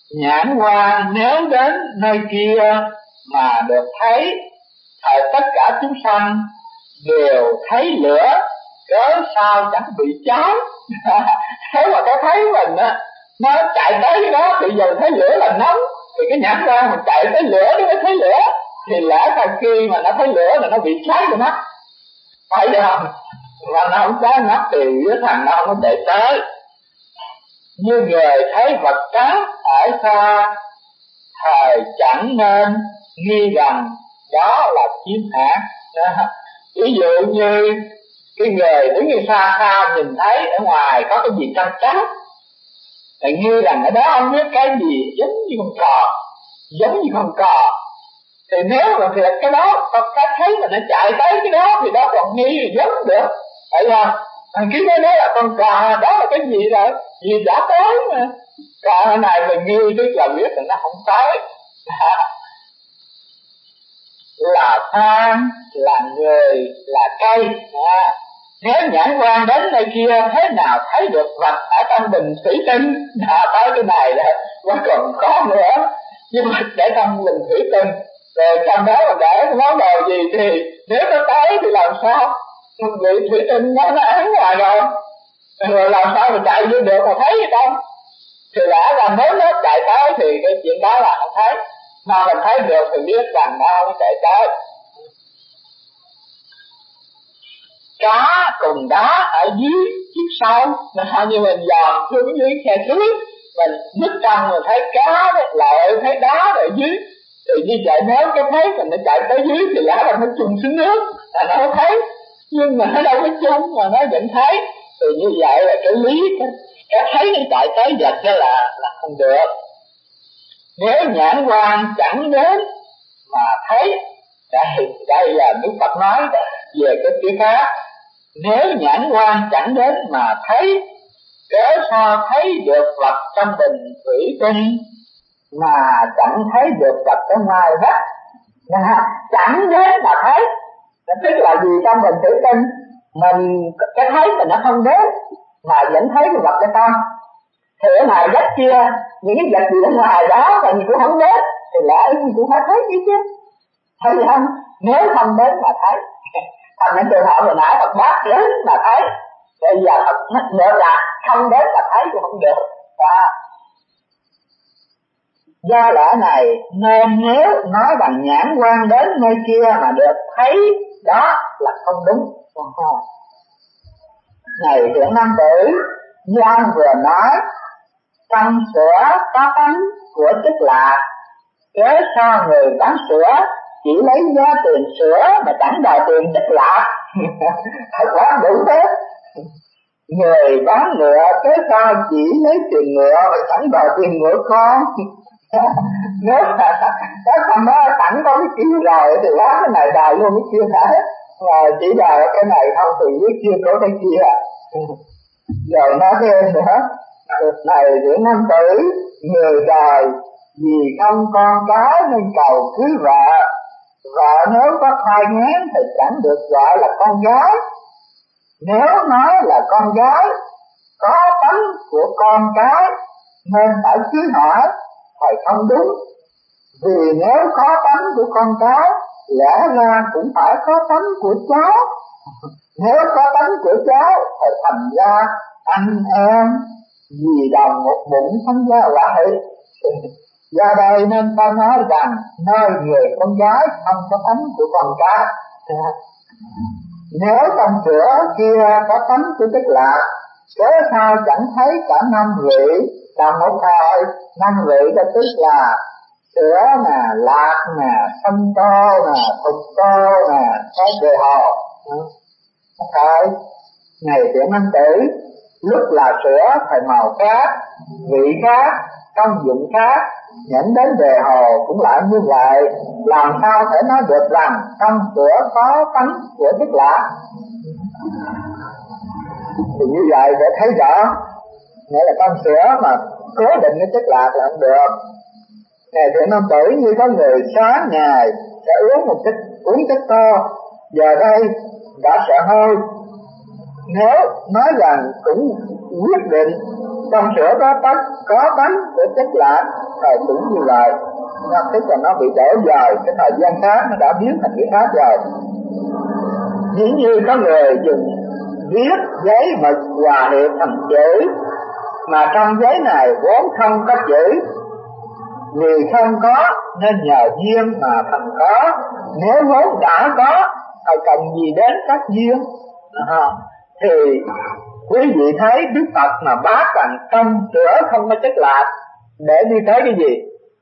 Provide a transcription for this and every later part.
nhãn quan nếu đến nơi kia mà được thấy, thời tất cả chúng sanh đều thấy lửa, cớ sao chẳng bị cháy. Thế mà cái thấy mình á, nó chạy tới cái đó thì giờ thấy lửa là nóng, thì cái nhãn quan mình chạy tới lửa nó mới thấy lửa, thì lẽ ra khi mà nó thấy lửa là nó bị cháy rồi mắt, phải không? Và nó không cháy mắt thì cái thằng nó không có để tới. Như người thấy vật trắng ở xa, thời chẳng nên nghi rằng đó là chim ác. Ví dụ như cái người đứng như xa xa nhìn thấy ở ngoài có cái gì trắng trắng, thì nghi rằng ở đó không biết cái gì giống như con cò, giống như con cò. Thì nếu mà thiệt cái đó con cá thấy mà nó chạy tới cái đó thì đó còn nghi thì giống được, phải không? Thằng kia nói là con cò đó là cái gì rồi, gì đã tới mà cò này mình nghi tức là biết là nó không tới. Là than, là người, là cây. Nếu nhãn quan đến nơi kia thế nào thấy được vật ở trong bình thủy tinh, tới cái này là vẫn còn có nữa, nhưng mà để trong bình thủy tinh rồi trong đó mà để cái món đồ gì thì nếu nó tới thì làm sao? Vị thủy tinh nó án ngoài rồi làm sao mà chạy vô được mà thấy gì đâu? Thì lẽ là nếu nó chạy tới thì cái chuyện đó là không thấy, mà mình thấy được thì biết rằng nó không chạy tới. Cá cùng đá ở dưới chiếc sâu, như mình dòm xuống dưới khe suối, mình nước trong mình thấy cá lại thấy đá ở dưới, thì như vậy nếu cái thấy mình nó chạy tới dưới thì lẽ là nó chung xuống nước là nó không thấy, nhưng mà nó đâu có chung mà nó vẫn thấy. Thì như vậy là cái lý cái thấy nó chạy tới vật đó là không được. Nếu nhãn quan chẳng đến mà thấy, đây là Đức Phật nói về cái chữ khác. Nếu nhãn quan chẳng đến mà thấy, cớ sao thấy được vật trong bình thủy tinh mà chẳng thấy được vật ở ngoài đất. Chẳng đến mà thấy, tức là gì? Trong bình thủy tinh mình cái thấy mình nó không đến mà vẫn thấy cái vật ở trong. Thì ở ngoài đất kia những cái vật gì ở ngoài đó mà mình cũng không đến thì lẽ mình cũng phải thấy chứ thấy không? Nếu không đến mà thấy, thành những trường hợp hồi nãy Phật bác đến mà thấy, bây giờ Phật nữa là không đến mà thấy thì không được. Do lẽ này nên nếu nói bằng nhãn quan đến nơi kia mà được thấy đó là không đúng. Này thiện nam tử, như ông vừa nói, trong sữa có tánh của chất lạc, cớ sao người bán sữa chỉ lấy giá tiền sữa mà chẳng đòi tiền chất lạc. Thật quá đủ thế. Người bán ngựa cớ sao chỉ lấy tiền ngựa mà chẳng đòi tiền ngựa con. Nếu các con nói sẵn có cái kia rồi thì bán cái này đòi luôn cái kia cả, mà chỉ đòi cái này không thì cái kia có cái kia. Rồi nói thêm nữa, này để nam tử, người đời vì không con cái nên cầu cưới vợ, vợ nếu có thai nghén thì chẳng được gọi là con gái. Nếu nói là con gái có tánh của con cái nên phải cưới hỏi thì không đúng, vì nếu có tánh của con cái lẽ ra cũng phải có tánh của cháu. Nếu có tánh của cháu thì thành ra anh em vì đồng một bụng thân gia lại. Do đây nên ta nói rằng nơi người con gái không có tánh của con cái. Nếu trong sữa kia có tánh của chất lạc, cớ sao chẳng thấy cả năm vị đồng một thời. Năm vị đó tức là sữa nè, lạc nè, sâm tô nè, thục tô nè, cái đề hồ. Thôi, này tiểu nam tử, lúc là sữa thì màu khác, vị khác, công dụng khác, dẫn đến đề hồ cũng lại như vậy. Làm sao thể nói được rằng trong sữa có tánh của chất lạc? Thì như vậy để thấy rõ, nghĩa là con sữa mà cố định cái chất lạc là không được. Này thiện nam tử, như có người sáng ngày sẽ uống chất to, giờ đây đã sợ hôi. Nếu nói rằng cũng quyết định trong sữa có tánh của chất lạc thời cũng như vậy. Nó tức là nó bị đổ dời, cái thời gian khác nó đã biến thành cái khác rồi. Dĩ như có người dùng viết giấy mực hòa hiệp thành chữ, mà trong giấy này vốn không có chữ, vì không có nên nhờ duyên mà thành có. Nếu vốn đã có thì cần gì đến các duyên? Thì quý vị thấy Đức Phật mà bác rằng trong sữa không có chất lạc để đi tới cái gì?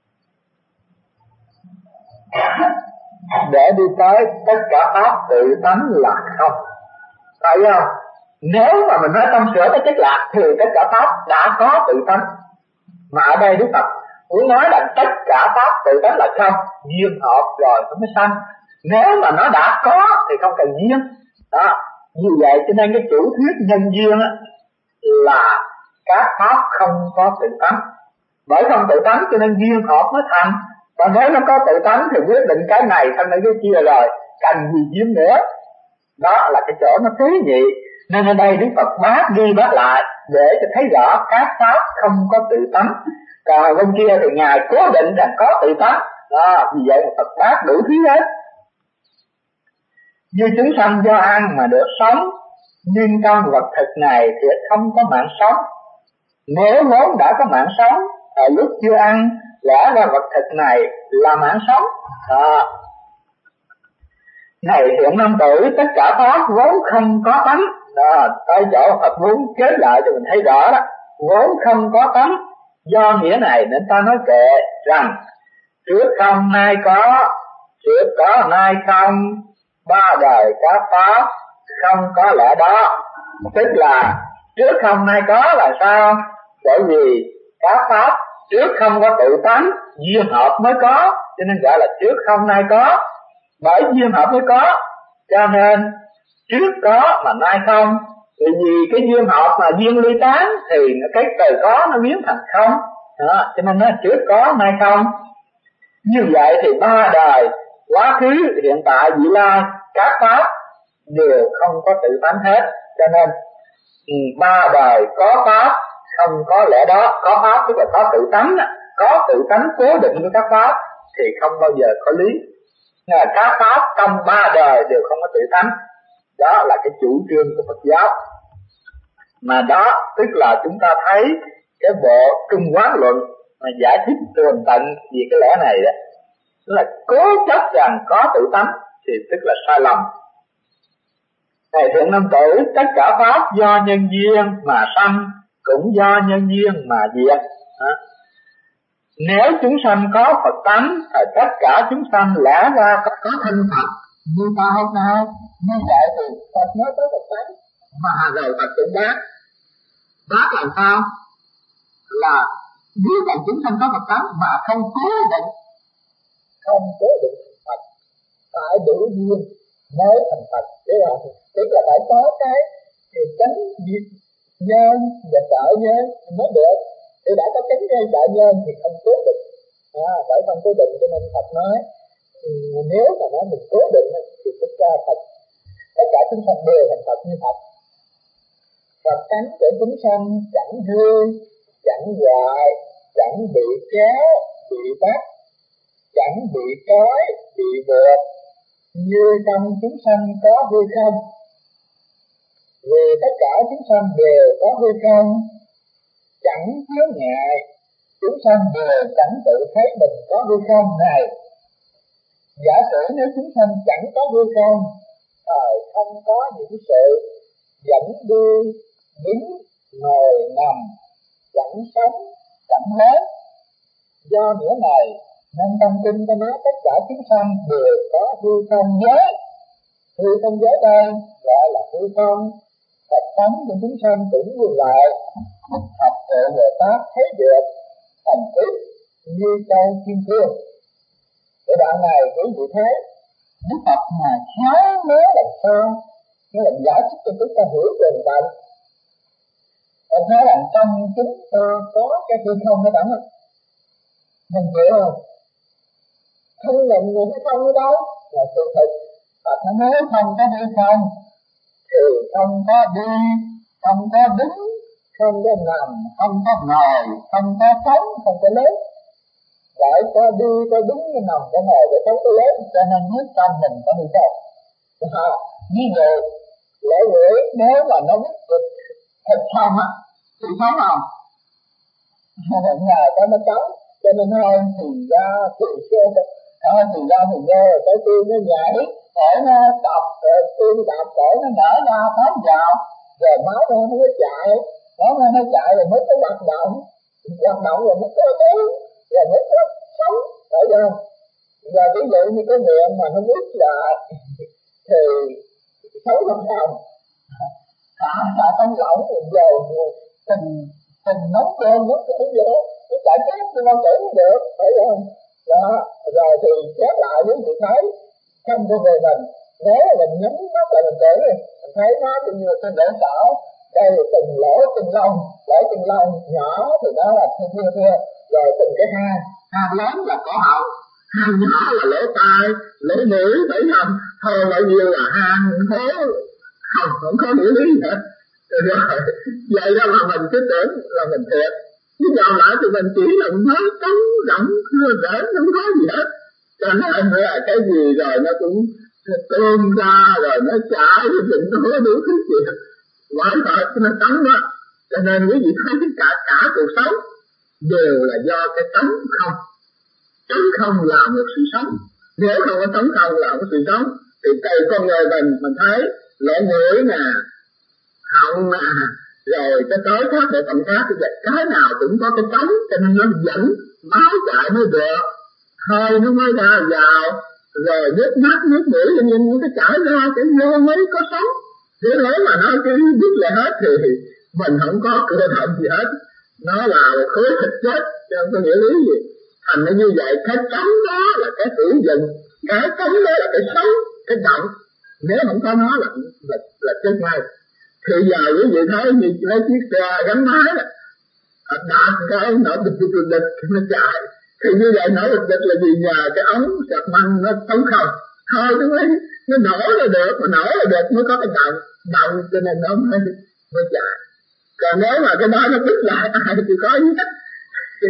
Để đi tới tất cả pháp tự tánh là không, phải không? Nếu mà mình nói trong sữa có chất lạc thì tất cả pháp đã có tự tánh. Mà ở đây Đức Phật muốn nói là tất cả pháp tự tánh là không, duyên hợp rồi nó mới sanh. Nếu mà nó đã có thì không cần duyên đó. Như vậy cho nên cái chủ thuyết nhân duyên là các pháp không có tự tánh. Bởi không tự tánh cho nên duyên hợp mới thành. Và nếu nó có tự tánh thì quyết định cái này thành cái kia rồi, cần gì duyên nữa. Đó là cái chỗ nó tế nhị. Nên ở đây Đức Phật bác đi bác lại để cho thấy rõ các pháp không có tự tánh. Còn bên kia thì Ngài cố định rằng có tự tánh đó. Vì vậy Phật bác đủ thứ hết. Như chúng sanh do ăn mà được sống, nhưng trong vật thực này thì không có mạng sống. Nếu vốn đã có mạng sống ở lúc chưa ăn, lẽ ra vật thực này là mạng sống đó. Này thiện nam tử, tất cả pháp vốn không có tánh đó. Tới chỗ Phật muốn kết lại cho mình thấy rõ đó, vốn không có tánh. Do nghĩa này nên ta nói kệ rằng trước không nay có, trước có nay không, ba đời các pháp không có lẽ đó. Tức là trước không nay có là sao? Bởi vì các pháp trước không có tự tánh, duyên hợp mới có, cho nên gọi là trước không nay có. Bởi duyên hợp mới có, cho nên trước có mà nay không. Vì cái duyên hợp mà duyên ly tán thì cái từ có nó biến thành không đó, cho nên nó trước có nay không. Như vậy thì ba đời quá khứ hiện tại vị lai các pháp đều không có tự tánh hết. Cho nên ba đời có pháp không có lẽ đó. Có pháp tức là có tự tánh, có tự tánh cố định với các pháp thì không bao giờ có lý. Các pháp trong ba đời đều không có tự tánh. Đó là cái chủ trương của Phật giáo. Mà đó tức là chúng ta thấy cái bộ Trung Quán Luận mà giải thích tường tận về cái lẽ này đó, tức là cố chấp rằng có tự tánh thì tức là sai lầm. Này thiện nam tử, tất cả pháp do nhân duyên mà sanh, cũng do nhân duyên mà diệt. Nếu chúng sanh có Phật tánh thì tất cả chúng sanh lẽ ra có thân Phật như ta hôm nay. Như vậy thì Phật nói tới Phật tánh mà rồi Phật cũng bác làm sao? Là biết rằng chúng sanh có Phật tánh mà không cố định Phật, phải đủ duyên mới thành Phật. Tức là phải có cái chánh nhân và trợ nhân mới được. Thì đã có chánh nhân trợ nhân thì không cố định. Bởi không cố định cho nên Phật nói nếu mà nói mình cố định thì tất cả Phật, tất cả chúng sanh đều thành Phật như Phật. Phật tánh của chúng sanh chẳng hư, chẳng hoại, chẳng bị kéo, bị bắt, chẳng bị trói, bị buộc, như trong chúng sanh có hư không. Vì tất cả chúng sanh đều có hư không, chẳng chướng ngại, chúng sanh đều chẳng tự thấy mình có hư không này. Giả sử nếu chúng sanh chẳng có hư không, không có những sự dẫn đi, đứng, ngồi, nằm, chẳng sống, chẳng hết. Do nghĩa này nên trong kinh ta nói tất cả chúng sanh đều có hư không giới. Hư không giới đây gọi là hư không. Phật tánh của chúng sanh cũng như vậy. Học tuệ Bồ Tát thấy được thành ít như cây kim cương. Cái đoạn này quý vị thấy Đức Phật mà khéo léo làm sao nó làm giải thích cho chúng ta hiểu tường tận. Ông nói rằng trong chúng ta có cái hư không đó bạn ạ. Mình hiểu không? Thân mình người hư không ở đâu là sự thật. Phật nó nói không có hư không thì không có đi, không có đứng, không có nằm, không có ngồi, không có sống, không có lớn. Để có đi có đúng cái nằm cái này để thấy cái lớn, cho nên nước trong mình có bị đâu. Như vậy lễ gửi nếu mà nó biết thịt không á thì sống không, nhờ cái nó trống, cho nên thôi thì ra thì xưa thôi thì ra thì vô rồi cái tim nó nhảy để nó đập, rồi tim đập để nó nở ra phóng vào, rồi máu nó mới chạy, máu nó chạy rồi mới có hoạt động rồi mới có tiếng, rồi mới có sống, phải không? Và ví dụ như cái miệng mà nó biết lại thì sống không? Thả trong lỏng rồi dầu tình nấu cơm nấu cái vô cái chạy chết nhưng không tử được, phải không? Đó, rồi thì chết lại những gì thấy không có về mình, nếu mình nhắm mắt là mình tưởng mình thấy nó tự nhiên trên lỗ sọ, đây là từng lỗ từng lông nhỏ thì đó là thưa rồi từng cái hang lớn là cổ họng, hang nhỏ là lỗ tai, lỗ mũi, phải không? Thôi bao nhiêu là hang thế không có nghĩa lý hết. Rồi vậy đó mà mình cứ tưởng là mình thiệt, chứ dạo lại thì mình chỉ là nói trống rỗng thưa rỡ, không có gì hết. Cho nên là cái gì rồi nó cũng tôm ra rồi nó chảy mình nó hứa đủ thứ chuyện, bởi vậy nó trống đó. Cho nên quý vị thấy cả cuộc sống đều là do cái trống không là một sự sống. Nếu không có trống không là một sự sống thì cây con người mình thấy lỗ mũi nè, họng nè, rồi cái tối khác để tầm khác thì cái nào cũng có cái trống, cho nên nó dẫn máu chạy mới được, hơi nó mới ra vào, rồi nước mắt nước mũi nhìn cái chảy ra cái vô mới có sống. Nếu mà nó cứ biết là hết thì mình không có cơ động gì hết, nó là một khối thịt chết, chứ không có nghĩa lý gì. Thành nó như vậy, cái trống đó là cái sử dụng, cái trống đó là cái sống, cái động. Nếu không có nó là chết ngay. Thì giờ quý vị thấy như lấy chiếc xe gắn máy đó, đạp cái nổ địch nó chạy. Thì như vậy nổ địch là gì? Nhờ cái ống sạc măng nó trống không. Thôi nó nổ là được, mà nổ là được mới có cái động cho nên nó mới chạy. Còn nếu mà cái đó nó đứt lại ai thì có gì hết. Thì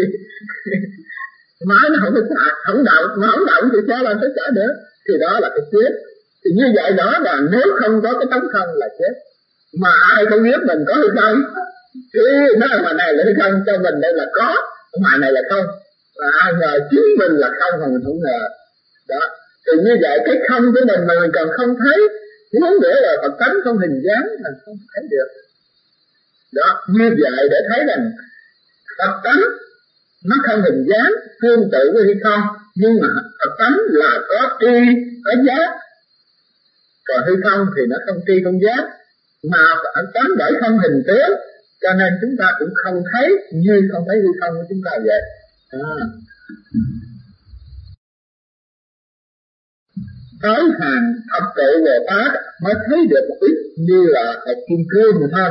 máy nó không có chạy, không động thì sao làm sao chạy được? Thì đó là cái chết. Thì như vậy đó là nếu không có cái trống không là chết. Mà ai không biết mình có hay không, chứ nói mà này là hay không, cho mình đây là có, mà này là không, và ai ngờ chính mình là không mà mình không ngờ. Đó, thì như vậy cái không của mình mà mình còn không thấy, muốn nữa là Phật tánh không hình dáng mình không thấy được. Đó, như vậy để thấy rằng Phật tánh nó không hình dáng tương tự với hay không, nhưng mà Phật tánh là có tri có giác, còn hư không thì nó không tri không giác. Mà Phật tánh bởi không hình tướng, cho nên chúng ta cũng không thấy như không thấy hư không của chúng ta vậy. Tới hàng thập tự Bồ Tát mới thấy được một ít như là một kim cương mà thôi.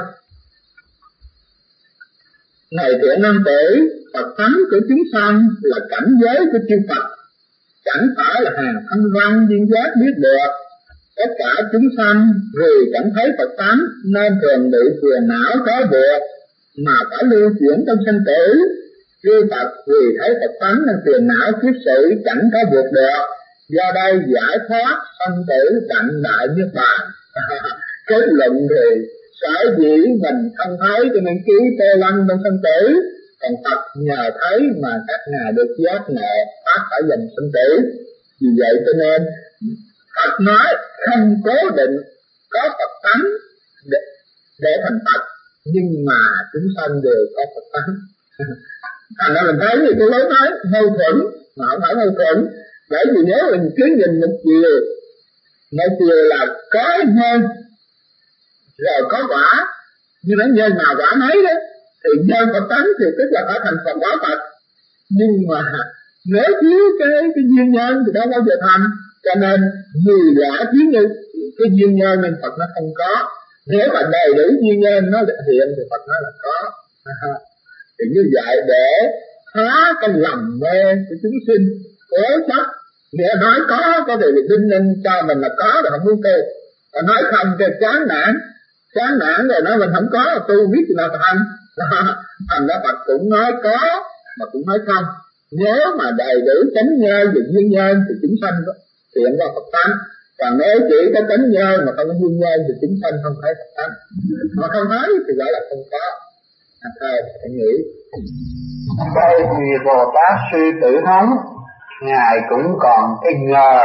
Này thiện nam tử, Phật tánh của chúng sanh là cảnh giới của chư Phật, chẳng phải là hàng thanh văn duyên giác biết được. Tất cả chúng sanh vì chẳng thấy Phật tánh nên thường bị phiền não có buộc mà phải lưu chuyển trong sanh tử. Chư Phật vì thấy Phật tánh nên phiền não kiết sự chẳng có buộc được, do đây giải thoát sanh tử đặng đại niết bàn. Kết luận thì sở dĩ mình không thấy cho nên cứ tê lăng trong sanh tử, còn Phật nhờ thấy mà các ngài được giác ngộ thoát khỏi dòng sanh tử. Vì vậy cho nên Phật nói không cố định có Phật tánh để thành Phật, nhưng mà chúng sanh đều có Phật tánh. Thành ra mình thấy thì cái lối nói mâu thuẫn, mà không phải mâu thuẫn, bởi vì nếu mình cứ nhìn một chiều là có nhân rồi có quả, như nói nhân nào quả nấy đó, thì nhân Phật tánh thì tức là phải thành Phật quả Phật. Nhưng mà nếu thiếu cái duyên nhân thì đâu bao giờ thành. Cho nên vì lẽ thiếu như cái duyên nhân nên Phật nó không có. Nếu mà đầy đủ duyên nhân nó hiện thì Phật nói là có. Thì như vậy để phá cái lầm mê của chúng sinh cố chấp, nghĩa nói có thể đinh ninh cho mình là có rồi không muốn tu, và nói không cho chán nản rồi nói mình không có là tu biết gì nào thành. Thành ra Phật cũng nói có mà cũng nói không. Nếu mà đầy đủ tánh nhân và duyên nhân thì chúng sanh hiện ra Phật tánh. Còn nếu chỉ có tánh nhân mà không có duyên nhân thì chúng sanh không thấy Phật tánh. Mà không thấy thì gọi là không có. Thôi, hãy nghĩ. Đây thì Bồ Tát Sư Tử Hống, Ngài cũng còn cái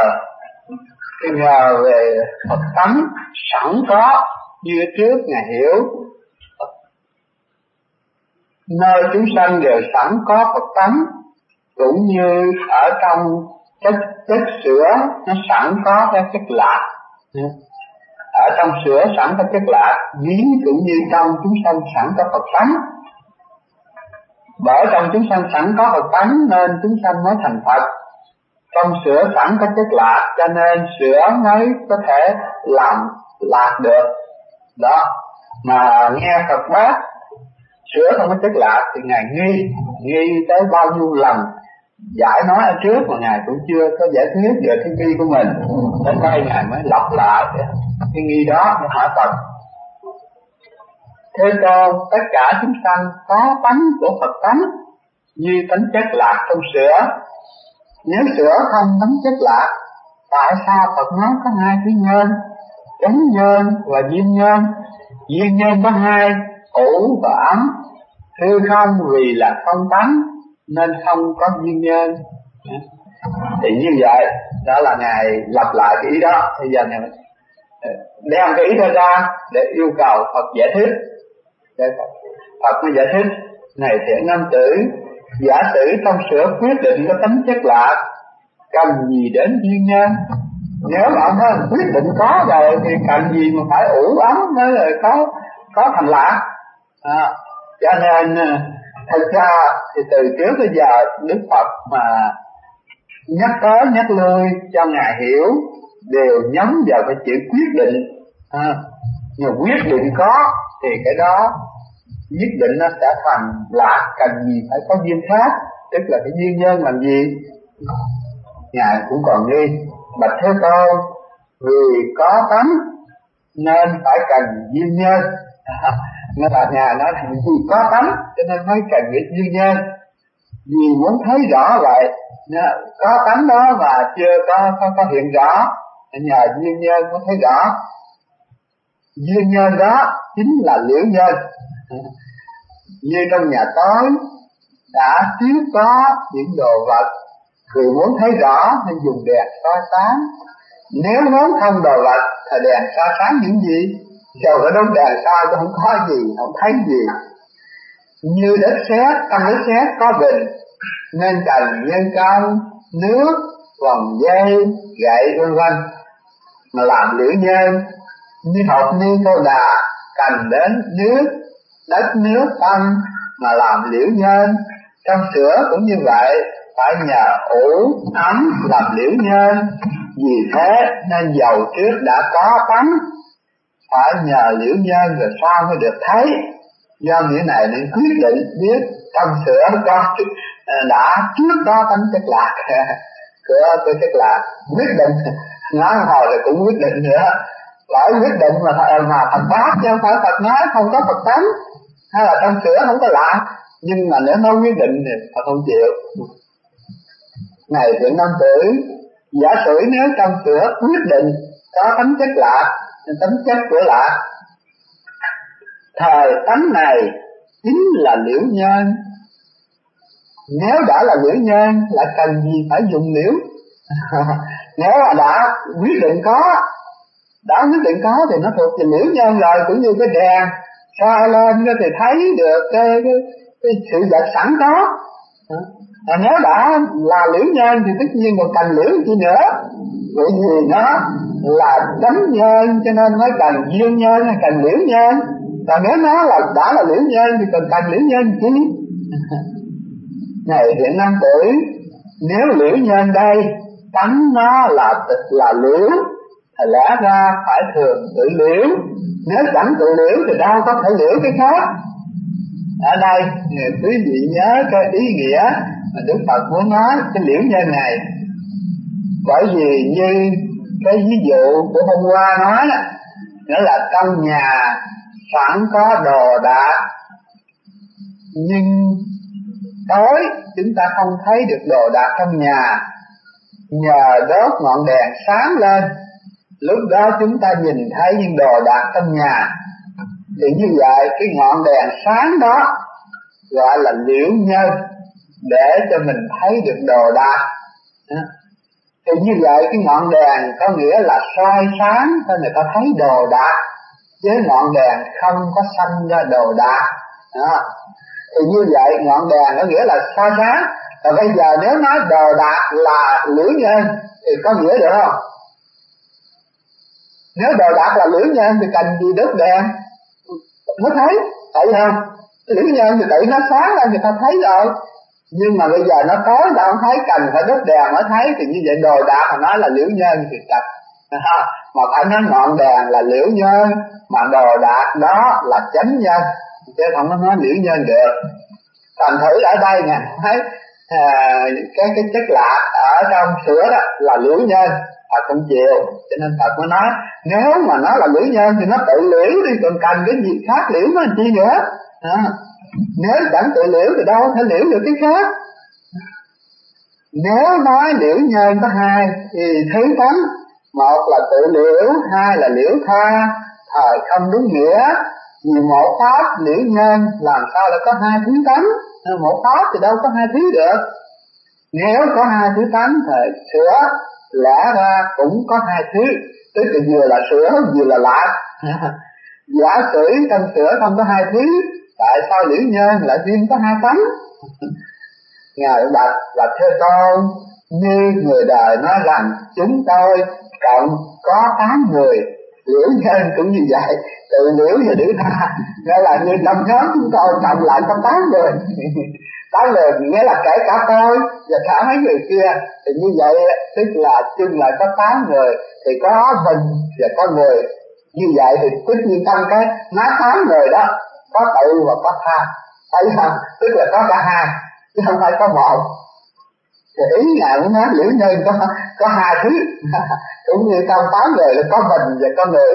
ngờ về Phật tánh sẵn có như trước Ngài hiểu. Nơi chúng sanh đều sẵn có Phật tánh, cũng như ở trong chất sữa nó sẵn có cái chất lạc. Ở trong sữa sẵn có chất lạc, miếng cũng như trong chúng sanh sẵn có Phật tánh. Bởi trong chúng sanh sẵn có Phật tánh nên chúng sanh mới thành Phật. Trong sữa sẵn có chất lạc cho nên sữa mới có thể làm lạc được. Đó, mà nghe Phật bác sữa không có chất lạc thì Ngài nghi tới bao nhiêu lần giải nói ở trước mà Ngài cũng chưa có giải thuyết được cái nghi của mình. Đến đây Ngài mới lặp lại cái nghi đó để hỏi Phật. Thế Tôn, tất cả chúng sanh có tánh của Phật tánh như tánh chất lạc trong sữa. Nếu sữa không tánh chất lạc, tại sao Phật nói có hai cái nhân, chánh nhân và duyên nhân? Duyên nhân có hai, ủ và ấm. Hư không vì là không tánh nên không có duyên nhân. Thì như vậy, đó là Ngài lặp lại cái ý đó. Bây giờ Ngài đem cái ý đó ra để yêu cầu Phật giải thích. Để Phật mới giải thích. Này thiện nam tử, giả sử trong sữa quyết định có tánh chất lạc, cần gì đến duyên nhân? Nếu mà ông nói quyết định có rồi thì cần gì mà phải ủ ấm mới là có thành lạc. Cho nên thật ra thì từ trước tới giờ Đức Phật mà nhắc tới nhắc lui cho Ngài hiểu đều nhắm vào cái chữ quyết định. Nhưng quyết định có thì cái đó nhất định nó sẽ thành lạc, cần gì phải có duyên khác, tức là cái duyên nhân làm gì. Ngài cũng còn nghi. Bạch Thế Tôn, vì có tánh nên phải cần duyên nhân. Nên là Ngài nói là vì có tánh cho nên mới cần cái duyên nhân. Vì muốn thấy rõ vậy, có tánh đó mà chưa có hiện rõ, nhờ duyên nhân mới thấy rõ. Duyên nhân đó chính là liễu nhân. Như trong nhà tối đã chiếu có những đồ vật, người muốn thấy rõ nên dùng đèn soi sáng. Nếu muốn không đồ vật thì đèn soi sáng những gì? Dầu ở đống đèn soi cũng không có gì, không thấy gì. Như đất sét, trong đất sét có bình nên cần nhân công, nước, vòng dây, gậy vân vân mà làm liễu nhân. Như hộp ni cô đà cần đến nước, đất nước tăng mà làm liễu nhân. Trong sữa cũng như vậy, phải nhờ ủ ấm làm liễu nhân. Vì thế nên dầu trước đã có tánh, phải nhờ liễu nhân rồi sau mới được thấy. Do nghĩa này nên quyết định biết trong sữa có đã trước có tánh chất lạc của chất lạc. Quyết định nói hồi rồi cũng quyết định nữa. Phải quyết định mà Phật bác chứ không phải Phật nói không có Phật tánh, hay là trong sữa không có lạc. Nhưng mà nếu nó quyết định thì Phật không chịu. Này thiện nam tử, giả sử nếu trong sữa quyết định có tánh chất lạc, tánh chất của lạc, thời tánh này chính là liễu nhân. Nếu đã là liễu nhân lại cần gì phải dùng liễu? Nếu mà đã quyết định có thì nó thuộc về liễu nhân rồi. Cũng như cái đèn soi lên thì thấy được cái sự vật sẵn có. Nếu đã là liễu nhân thì tất nhiên còn cần liễu gì nữa. Bởi vì nó là chánh nhân cho nên mới cần duyên nhân hay cần liễu nhân. Còn nếu nó đã là liễu nhân thì cần liễu nhân chứ. Này thiện nam tử, nếu liễu nhân đây tánh nó là tịch là liễu thì lẽ ra phải thường tự liễu. Nếu chẳng tự liễu thì đâu có thể liễu cái khác. Ở đây quý vị nhớ cái ý nghĩa mà Đức Phật muốn nói cái liễu nhân này. Bởi vì như cái ví dụ của hôm qua nói đó, nghĩa là trong nhà sẵn có đồ đạc, nhưng Tối chúng ta không thấy được đồ đạc trong nhà, nhờ đốt ngọn đèn sáng lên, lúc đó chúng ta nhìn thấy những đồ đạc trong nhà. Thì như vậy cái ngọn đèn sáng đó gọi là liễu nhân, để cho mình thấy được đồ đạc. Thì như vậy cái ngọn đèn có nghĩa là soi sáng cho người ta thấy đồ đạc, với ngọn đèn không có sanh ra đồ đạc. Thì như vậy ngọn đèn có nghĩa là soi sáng. Và bây giờ nếu nói đồ đạc là liễu nhân thì có nghĩa được không? Nếu đồ đạc là liễu nhân thì cần gì đốt đèn mới thấy, tại không? Liễu nhân thì tự nó sáng ra người ta thấy rồi. Nhưng mà bây giờ nó tối ta không thấy, cần phải đốt đèn mới thấy. Thì như vậy đồ đạc mà nói là liễu nhân thì cần mà phải nói ngọn đèn là liễu nhân, mà đồ đạc đó là chánh nhân, chứ không có nói liễu nhân được. Thành thử ở đây nè, thấy cái chất lạc ở trong sữa đó là liễu nhân, Phật không chịu. Cho nên Phật mới nói nếu mà nó là liễu nhân thì nó tự liễu đi, còn cần cái gì khác liễu nó làm chi nữa. Nếu chẳng tự liễu thì đâu thể liễu được cái khác. Nếu nói liễu nhân có hai thì thứ tánh, một là tự liễu, hai là liễu tha, thời không đúng nghĩa. Vì một pháp liễu nhân làm sao lại có hai thứ tánh? Một pháp thì đâu có hai thứ được. Nếu có hai thứ tánh thì sữa lẽ ra cũng có hai thứ, tức là vừa là sữa vừa là lạc. Giả sử trong sữa không có hai thứ, tại sao liễu nhân lại riêng có hai tánh? Ngài bạch là Thế Tôn, như người đời nói rằng chúng tôi cộng có 8 người, liễu nhân cũng như vậy, tự liễu và liễu tha, nghĩa là như trong nhóm chúng tôi cộng lại có 8 người. 8 người nghĩa là kể cả tôi và cả mấy người kia, thì như vậy tức là chung lại có 8 người, thì có mình và có người. Như vậy thì tất nhiên trong cái nói 8 người đó có tự và có tha, thấy không? Tức là có cả hai chứ không phải có một. Thì ý Ngài muốn nói liễu nhân có hai thứ cũng như trong 8 người là có mình và có người.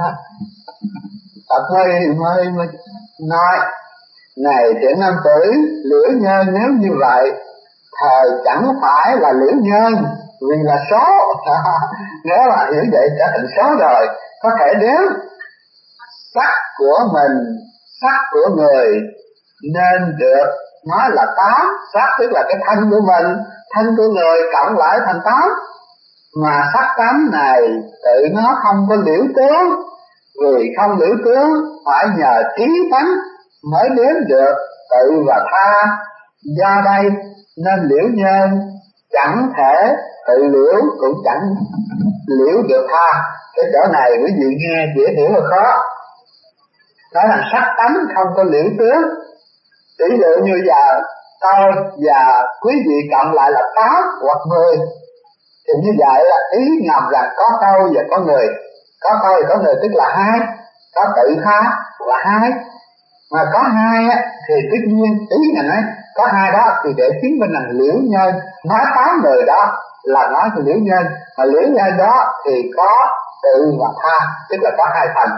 Phật mới nói này thiện nam tử, liễu nhân nếu như vậy thời chẳng phải là liễu nhân, vì là số. Nếu mà hiểu vậy trở thành số rồi, có thể đếm sắc của mình, sắc của người nên được nói là 8. Sắc tức là cái thân của mình, thân của người cộng lại thành 8. Mà sắc tánh này tự nó không có liễu tướng, vì không liễu tướng phải nhờ trí tánh mới đếm được tự và tha. Do đây nên liễu nhân chẳng thể tự liễu, cũng chẳng liễu được tha. Cái chỗ này quý vị nghe dễ hiểu là khó. Đó là sắc tánh không có liễu tướng. Ví dụ như giờ tôi và quý vị cộng lại là 8 hoặc 10, thì như vậy là ý ngầm rằng có tôi và có người. Có tôi và có người tức là 2, có tự tha là 2. Mà có 2 thì tất nhiên ý là nói có 2 đó thì để chứng minh là liễu nhân. Nói 8 người đó là nói về liễu nhân, mà liễu nhân đó thì có tự và tha, tức là có 2 phần.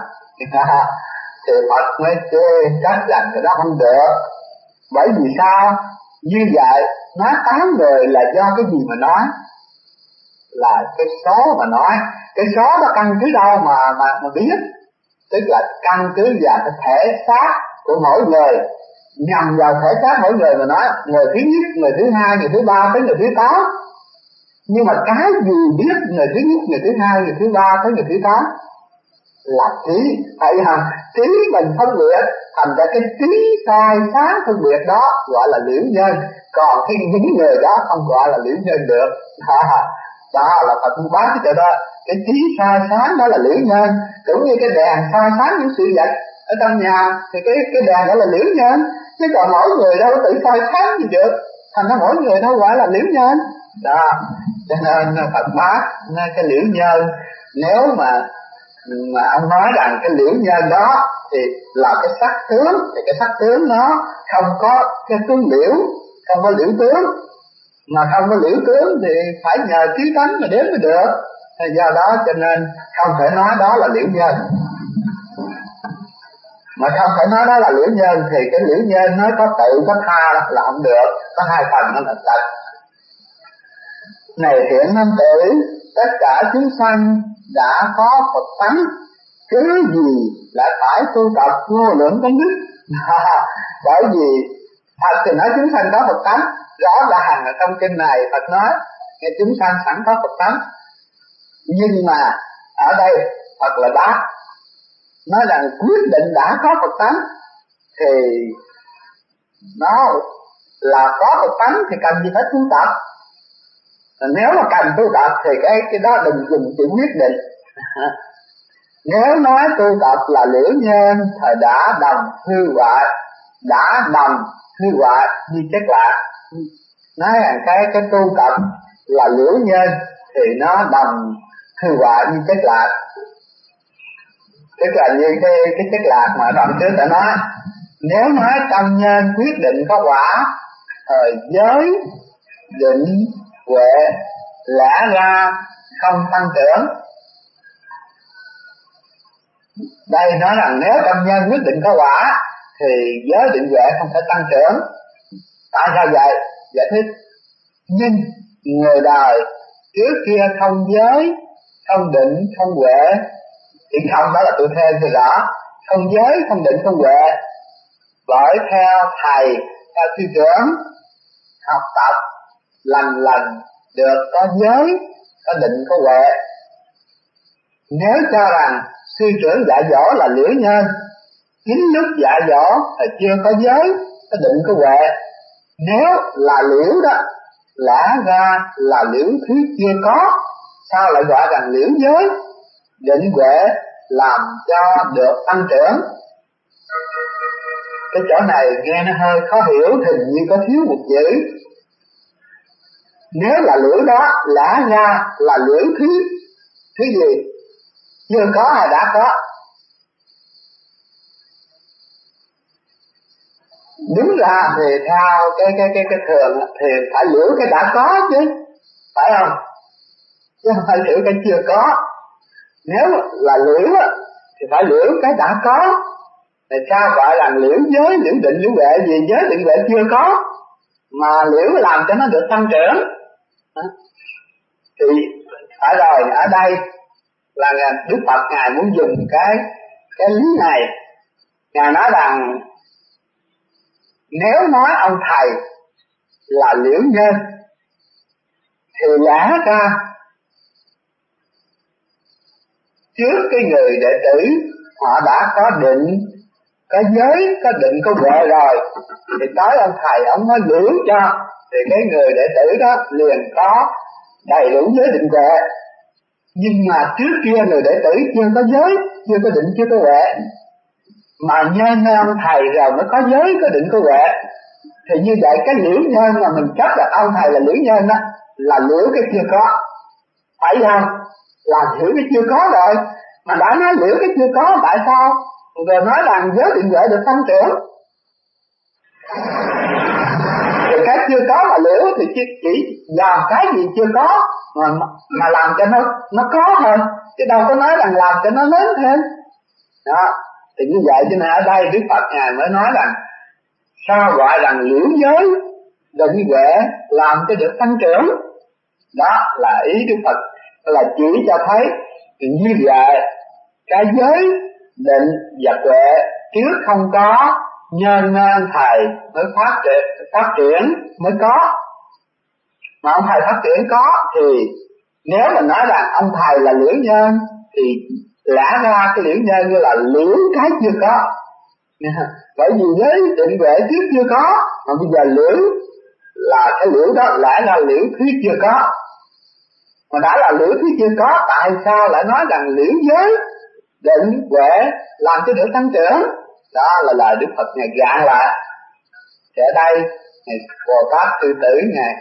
Thì Phật mới chê trách rằng cái đó không được. Bởi vì sao? Như vậy nói 8 người là do cái gì mà nói? Là cái số mà nói. Cái số nó căn cứ đâu mà biết? Tức là căn cứ vào cái thể xác của mỗi người, nhằm vào thể xác mỗi người mà nói. Người thứ nhất, người thứ hai, người thứ ba tới người thứ 8. Nhưng mà cái gì biết người thứ nhất, người thứ hai, người thứ ba tới người thứ 8? Là trí. Tại vì trí mình phân biệt, thành ra cái trí sai sáng phân biệt đó gọi là liễu nhân. Còn cái những người đó không gọi là liễu nhân được. Đó là Phật bán cái chỗ đó. Cái trí sai sáng đó là liễu nhân. Cũng như cái đèn soi sáng những sự vật ở trong nhà thì cái đèn đó là liễu nhân. Chứ còn mỗi người đâu tự soi sáng gì được, thành ra mỗi người đâu gọi là liễu nhân. Đó, cho nên Phật bác nên cái liễu nhân, nếu mà ông nói rằng cái liễu nhân đó thì là cái sắc tướng, thì cái sắc tướng nó không có cái tướng liễu, không có liễu tướng. Mà không có liễu tướng thì phải nhờ trí tánh mà đếm mới được. Do đó cho nên không thể nói đó là liễu nhân. mà không phải nói đó là liễu nhân, thì cái liễu nhân nó có tự có tha là không được, có hai phần nó là tật. Này thiện nam tử, tất cả chúng sanh đã có Phật tánh, cứ gì lại phải tu tập vô lượng công đức. Bởi vì thật thì nói chúng sanh có Phật tánh, rõ ràng là trong kinh này Phật nói nghe chúng sanh sẵn có Phật tánh, nhưng mà ở đây Phật là đáp nói rằng quyết định đã có Phật tánh thì nó là có Phật tánh thì cần gì phải tu tập. Nếu mà cần tu tập thì cái đó đừng dùng chữ quyết định. Nếu nói tu tập là liễu nhân thời đã đồng hư hoại, đã đồng hư hoại như chất lạ, nói rằng cái tu tập là liễu nhân thì nó đồng hư hoại như chất lạ, tức là như cái chất lạc mà đoạn trước đã nói. Nếu nói trong nhân quyết định có quả, thời giới định huệ lẽ ra không tăng trưởng. Đây nói rằng nếu trong nhân quyết định có quả thì giới định huệ không thể tăng trưởng. Tại sao vậy? Giải thích. Nhưng người đời trước kia không giới, không định, không huệ, thì không đó là tôi thêm thì rõ, không giới, không định, không huệ, bởi theo thầy, theo sư trưởng học tập lần được có giới, có định, có huệ. Nếu cho rằng sư trưởng dạy dỗ là liễu nhân, chính lúc dạy dỗ thì chưa có giới, có định, có huệ. Nếu là liễu đó, lẽ ra là liễu thuyết chưa có, sao lại gọi rằng liễu giới, định, huệ làm cho được tăng trưởng? Cái chỗ này nghe nó hơi khó hiểu, hình như có thiếu một chữ. Nếu là liễu đó, lẽ ra là liễu thuyết, thứ gì? Chưa có hay đã có? Đúng ra thì theo cái thường thì phải liễu cái đã có chứ, phải không? Chứ không phải liễu cái chưa có. Nếu là liễu thì phải liễu cái đã có. Thì sao gọi là liễu giới, liễu định, liễu huệ gì? Giới định huệ chưa có mà liễu làm cho nó được tăng trưởng. Thì phải rồi, ở đây là Đức Phật Ngài muốn dùng cái lý này. Ngài nói rằng nếu nói ông thầy là liễu nhân thì lẽ ra trước cái người đệ tử họ đã có định, có giới, có định, có huệ rồi, thì tới ông thầy ông nói liễu cho, thì cái người đệ tử đó liền có đầy đủ giới định huệ. Nhưng mà trước kia người đệ tử chưa có giới, chưa có định, chưa có huệ, mà nhân ông thầy rồi mới có giới, có định, có huệ, thì như vậy cái liễu nhân mà mình chấp là ông thầy là liễu nhân đó là liễu cái chưa có, phải không? Là liễu cái chưa có rồi, mà đã nói liễu cái chưa có, tại sao rồi nói rằng giới định huệ được tăng trưởng? Thì cái chưa có mà liễu thì chỉ dòm cái gì chưa có mà làm cho nó có thôi, chứ đâu có nói rằng làm cho nó lớn thêm đó. Thì như vậy cho nên ở đây Đức Phật Ngài mới nói rằng sao gọi rằng liễu giới định huệ làm cho được tăng trưởng. Đó là ý Đức Phật, là chỉ cho thấy như vậy cái giới định và huệ trước không có, nhân thầy mới phát triển mới có. Mà ông thầy phát triển có thì nếu mình nói rằng ông thầy là liễu nhân thì lẽ ra cái liễu nhân như là liễu cái chưa có. Bởi vì giới định huệ trước chưa có, mà bây giờ liễu là cái liễu đó lẽ ra liễu thuyết chưa có. Mà đã là liễu thuyết chưa có, tại sao lại nói rằng liễu giới định huệ làm cho được tăng trưởng? Đó là lời Đức Phật Ngài gạn lại. Thì ở đây Ngài Bồ Tát Sư Tử Ngài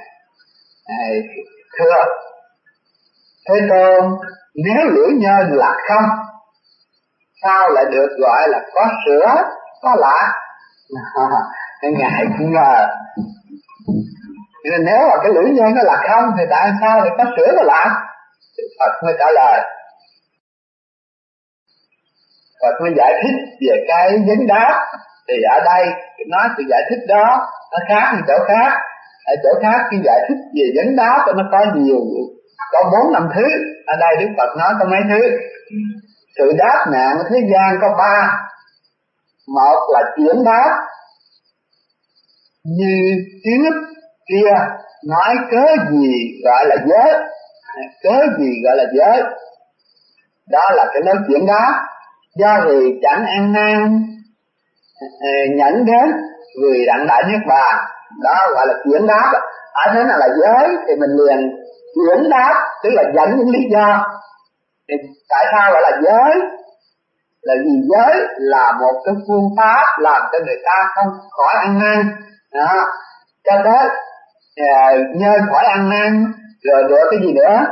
thưa Thế Tôn, nếu liễu nhân là không, sao lại được gọi là có sữa, có lạ? Ngài cũng ngờ. Nên nếu mà cái liễu nhân nó là không thì tại sao lại có sữa có lạ? Phật mới trả lời Phật mới giải thích về cái vấn đáp. Thì ở đây nói sự giải thích đó nó khác hơn chỗ khác. Ở chỗ khác khi giải thích về vấn đáp nó có nhiều, có 4-5 thứ. Ở đây Đức Phật nói có mấy thứ. Sự đáp nạn ở thế gian có 3. Một là chuyển đáp, như trước kia nói cớ gì gọi là giới, cớ gì gọi là giới, đó là cái nói chuyển đáp. Do vì chẳng ăn năn nhẫn đến vì đặng đại niết bàn, đó gọi là chuyển đáp. Ở thế nào là giới thì mình liền chuyển đáp, tức là dẫn những lý do. Thì tại sao gọi là giới? Là vì giới là một cái phương pháp làm cho người ta không khỏi ăn năn, đó, cho tới nhờ khỏi ăn năn rồi được cái gì nữa,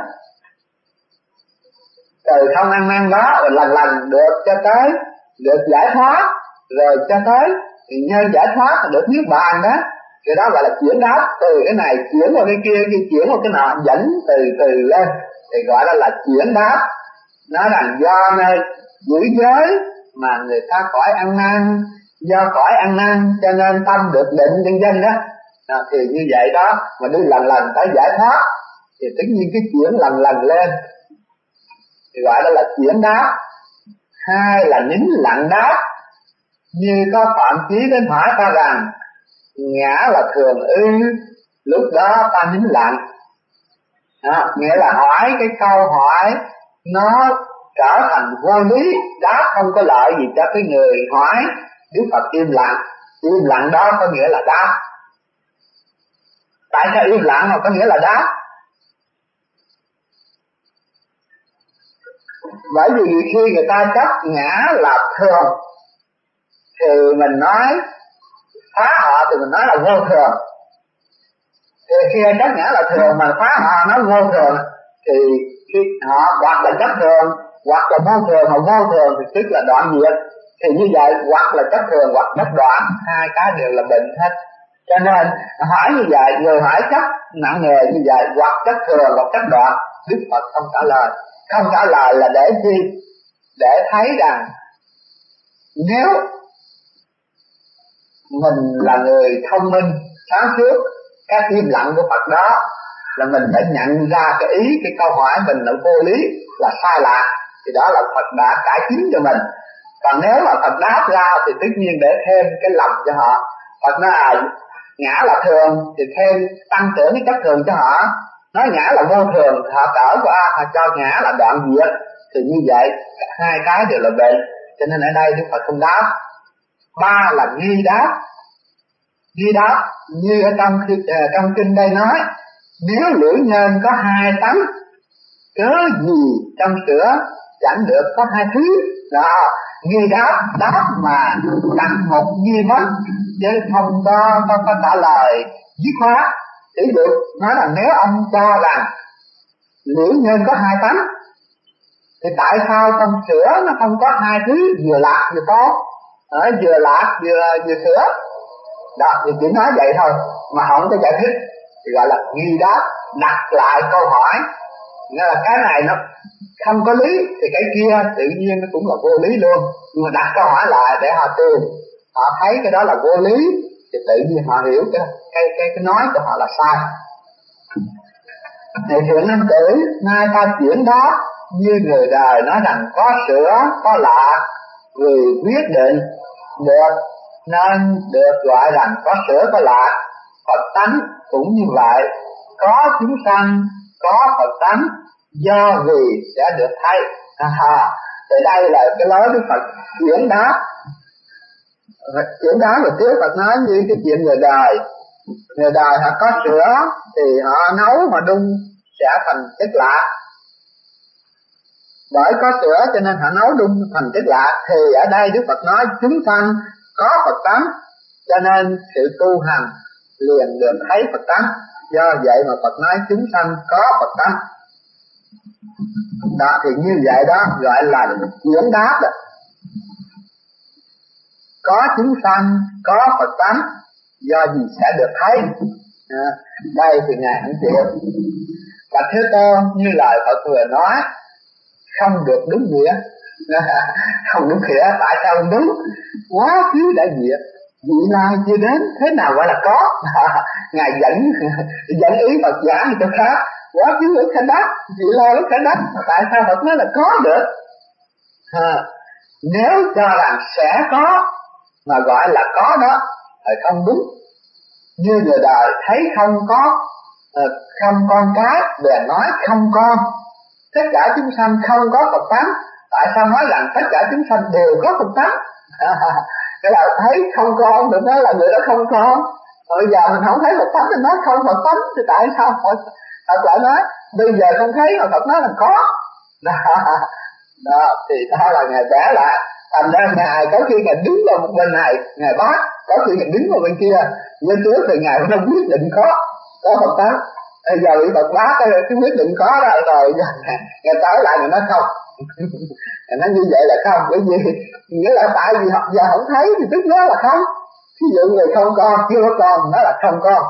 từ không ăn năn đó rồi lần được cho tới được giải thoát, rồi cho tới thì nhờ giải thoát được niết bàn đó. Cái đó gọi là chuyển đáp, từ cái này chuyển qua cái kia, chuyển qua cái nọ, dẫn từ lên thì gọi đó là chuyển đáp. Nói rằng do nơi giữ giới mà người ta khỏi ăn năn, do khỏi ăn năn cho nên tâm được định nhân dân đó. Thì như vậy đó mà đi lần tới giải thoát thì tất nhiên cái chuyển lần lên thì gọi đó là chuyển đáp. Hai là nín lặng đáp, như có phạm chí đến hỏi ta rằng ngã là thường ư, lúc đó ta nín lặng. Nghĩa là hỏi cái câu hỏi nó trở thành vô lý, đáp không có lợi gì cho cái người hỏi. Đức Phật im lặng đó có nghĩa là đáp. Tại sao im lặng mà có nghĩa là đáp? Bởi vì khi người ta chấp ngã là thường thì mình nói phá họ thì mình nói là vô thường. Thì khi chấp ngã là thường mà phá họ nói vô thường thì khi họ hoặc là chấp thường hoặc là vô thường, hoặc vô thường thì tức là đoạn diệt. Thì như vậy hoặc là chấp thường hoặc chấp đoạn, hai cái đều là bệnh hết. Cho nên hỏi như vậy, người hỏi chấp nặng nề như vậy, hoặc chấp thường hoặc chấp đoạn, Đức Phật không trả lời. Không trả lời là để chi? Để thấy rằng nếu mình là người thông minh, sáng suốt, cái im lặng của Phật đó là mình phải nhận ra cái ý, cái câu hỏi mình là vô lý, là sai lạc, thì đó là Phật đã cải chính cho mình. Còn nếu mà Phật đáp ra thì tất nhiên để thêm cái lòng cho họ. Phật nói ngã là thường thì thêm tăng trưởng cái chấp thường cho họ. Nói ngã là vô thường thì họ trở qua, họ cho ngã là đoạn diệt. Thì như vậy hai cái đều là bệnh. Cho nên ở đây Đức Phật không đáp. Ba là nghi đáp. Nghi đáp như ở trong kinh đây nói, nếu lưỡi nhân có 2 tánh, cớ gì trong sữa chẳng được có 2 thứ. Đó, nghi đáp, đáp mà đặt một nghi vấn chứ không có trả lời dứt khoát. Ví dụ nói rằng nếu ông cho rằng liễu nhân có 2 tánh thì tại sao trong sữa nó không có 2 thứ vừa lạc vừa tốt, vừa lạc vừa sữa đó, thì chỉ nói vậy thôi mà không có giải thích thì gọi là nghi đáp, đặt lại câu hỏi. Nghĩa là cái này nó không có lý thì cái kia tự nhiên nó cũng là vô lý luôn, nhưng mà đặt câu hỏi lại để họ tìm, họ thấy cái đó là vô lý thì tự nhiên họ hiểu cái nói của họ là sai. Thì Thượng Nam Tử nay ta chuyển đó như người đời nói rằng có sữa có lạ, vì quyết định được nên được gọi rằng có sữa có lạ. Phật tánh cũng như vậy, có chúng sanh có Phật tánh, do vì sẽ được thấy. Thì đây là cái lối Đức Phật chuyển đáp. Chuyển đáp rồi trước Phật nói như cái chuyện người đời. Người đời họ có sữa thì họ nấu mà đun sẽ thành chất lạ. Bởi có sữa cho nên họ nấu đun thành chất lạ. Thì ở đây Đức Phật nói chúng sanh có Phật tánh, cho nên sự tu hành liền được thấy Phật tánh. Do vậy mà Phật nói chúng sanh có Phật tánh. Đó thì như vậy đó gọi là chuyển đáp đó. Có chúng sanh có Phật tánh, do gì sẽ được thấy. Đây thì Ngài không chịu. Và Thế Tôn như lời Phật vừa nói không được đúng nghĩa. Không đúng nghĩa, tại sao không đúng? Quá khứ đã diệt, vị lai chưa đến, thế nào gọi là có? Ngài dẫn ý Phật giả cho khác. Quá khứ ở khả đắc, vị lai ở khả đắc, tại sao Phật nói là có được? Nếu cho rằng sẽ có mà gọi là có đó thì không đúng. Như người đời thấy không có không con cái, bèn nói không con. Tất cả chúng sanh không có Phật tánh, tại sao nói rằng tất cả chúng sanh đều có Phật tánh? Cái là thấy không con được, nói là người đó không con. Bây giờ mình không thấy Phật tánh thì nói không Phật tánh, thì tại sao Phật lại nói bây giờ không thấy mà Phật nói là có? Đó thì đó là Ngài vẽ lại. Thành ra Ngài có khi Ngài đứng vào một bên này Ngài bác, có khi Ngài đứng vào bên kia, nhưng trước thì Ngài không quyết định có Phật tánh. Bây giờ bị Phật bác cái quyết định có rồi Ngài tới lại Ngài nói không. Ngài nói như vậy là không, bởi vì nghĩa là tại vì họ giờ không thấy thì tức nó là không. Ví dụ người không con, chưa có con, nó là không con.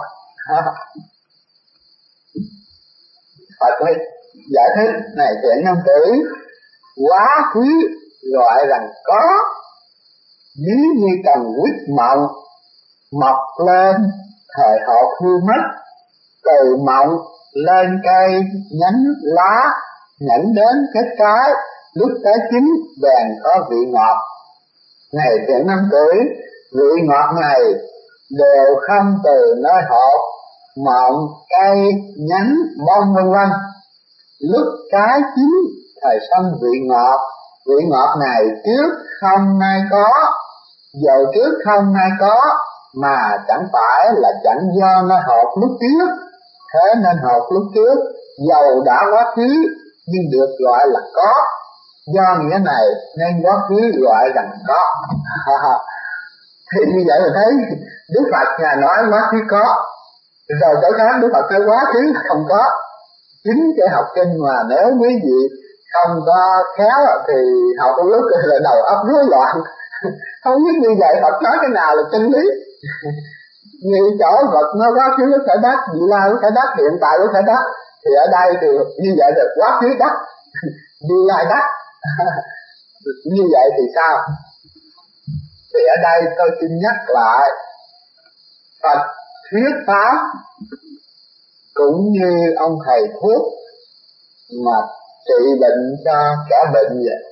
Phật mới giải thích này chuyện năm tử, quá khứ gọi rằng có, ví như cần quýt mộng mọc lên thời họ hư mất, từ mộng lên cây nhánh lá nhẫn đến kết trái, lúc trái chín bèn có vị ngọt. Này thiện nam tử, vị ngọt này đều không từ nơi hột, mộng, cây, nhánh, bông vân vân. Lúc trái chín thời sanh vị ngọt. Vị ngọt này trước không nay có, dầu trước không nay có, mà chẳng phải là chẳng do nơi hột lúc trước. Thế nên hột lúc trước dầu đã quá khứ nhưng được gọi là có. Do nghĩa này nên quá khứ gọi rằng có. Thì như vậy là thấy Đức Phật Ngài nói quá khứ có, rồi tới khác Đức Phật nói quá khứ không có. Chính cái học kinh mà nếu quý vị không có khéo thì học một lúc là đầu óc rối loạn. Không biết như vậy Phật nói cái nào là chân lý. Như chỗ Phật nó quá khứ có thể đắc, vị lai có thể đắc, hiện tại có thể đắc, thì ở đây thì như vậy được quá khứ đắc, vị lai đắc. Như vậy thì sao? Thì ở đây tôi xin nhắc lại, Phật thuyết pháp cũng như ông thầy thuốc mà trị bệnh cho kẻ bệnh vậy.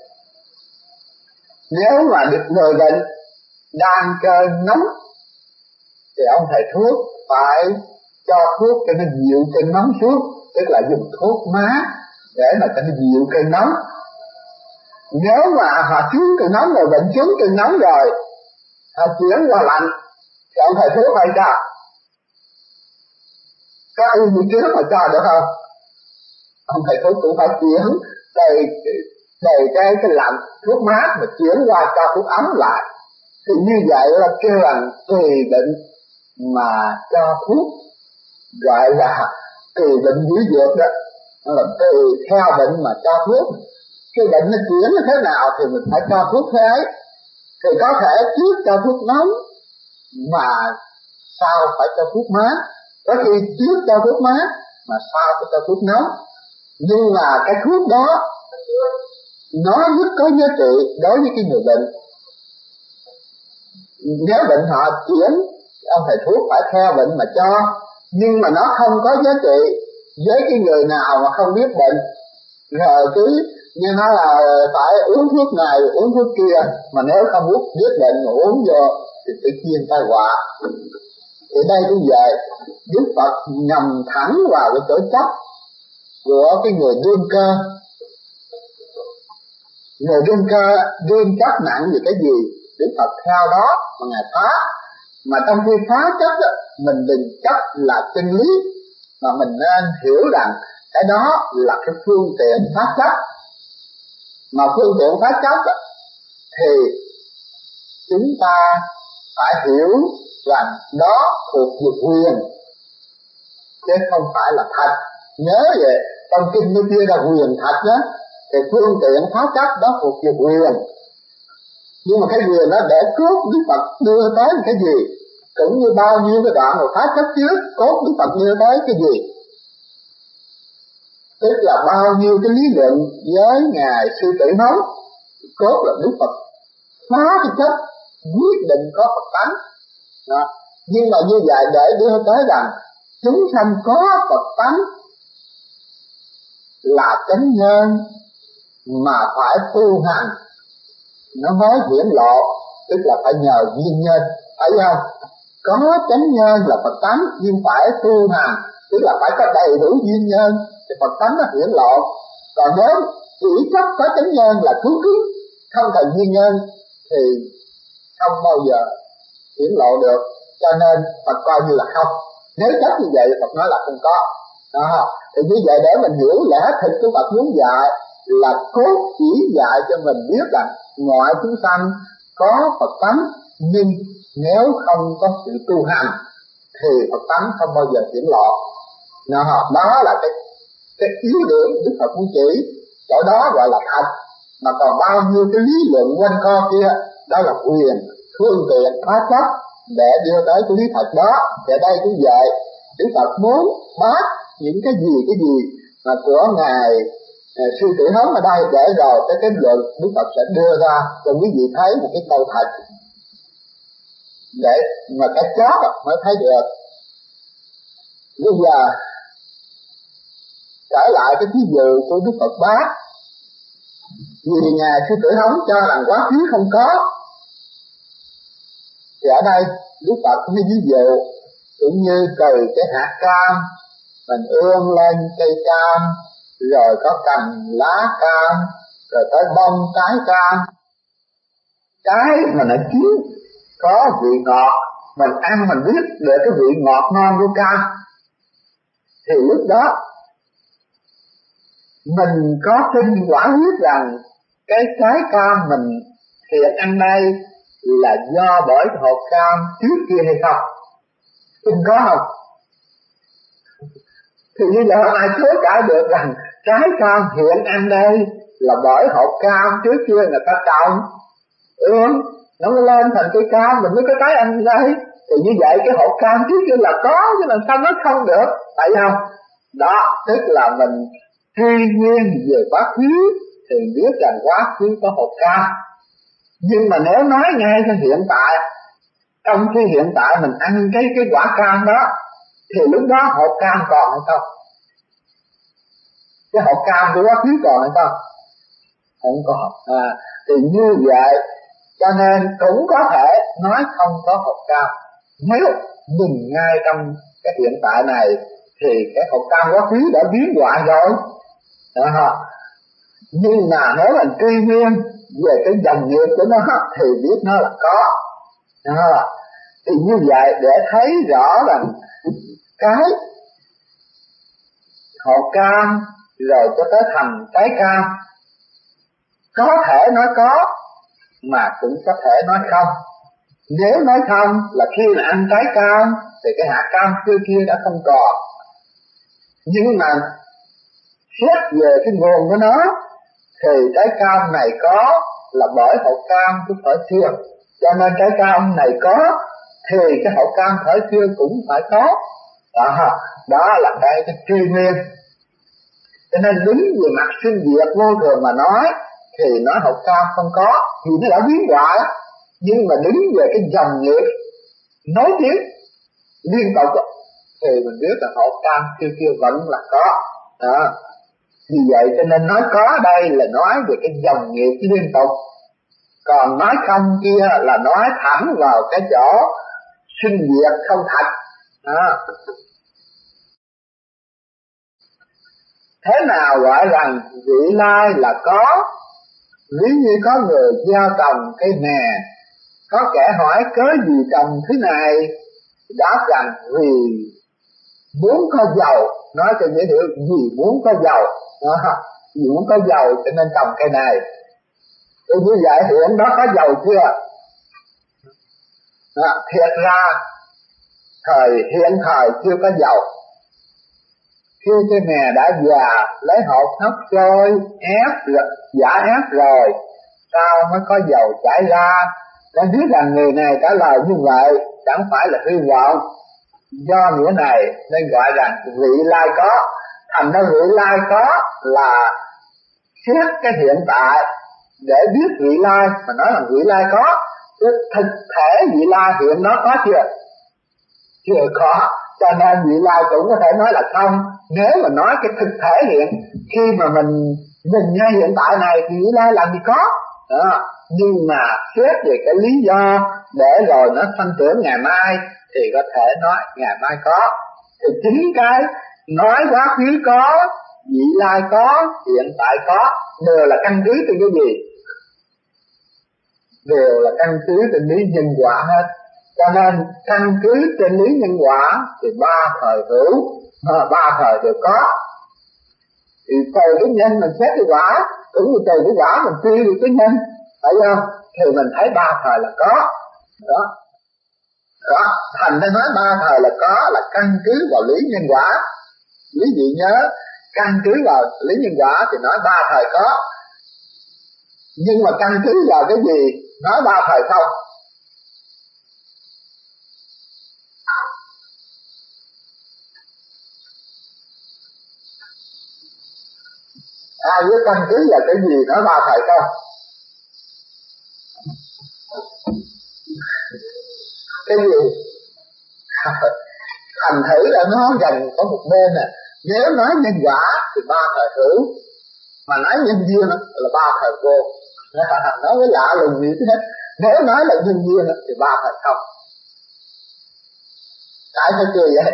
Nếu mà được người bệnh đang cơn nóng thì ông thầy thuốc phải cho thuốc cho nó dịu cơn nóng xuống, tức là dùng thuốc mát để mà cho nó dịu cơn nóng. Nếu mà họ xuống cơn nóng rồi, bệnh xuống cơn nóng rồi, họ chuyển qua lạnh thì ông thầy thuốc phải cho. Có y như trước mà cho được không? Ông thầy thuốc cũng phải chuyển đầy cái lạnh thuốc mát mà chuyển qua cho thuốc ấm lại. Thì như vậy là kêu rằng tùy bệnh mà cho thuốc, gọi là tùy bệnh dưới dược đó, là tùy theo bệnh mà cho thuốc. Cái bệnh nó chuyển như thế nào thì mình phải cho thuốc thế ấy. Thì có thể trước cho thuốc nóng mà sau phải cho thuốc mát, có khi trước cho thuốc mát mà sau phải cho thuốc nóng. Nhưng mà cái thuốc đó nó rất có giá trị đối với cái người bệnh. Nếu bệnh họ chuyển, ông thầy thuốc phải theo bệnh mà cho, nhưng mà nó không có giá trị với cái người nào mà không biết bệnh, rồi cứ như nó là phải uống thuốc này uống thuốc kia, mà nếu không biết bệnh mà uống vô thì tự nhiên tai họa. Thì đây cũng vậy, Đức Phật nhằm thẳng vào cái chỗ chấp của cái người đương cơ. Người đương cơ đương chấp nặng về cái gì, Đức Phật theo đó mà Ngài phá. Mà trong khi phá chấp đó, mình đừng chấp là chân lý, mà mình nên hiểu rằng cái đó là cái phương tiện phá chấp. Mà phương tiện phá chấp đó, thì chúng ta phải hiểu rằng đó thuộc về quyền chứ không phải là thật. Nhớ vậy, trong kinh nó kia là quyền thật đó, thì phương tiện phá chấp đó thuộc về quyền. Nhưng mà cái quyền đó để cốt Đức Phật đưa tới cái gì, cũng như bao nhiêu cái đoạn mà phá chấp trước, cốt Đức Phật đưa tới cái gì, tức là bao nhiêu cái lý luận với Ngài Sư Tử Hống, cốt là Đức Phật phá cái chất quyết định có Phật tánh đó. Nhưng mà như vậy để đưa tới rằng chúng sanh có Phật tánh là chánh nhân mà phải tu hành nó mới hiển lộ, tức là phải nhờ duyên nhân, phải không? Có chánh nhân là Phật tánh nhưng phải tu hành, tức là phải có đầy đủ duyên nhân thì Phật tánh nó hiển lộ. Còn nếu chỉ chấp có chánh nhân là cứng không cần duyên nhân thì không bao giờ hiển lộ được, cho nên Phật coi như là không. Nếu chấp như vậy Phật nói là không có đó. Thì như vậy để mình hiểu lẽ thực của Phật muốn dạy là cốt chỉ dạy cho mình biết rằng mọi chúng sanh có Phật tánh, nhưng nếu không có sự tu hành thì Phật tánh không bao giờ hiển lộ. Đó là cái yếu điểm Đức Phật muốn chỉ, chỗ đó gọi là thật. Mà còn bao nhiêu cái lý luận quanh co kia đó là quyền phương tiện phá chấp để đưa tới cái lý thật đó. Thì đây cũng vậy, Đức Phật muốn bác những cái gì mà của ngài sư tử hống ở đây, để rồi cái kết luận Đức Phật sẽ đưa ra cho quý vị thấy một cái câu thật để mà cái chót mới thấy được. Bây giờ trở lại cái ví dụ của Đức Phật bác, vì ngài sư tử hống cho rằng quá khứ không có, thì ở đây Đức Phật mới ví dụ cũng như từ cái hạt cam mình ươm lên cây cam, rồi có cành lá cam, rồi tới bông trái cam. Cái mà nó chín có vị ngọt, mình ăn mình biết được cái vị ngọt ngon của cam, thì lúc đó mình có tin quả quyết rằng cái trái cam mình hiện ăn đây là do bởi cái hột cam trước kia hay không? Tin có không? Thì như vậy ai chối cãi được rằng trái cam hiện ăn đây là bởi hột cam trước kia người ta trồng nó mới lên thành cây cam mình mới có trái ăn đây. Thì như vậy cái hột cam trước kia là có, chứ làm sao nó không được, phải không? Đó, tức là mình truy nguyên về quá khứ thì biết rằng quá khứ có hột cam. Nhưng mà nếu nói ngay cho hiện tại, trong khi hiện tại mình ăn cái quả cam đó, thì lúc đó hột cam còn hay không? Cái hột cam của quá khứ còn hay không? Không còn. Thì như vậy cho nên cũng có thể nói không có hột cam. Nếu nhìn ngay trong cái hiện tại này thì cái hột cam quá khứ đã biến hoại rồi đó. Nhưng mà nếu mình truy nguyên về cái dòng nghiệp của nó thì biết nó là có đó. Thì như vậy để thấy rõ rằng cái hột cam rồi cho tới thành trái cam, có thể nói có mà cũng có thể nói không. Nếu nói không là khi mà ăn trái cam thì cái hạt cam xưa kia đã không còn. Nhưng mà xét về cái nguồn của nó thì trái cam này có là bởi hột cam của thời xưa, cho nên trái cam này có thì cái hột cam thời xưa cũng phải có. Đó là cái truy nguyên. Cho nên đứng về mặt sinh diệt vô thường mà nói thì nói hột cam không có thì nó đã biến hoại. Nhưng mà đứng về cái dòng nghiệp nối tiếp liên tục thì mình biết là hột cam kia kia vẫn là có đó. Vì vậy cho nên nói có đây là nói về cái dòng nghiệp liên tục, còn nói không kia là nói thẳng vào cái chỗ sinh diệt không thật đó. Thế nào gọi rằng vị lai là có? Ví như có người gieo trồng cây mè, có kẻ hỏi cớ gì trồng thế này, đáp rằng vì muốn có giàu. Nói cho dễ hiểu, vì muốn có giàu đó. Vì muốn có giàu cho nên trồng cây này. Thì như vậy hiện đó có giàu chưa? Thiệt ra hiện thời chưa có giàu. Khi cái mè đã già lấy hột hấp trôi ép giả ép rồi sao mới có dầu chảy ra. Đã biết rằng người này trả lời như vậy chẳng phải là hy vọng. Do nghĩa này nên gọi rằng vị lai có. Thành ra vị lai có là xét cái hiện tại để biết vị lai, mà nói là vị lai có, thực thể vị lai hiện đó có chưa? Chưa có, cho nên vị lai cũng có thể nói là không. Nếu mà nói cái thực thể hiện, khi mà mình nhìn ngay hiện tại này thì vị lai làm gì có đó. Nhưng mà xét về cái lý do để rồi nó sanh trưởng ngày mai thì có thể nói ngày mai có. Thì chính cái nói quá khứ có, vị lai có, hiện tại có, đều là căn cứ trên cái gì? Đều là căn cứ trên lý nhân quả hết. Cho nên căn cứ trên lý nhân quả thì ba thời hữu, ba thời đều có. Thì từ cái nhân mình xét cái quả, cũng như từ cái quả mình suy được cái nhân, phải không? Thì mình thấy ba thời là có. Đó. Đó, thành ra nói ba thời là có, là căn cứ vào lý nhân quả. Quý vị nhớ, căn cứ vào lý nhân quả thì nói ba thời có. Nhưng mà căn cứ vào cái gì nói ba thời không? Ai biết căn cứ vào cái gì nói ba thời không? Cái gì? Thành thử là nó gần có một bên nè. Nếu nói nhân quả thì ba thời hữu, mà nói nhân duyên là ba thời vô. Nó mới lạ lùng gì hết. Nếu nói là nhân duyên thì ba thời không. Tại sao cười vậy?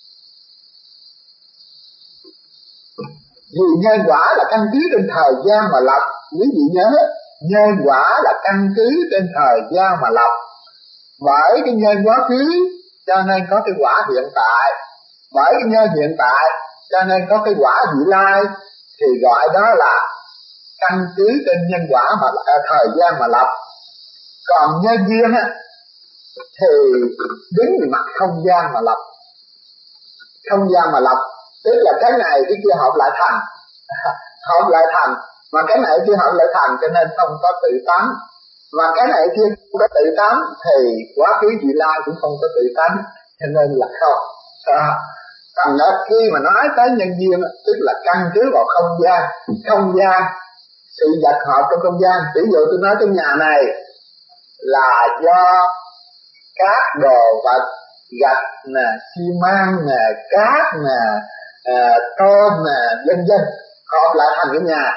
Vì nhân quả là căn cứ trên thời gian mà lập. Quý vị nhớ, nhân quả là căn cứ trên thời gian mà lập. Bởi cái nhân quá khứ cho nên có cái quả hiện tại, bởi cái nhân hiện tại cho nên có cái quả vị lai, thì gọi đó là căn cứ trên nhân quả mà thời gian mà lập. Còn nhân duyên á thì đứng về mặt không gian mà lập. Không gian mà lập tức là cái này cái kia hợp lại thành hợp lại thành, mà cái này kia hợp lại thành, cho nên không có tự tánh. Mà cái này kia không có tự tánh thì quá khứ vị lai cũng không có tự tánh, cho nên là không. Thành ra khi mà nói tới nhân duyên tức là căn cứ vào không gian. Không gian, sự vật hợp trong không gian. Ví dụ tôi nói cái nhà này là do các đồ vật, gạch nè, xi măng nè, cát nè, tôm nè, vân vân hợp lại thành cái nhà.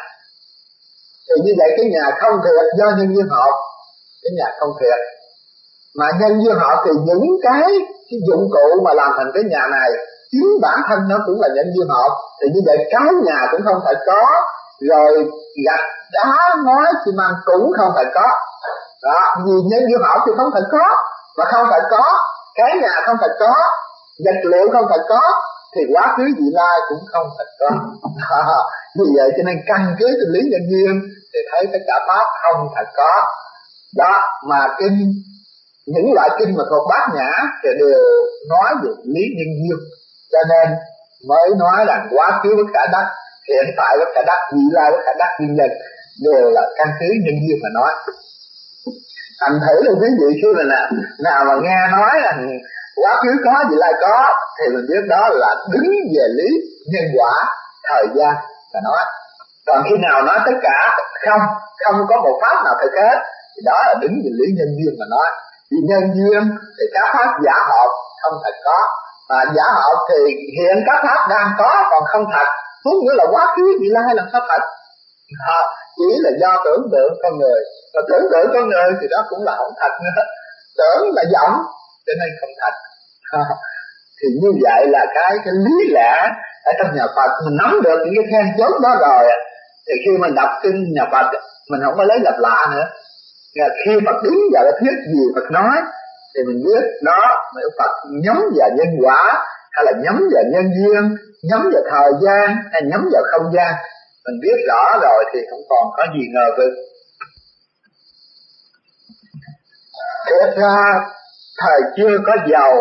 Thì như vậy cái nhà không thiệt do nhân duyên hợp, cái nhà không thiệt. Mà nhân duyên hợp thì những cái dụng cụ mà làm thành cái nhà này chính bản thân nó cũng là nhân duyên hợp. Thì như vậy cái nhà cũng không phải có, rồi gạch đá ngói xi măng cũng không phải có. Đó, vì nhân duyên hợp thì không phải có, mà không phải có, cái nhà không phải có, vật liệu không phải có, thì quá khứ vị lai cũng không phải có. Vì vậy cho nên căn cứ trên lý nhân duyên thì thấy tất cả pháp không phải có. Đó, mà kinh, những loại kinh mà thuộc Bát Nhã thì đều nói về lý nhân duyên, cho nên mới nói là quá khứ bất khả đắc, hiện tại bất khả đắc, vị lai bất khả đắc, nguyên nhân đều là căn cứ nhân duyên mà nói. Thành thử là quý vị khi mà nào mà nghe nói là quá khứ có, vị lai có, thì mình biết đó là đứng về lý nhân quả thời gian mà nói. Còn khi nào nói tất cả không có một pháp nào thực hết, thì đó là đứng về lý nhân duyên mà nói. Vì nhân duyên thì các pháp giả hợp không thật có, mà giả hợp thì hiện các pháp đang có còn không thật. Huống nữa là quá khứ vị lai làm sao thật? Chỉ là do tưởng tượng con người, và tưởng tượng con người thì đó cũng là không thật nữa. Tưởng là vọng cho nên không thật. Thì như vậy là cái lý lẽ ở trong nhà Phật mình nắm được những cái then chốt đó rồi, thì khi mình đọc kinh nhà Phật mình không có lấy lặp lạ nữa. Khi Phật đứng vào cái thuyết gì Phật nói thì mình biết đó là Phật nhắm vào nhân quả, hay là nhắm vào nhân duyên, nhắm vào thời gian, hay nhắm vào không gian. Mình biết rõ rồi thì không còn có gì ngờ vực. Thật ra thời chưa có dầu,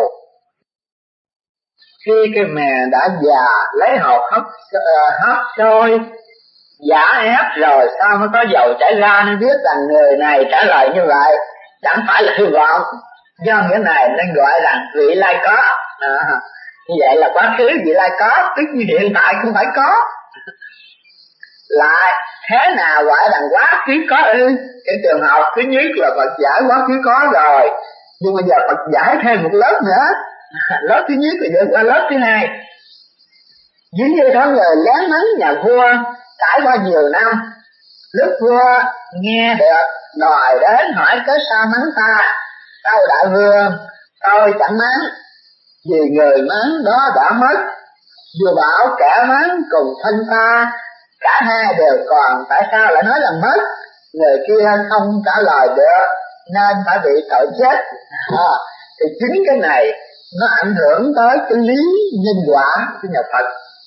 khi cái mè đã già lấy hột hấp sôi giả ép rồi sao mới có dầu chảy ra, nên biết rằng người này trả lời như vậy chẳng phải là hư vọng. Do nghĩa này nên gọi rằng vị lai có. Như vậy là quá khứ vị lai có, tức như hiện tại cũng phải có. Lại thế nào gọi là quá khứ có ư? Cái trường hợp thứ nhất là Phật giải quá khứ có rồi, nhưng bây giờ Phật giải thêm một lớp nữa. Lớp thứ nhất là vượt qua lớp thứ hai. Ví như có người lén mắng nhà vua trải qua nhiều năm, lúc vua nghe được đòi đến hỏi cớ sao mắng ta. Tâu đại vương, tôi chẳng mắng, vì người mắng đó đã mất. Vua bảo kẻ mắng cùng thân ta, cả hai đều còn, tại sao lại nói là mất? Người kia không trả lời được nên phải bị tội chết. Thì chính cái này nó ảnh hưởng tới cái lý nhân quả của nhà Phật.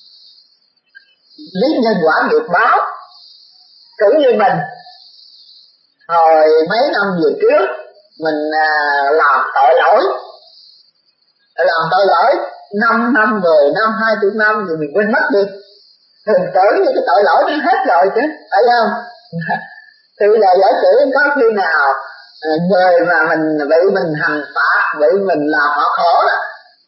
Lý nhân quả nghiệp báo. Cũng như mình hồi mấy năm về trước mình làm tội lỗi 5 năm, 10 năm, 20 năm thì mình quên mất đi. Thường tưởng như cái tội lỗi nó hết rồi chứ, phải không? Thì là giả sử có khi nào người mà bị mình hành phạt, bị mình làm họ khổ đó,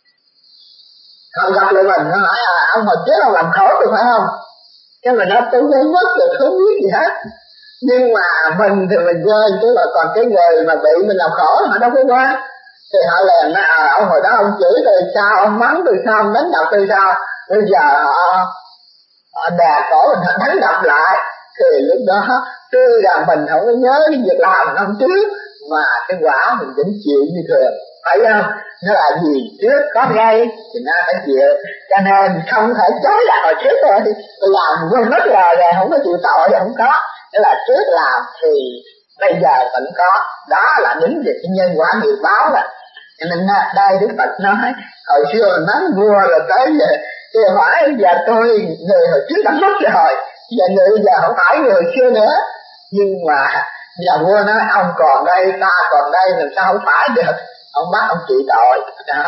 họ gặp lại mình, nó hỏi ông hồi trước ông làm khổ được phải không? Cái mình nói tôi quên mất rồi, không biết gì hết. Nhưng mà mình thì mình quên, chứ là còn cái người mà bị mình làm khổ họ đâu có quên. Thì họ liền nói ông hồi đó ông chửi tôi sao, ông mắng tôi sao, ông đánh đập tôi sao, bây giờ họ đè cổ mình, họ đánh đập lại. Thì lúc đó tuy rằng mình không có nhớ cái việc làm năm trước, mà cái quả mình vẫn chịu như thường, phải không? Nó là gì trước có gây thì nó phải chịu, cho nên không thể chối lại hồi trước thôi. Tôi làm quên mất rồi không có chịu tội, không có. Nghĩa là trước làm thì bây giờ vẫn có. Đó là đứng về cái nhân quả nghiệp báo đó. Cho nên đây Đức Phật nói hồi xưa mình mắng vua rồi tới giờ thì hỏi giờ tôi người hồi trước đã mất rồi, giờ người bây giờ không phải người hồi xưa nữa. Nhưng mà nhà vua nói ông còn đây, ta còn đây, làm sao không phải được. Ông bắt ông chịu tội đó.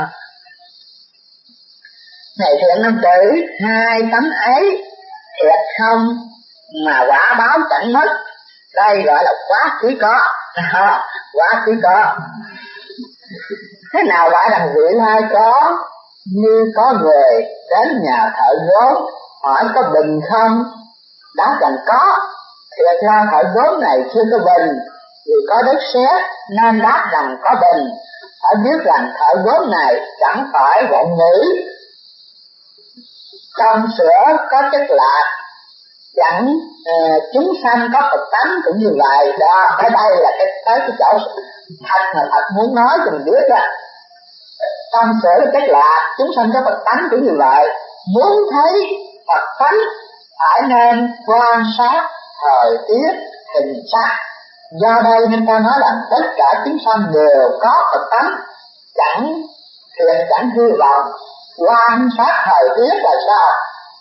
Này thiện nam tử, hai tánh ấy thiệt không mà quả báo chẳng mất. Đây gọi là quá khứ có. Quá khứ có. Thế nào gọi là vị lai có? Như có người đến nhà thợ gốm hỏi có bình không, đã chẳng có. Thiệt ra thợ gốm này chưa có bình, vì có đất sét nên đáp rằng có bình. Phải biết rằng thợ gốm này chẳng phải vọng ngữ. Trong sữa có chất lạc, chẳng chúng sanh có Phật tánh cũng như vậy. Đó, ở đây là cái chỗ thật mà thật muốn nói cho mình biết đó. Trong sữa có chất lạc, chúng sanh có Phật tánh cũng như vậy. Muốn thấy Phật tánh phải nên quan sát thời tiết, hình sắc. Do đây nên ta nói là tất cả chúng sanh đều có Phật tánh, chẳng hư vọng. Quan sát thời tiết là sao?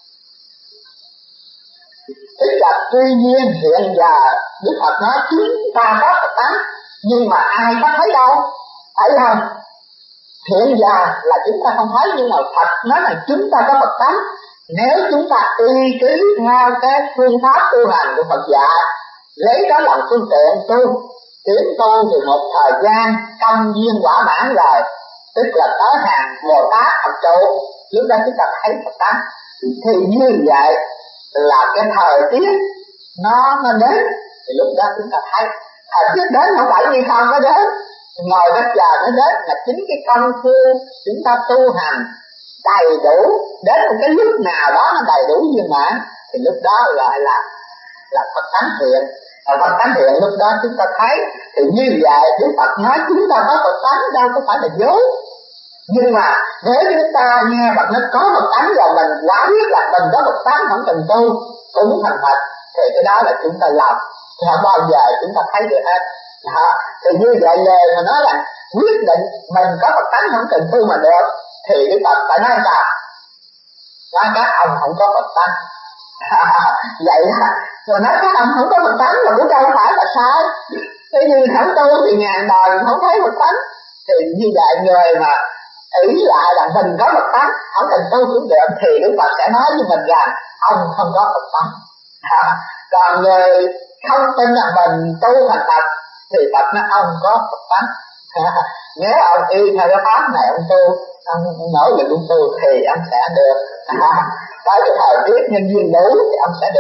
Tức là tuy nhiên hiện giờ Đức Phật nói chúng ta có Phật tánh, nhưng mà ai có thấy đâu, phải không? Hiện giờ là chúng ta không thấy, nhưng mà Phật nói là chúng ta có Phật tánh. Nếu chúng ta y cứ theo cái phương pháp tu hành của Phật dạy, lấy đó làm phương tiện tu, tiến tu thì một thời gian tâm duyên quả mãn rồi, tức là tới hàng Bồ Tát Phật trụ, lúc đó chúng ta thấy Phật tánh. Thì như vậy là cái thời tiết nó đến, thì lúc đó chúng ta thấy thời tiết đến không phải như không nó đến, ngồi đất trời nó đến, là chính cái công phu chúng ta tu hành đầy đủ, đến một cái lúc nào đó nó đầy đủ viên mãn, thì lúc đó gọi là Phật tánh hiện. Phật tánh hiện lúc đó chúng ta thấy. Thì như vậy Đức Phật nói chúng ta có Phật tánh đâu có phải là dối. Nhưng mà nếu chúng ta nghe Phật nó có Phật tánh rồi mình quả biết là mình có Phật tánh, không cần tu cũng thành Phật, thì cái đó là chúng ta làm, thì không bao giờ chúng ta thấy được hết. Thì như vậy lời mà nói là quyết định mình có Phật tánh không cần tu mà được, thì Đức Phật phải nói sao? Nói các ông không có Phật tánh. Vậy đó, rồi nói các ông không có Phật tánh là cũng đâu phải là sai. Thế nhưng không tu thì ngàn đời không thấy Phật tánh. Thì như vậy người mà ý lại là mình có Phật tánh, không cần tu cũng được, thì Đức Phật sẽ nói với mình rằng ông không có Phật tánh. Còn người không tin là mình tu thành Phật thì Phật nói ông có Phật tánh. Nếu ông y theo cái pháp này ông tu, ông nỗ lực ông tu thì ông sẽ được. Tới cái thời tiết nhân duyên đủ thì ông sẽ được.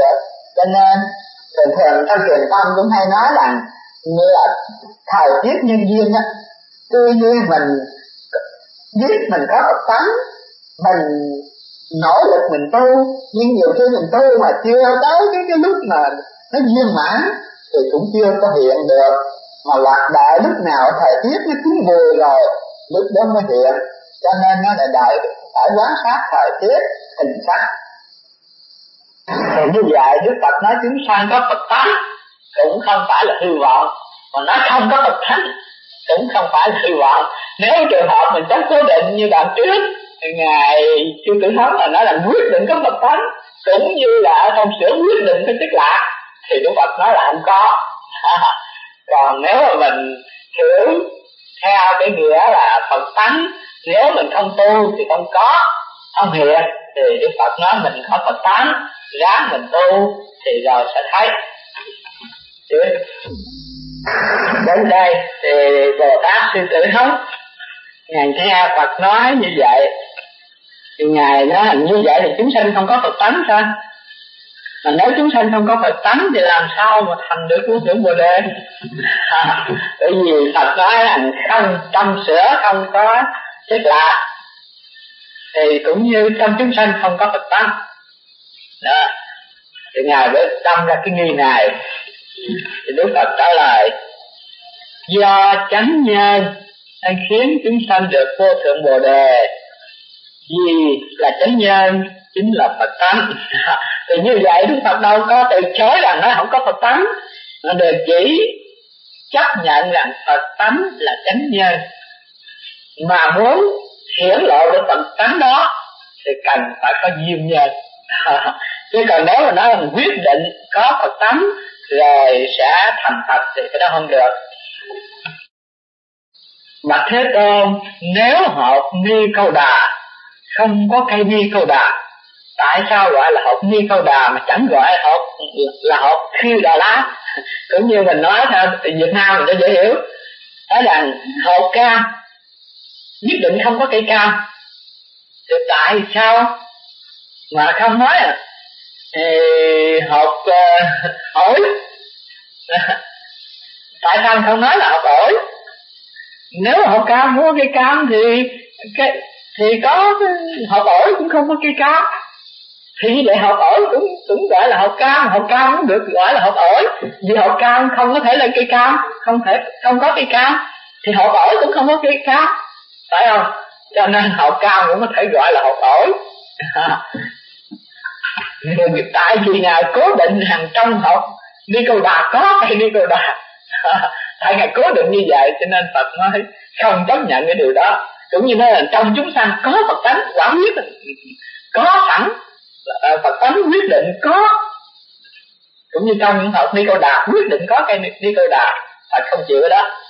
Cho nên thường trong truyền thông cũng hay nói rằng như là thời tiết nhân duyên á, tuy nhiên mình biết mình có Phật tánh, mình nỗ lực mình tu, nhưng nhiều khi mình tu mà chưa tới cái lúc mà nó viên mãn thì cũng chưa có hiện được, mà lạc đợi lúc nào thời tiết nó chín mùi rồi lúc đó mới hiện. Cho nên nó lại đợi phải quan sát thời tiết hình sắc. Thì như vậy Đức Phật nói chúng sanh có Phật tánh cũng không phải là hư vọng, mà nói không có Phật tánh cũng không phải là hư vọng. Nếu trường hợp mình chắc cố định như đoạn trước, Ngài Sư Tử Thống là nói là quyết định có Phật tánh, cũng như là thông sửa quyết định có tức lạc, thì Đức Phật nói là không có. Còn nếu mà mình hiểu theo cái nghĩa là Phật tánh, nếu mình không tu thì không có, không hiện, thì Đức Phật nói mình có Phật tánh, ráng mình tu thì rồi sẽ thấy. Đến đây thì Bồ Tát Sư Tử Thống Ngài nghe Phật nói như vậy thì Ngài nói như vậy thì chúng sanh không có Phật tánh sao? Mà nếu chúng sanh không có Phật tánh thì làm sao mà thành được cứu hưởng Bồ Đề? Bởi vì Phật nói rằng không tâm sửa không có tức lạc, thì cũng như trong chúng sanh không có Phật tánh đó. Thì Ngài mới đâm ra cái nghi này. Thì Đức Phật trả lời do chánh nhân anh khiến chúng sanh được vô thượng Bồ Đề, vì là chánh nhân chính là Phật tánh. Thì như vậy Đức Phật đâu có từ chối rằng nó không có Phật tánh, nó đều chỉ chấp nhận rằng Phật tánh là chánh nhân. Mà muốn hiển lộ được Phật tánh đó thì cần phải có duyên nhân. Chứ còn nếu mà nói là quyết định có Phật tánh rồi sẽ thành Phật thì cái đó không được. Bạch Thế Tôn, nếu hột ni câu đà không có cây ni câu đà, tại sao gọi là hột ni câu đà mà chẳng gọi là hột khi đà lá? Cũng như mình nói theo Việt Nam mình cho dễ hiểu, nói rằng hột cam nhất định không có cây cam, thì tại sao mà không nói hột ổi? Tại sao không nói là hột ổi? Nếu hột cam mua cây cam thì có hột ổi cũng không có cây cam, thì như vậy hột ổi cũng gọi là hột cam cũng được gọi là hột ổi, vì hột cam không có thể là cây cam, không có cây cam thì hột ổi cũng không có cây cam, phải không? Cho nên hột cam cũng có thể gọi là hột ổi. Tại vì Ngài cố định hàng trong hột ni câu đà có cây ni câu đà. Tại Ngài cố định như vậy cho nên Phật nói không chấp nhận cái điều đó. Cũng như nói là trong chúng sanh có Phật tánh quả quyết, có sẵn Phật tánh quyết định có, cũng như trong những hột ni câu đà quyết định có cây ni câu đà, Phật không chịu cái đó.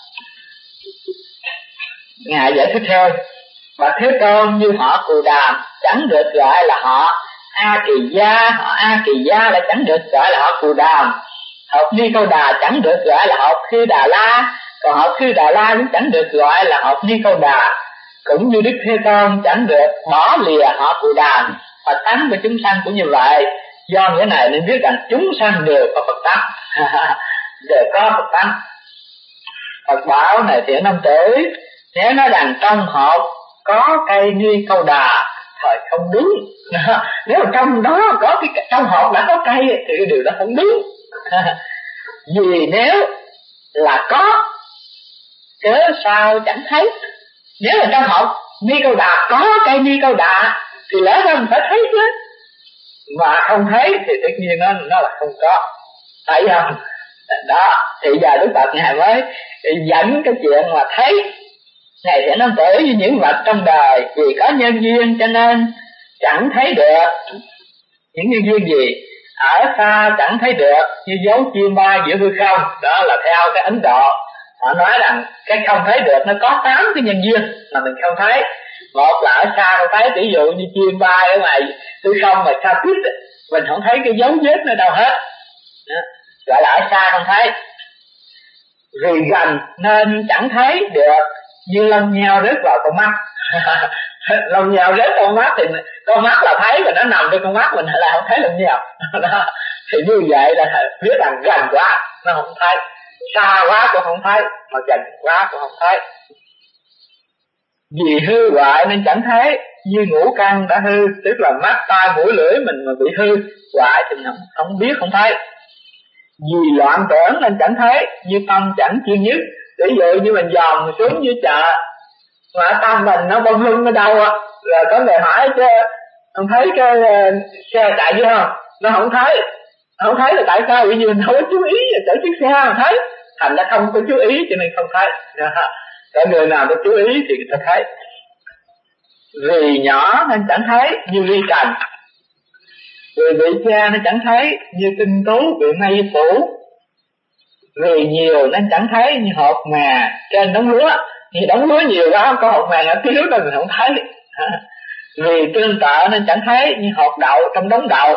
Ngài giải thích theo Bạch Thế Tôn, như họ Cù Đàm chẳng được gọi là họ A Kỳ Gia, họ A Kỳ Gia lại chẳng được gọi là họ Cù Đàm. Hột ni câu đà chẳng được gọi là hột Khư Đà La, còn hột Khư Đà La cũng chẳng được gọi là hột ni câu đà. Cũng như Đức Thế Tôn chẳng được bỏ lìa họ Cù Đàm. Phật tánh của chúng sanh cũng như vậy. Do nghĩa này nên biết rằng chúng sanh đều có Phật tánh. Đều có Phật tánh. Phật bảo này Thiện Nam Tử, nếu nói rằng trong hột có cây ni câu đà thời không đúng. Nếu trong đó có cái trong hột đã có cây thì cái điều đó không đúng. Vì nếu là có cớ sao chẳng thấy. Nếu là trong hột ni câu đà có cây ni câu đà thì lẽ ra mình phải thấy chứ, mà không thấy thì tất nhiên nó là không có, phải không? Đó, thì giờ Đức Phật Ngài mới dẫn cái chuyện mà thấy. Ngài sẽ nói tới như những vật trong đời vì có nhân duyên cho nên chẳng thấy được. Những nhân duyên gì? Ở xa chẳng thấy được, như dấu chim bay giữa hư không. Đó là theo cái Ấn Độ. Họ nói rằng cái không thấy được nó có 8 cái nhân duyên mà mình không thấy. Một là ở xa không thấy, ví dụ như chim bay ở ngoài hư không mà xa tít, mình không thấy cái dấu vết nơi đâu hết. Đó, gọi là ở xa không thấy. Vì gần nên chẳng thấy được, như lông nheo rớt vào con mắt. Lông nheo rớt con mắt thì con mắt là thấy, và nó nằm trên con mắt mình là không thấy lông nheo. Thì như vậy là biết rằng gần quá nó không thấy, xa quá cũng không thấy, mà gần quá cũng không thấy. Vì hư hoại nên chẳng thấy, như ngũ căn đã hư, tức là mắt tai mũi lưỡi mình mà bị hư hoại thì không biết không thấy. Vì loạn tưởng nên chẳng thấy, như tâm chẳng chuyên nhất. Ví dụ như mình dòm xuống dưới chợ mà tâm mình nó bông lung ở đâu á, rồi có người hỏi chứ không thấy cái xe chạy chứ không, nó không thấy là tại sao? Vì mình không có chú ý chở chiếc xe mà thấy, thành ra không có chú ý cho nên không thấy. Có người nào có chú ý thì người ta thấy. Vì nhỏ nên chẳng thấy, như ly trần. Vì bị che nên chẳng thấy, như tinh tú bị mây phủ. Vì nhiều nên chẳng thấy, như hột mè trên đống lúa. Vì đống lúa nhiều quá, có hột mè nó thiếu nên mình không thấy. Vì tương tự nên chẳng thấy, như hột đậu trong đống đậu.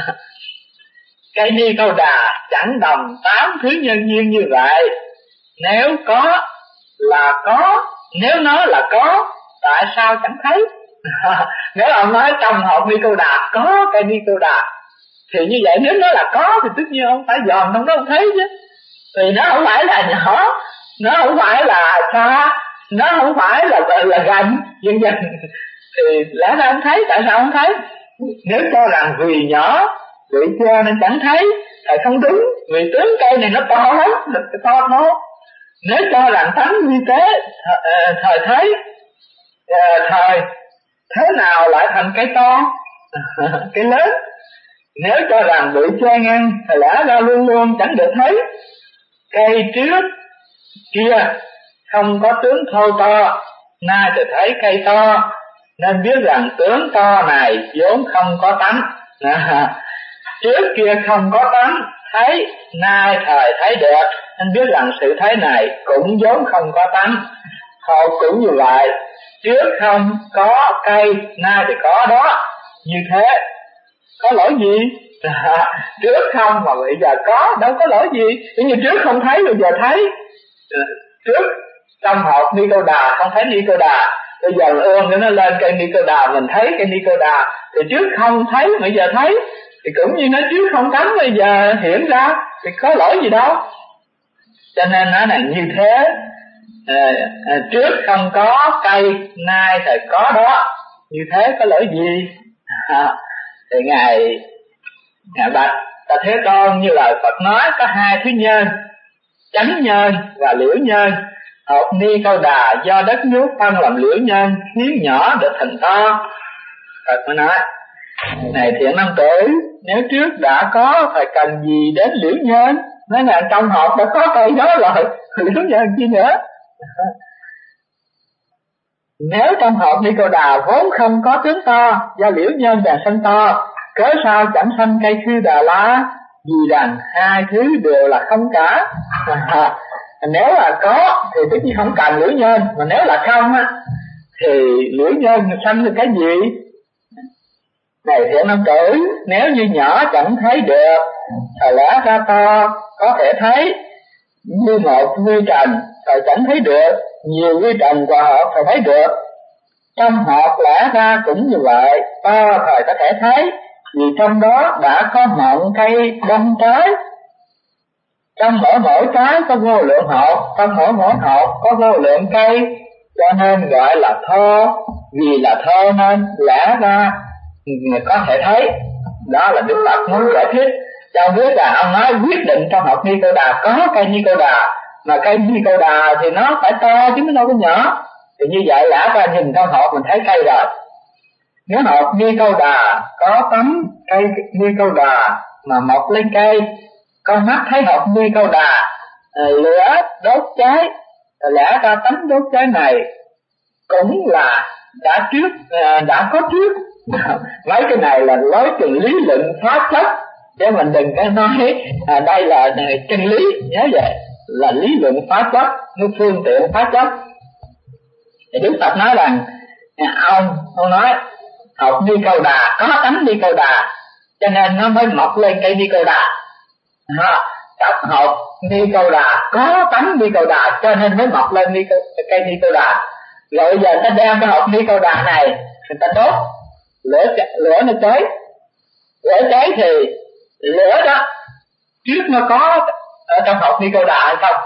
Cây ni câu đà chẳng đồng 8 thứ nhân duyên như vậy. Nếu có là có, nếu nói là có, tại sao chẳng thấy? Nếu ông nói trong hộp ni câu đà có cây ni câu đà, thì như vậy nếu nói là có thì tất nhiên ông phải dòm trong đó ông thấy chứ. Thì nó không phải là nhỏ, nó không phải là xa, nó không phải là gần, vân vân. Thì lẽ ra ông thấy, tại sao không thấy? Nếu cho rằng vì nhỏ bị che nên chẳng thấy thì không đúng, vì tướng cây này nó to lắm, nó to thôi. Nếu cho rằng tánh như thế, thời thấy, thời thế nào lại thành cây to, cây lớn. Nếu cho rằng bị che ngăn thì lẽ ra luôn luôn chẳng được thấy. Cây trước kia không có tướng thô to, nay thì thấy cây to, nên biết rằng tướng to này vốn không có tánh. Trước kia không có tánh thấy, nay thời thấy được, nên biết rằng sự thấy này cũng vốn không có tánh. Hột cũng như vậy, trước không có cây, nay thì có đó. Như thế có lỗi gì? Trước không mà bây giờ có, đâu có lỗi gì. Nếu như trước không thấy, bây giờ thấy. Trước trong hộp ni câu đà không thấy ni câu đà, bây giờ ương nó lên cây ni câu đà mình thấy cây ni câu đà. Thì trước không thấy, bây giờ thấy, thì cũng như nó trước không tánh bây giờ hiện ra, thì có lỗi gì đâu. Cho nên nó là như thế. Trước không có cây, nay thì có đó. Như thế có lỗi gì? Thì Ngài bạch Ta Thế Tôn như lời Phật nói có 2 thứ nhân, chánh nhân và liễu nhân. Hột ni câu đà do đất nước phân làm liễu nhân, khiến nhỏ được thành to. Phật mới nói: này thiện nam tử, nếu trước đã có phải cần gì đến liễu nhân? Nói là trong hộp đã có cây đó rồi, liễu nhân chi nữa. Nếu trong hộp ni câu đà vốn không có tướng to, do liễu nhân bèn sanh to, cớ sao chẳng sanh cây khư đà la? Vì rằng 2 thứ đều là không cả. Nếu là có thì tất nhiên không cần liễu nhân, mà nếu là không á thì liễu nhân sanh được cái gì? Này thiện nam tử, nếu như nhỏ chẳng thấy được thì lẽ ra to có thể thấy. Như một vi trần thì chẳng thấy được, nhiều vi trần hòa hợp thì thấy được. Trong hộp lẽ ra cũng như vậy, to thời có thể thấy, vì trong đó đã có mộng cây bông trái. Trong mỗi trái có vô lượng hộp, trong mỗi hộp có vô lượng cây, cho nên gọi là thơ. Vì là thơ nên lẽ ra có thể thấy. Đó là Đức Phật muốn giải thích. Trong biết là ông nói quyết định trong hộp ni câu đà có cây ni câu đà, mà cây ni câu đà thì nó phải to chứ nó đâu có nhỏ. Thì như vậy lẽ ra nhìn trong hộp mình thấy cây rồi. Nếu hộp ni câu đà có tấm cây ni câu đà mà mọc lên cây, con mắt thấy hộp ni câu đà lửa đốt cháy, thì lẽ ra tấm đốt cháy này cũng là đã có trước. Mấy cái này là nói từ lý luận phá chấp, chứ mình đừng có nói đây là chân lý. Nhớ vậy, là lý luận phá chấp, nó phương tiện phá chấp. Thì Đức Phật nói rằng ông nói hộp ni câu đà có tánh ni câu đà, cho nên nó mới mọc lên cây ni câu đà. Trong hộp ni câu đà có tánh ni câu đà, cho nên mới mọc lên cây ni câu đà. Rồi giờ ta đem cái hộp ni câu đà này, người ta đốt lửa nó cháy. Lửa cháy thì lửa đó trước nó có ở trong hộp Nicoda hay không?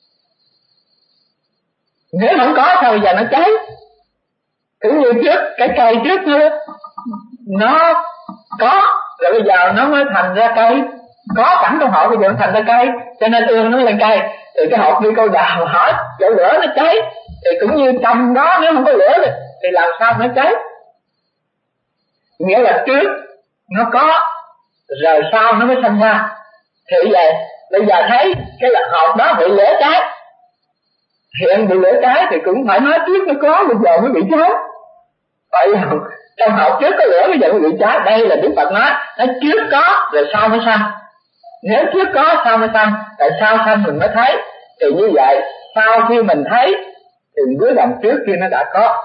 Nếu không có sao bây giờ nó cháy? Cũng như trước cái cây trước nó có rồi bây giờ nó mới thành ra cây, có sẵn trong hộp bây giờ nó thành ra cây, cho nên ương nó lên cây. Thì cái hộp Nicoda mà hỏi chỗ lửa nó cháy thì cũng như trong đó nếu không có lửa thì làm sao nó cháy? Nghĩa là trước nó có rồi sau nó mới sinh ra. Thì vậy bây giờ thấy cái hộp đó bị lửa cháy, hiện bị lửa cháy thì cũng phải nói trước nó có bây giờ mới bị cháy. Tại vì trong hộp trước có lửa bây giờ mới bị cháy. Đây là Đức Phật nói trước có rồi sau mới sanh. Nếu trước có sau mới sanh, tại sao sanh mình mới thấy? Thì như vậy sau khi mình thấy thì mình biết rằng trước kia nó đã có.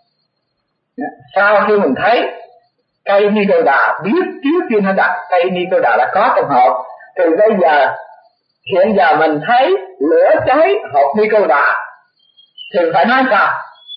Sau khi mình thấy cây Nicoda, biết trước khi nó đặt cây Nicoda đã có trong hộp, thì bây giờ hiện giờ mình thấy lửa cháy hộp Nicoda thì phải nói sao?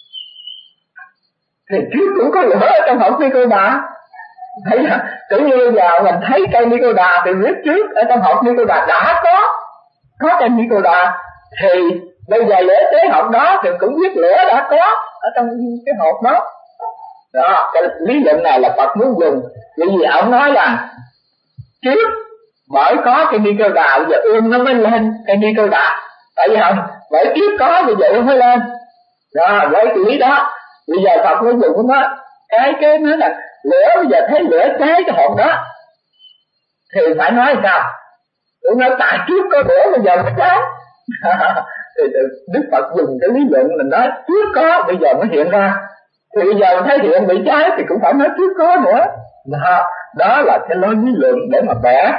Thì trước cũng có lửa trong hộp Nicoda. Thấy là cũng như bây giờ mình thấy cây Nicoda thì biết trước ở trong hộp Nicoda đã có cây Nicoda, thì bây giờ lửa cháy hộp đó thì cũng biết lửa đã có ở trong cái hộp đó. Đó, cái lý luận này là Phật muốn dùng, bởi vì ông nói rằng trước bởi có cái Nicoda bây giờ ương nó mới lên cái Nicoda. Tại vì không, bởi trước có bây giờ ương mới lên. Đó, với cái lý đó bây giờ Phật mới dùng nó cái nói là lửa bây giờ thấy lửa cháy cái hộp đó thì phải nói sao? Tôi nói tại trước có lửa bây giờ mới cháy. Thì Đức Phật dùng cái lý luận mình nói trước có bây giờ mới hiện ra. Thì bây giờ mình thấy hiện bị cháy thì cũng phải nói trước có nữa. Đó là cái lối lý luận để mà vẽ.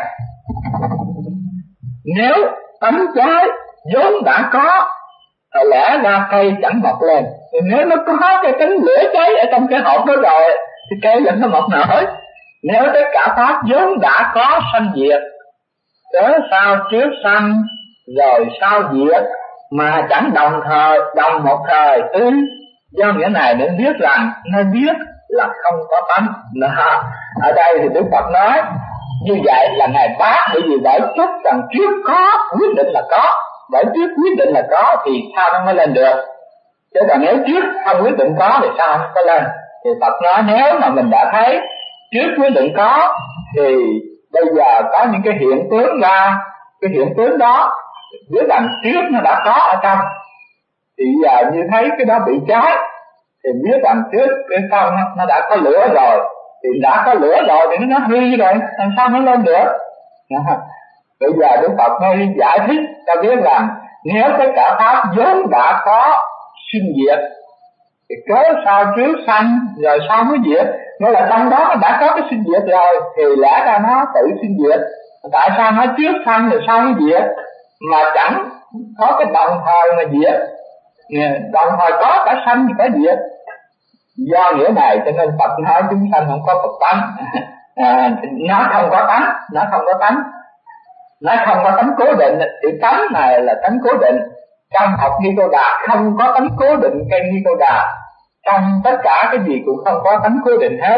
Nếu tánh cháy vốn đã có, lẽ ra cây chẳng mọc lên. Thì nếu nó có cái tánh lửa cháy ở trong cái hộp đó rồi thì cây lên nó mọc nổi. Nếu tất cả pháp vốn đã có sanh diệt, cớ sao trước sanh rồi sau diệt mà chẳng đồng một thời ư? Do nghĩa này nên biết rằng nên biết là không có tánh. Ở đây thì Đức Phật nói như vậy là Ngài bác, bởi vì bởi chất rằng trước có quyết định là có, bởi trước quyết định là có thì sao nó mới lên được. Chứ còn nếu trước không quyết định có thì sao nó có lên? Thì Phật nói nếu mà mình đã thấy trước quyết định có thì bây giờ có những cái hiện tướng ra, cái hiện tướng đó biết rằng trước nó đã có ở trong, thì giờ như thấy cái đó bị cháy thì biết rằng trước cái sau nó đã có lửa rồi, thì đã có lửa rồi thì nó hư rồi, làm sao nó lên được? Bây giờ Đức Phật mới giải thích cho biết rằng nếu tất cả pháp vốn đã có sinh diệt thì cớ sao trước sanh rồi sau mới diệt. Nghĩa là trong đó đã có cái sinh diệt rồi thì lẽ ra nó tự sinh diệt. Tại sao nó trước sanh rồi sau mới diệt mà chẳng có cái đồng thời mà diệt? Đồng thời có cả sanh thì có diệt. Do nghĩa này cho nên Phật nói chúng sanh không có Phật tánh. Nó không có tánh, nó không có tánh cố định. Thì tánh này là tánh cố định. Trong học Nicoda không có tánh cố định cây Nicoda. Trong tất cả cái gì cũng không có tánh cố định hết.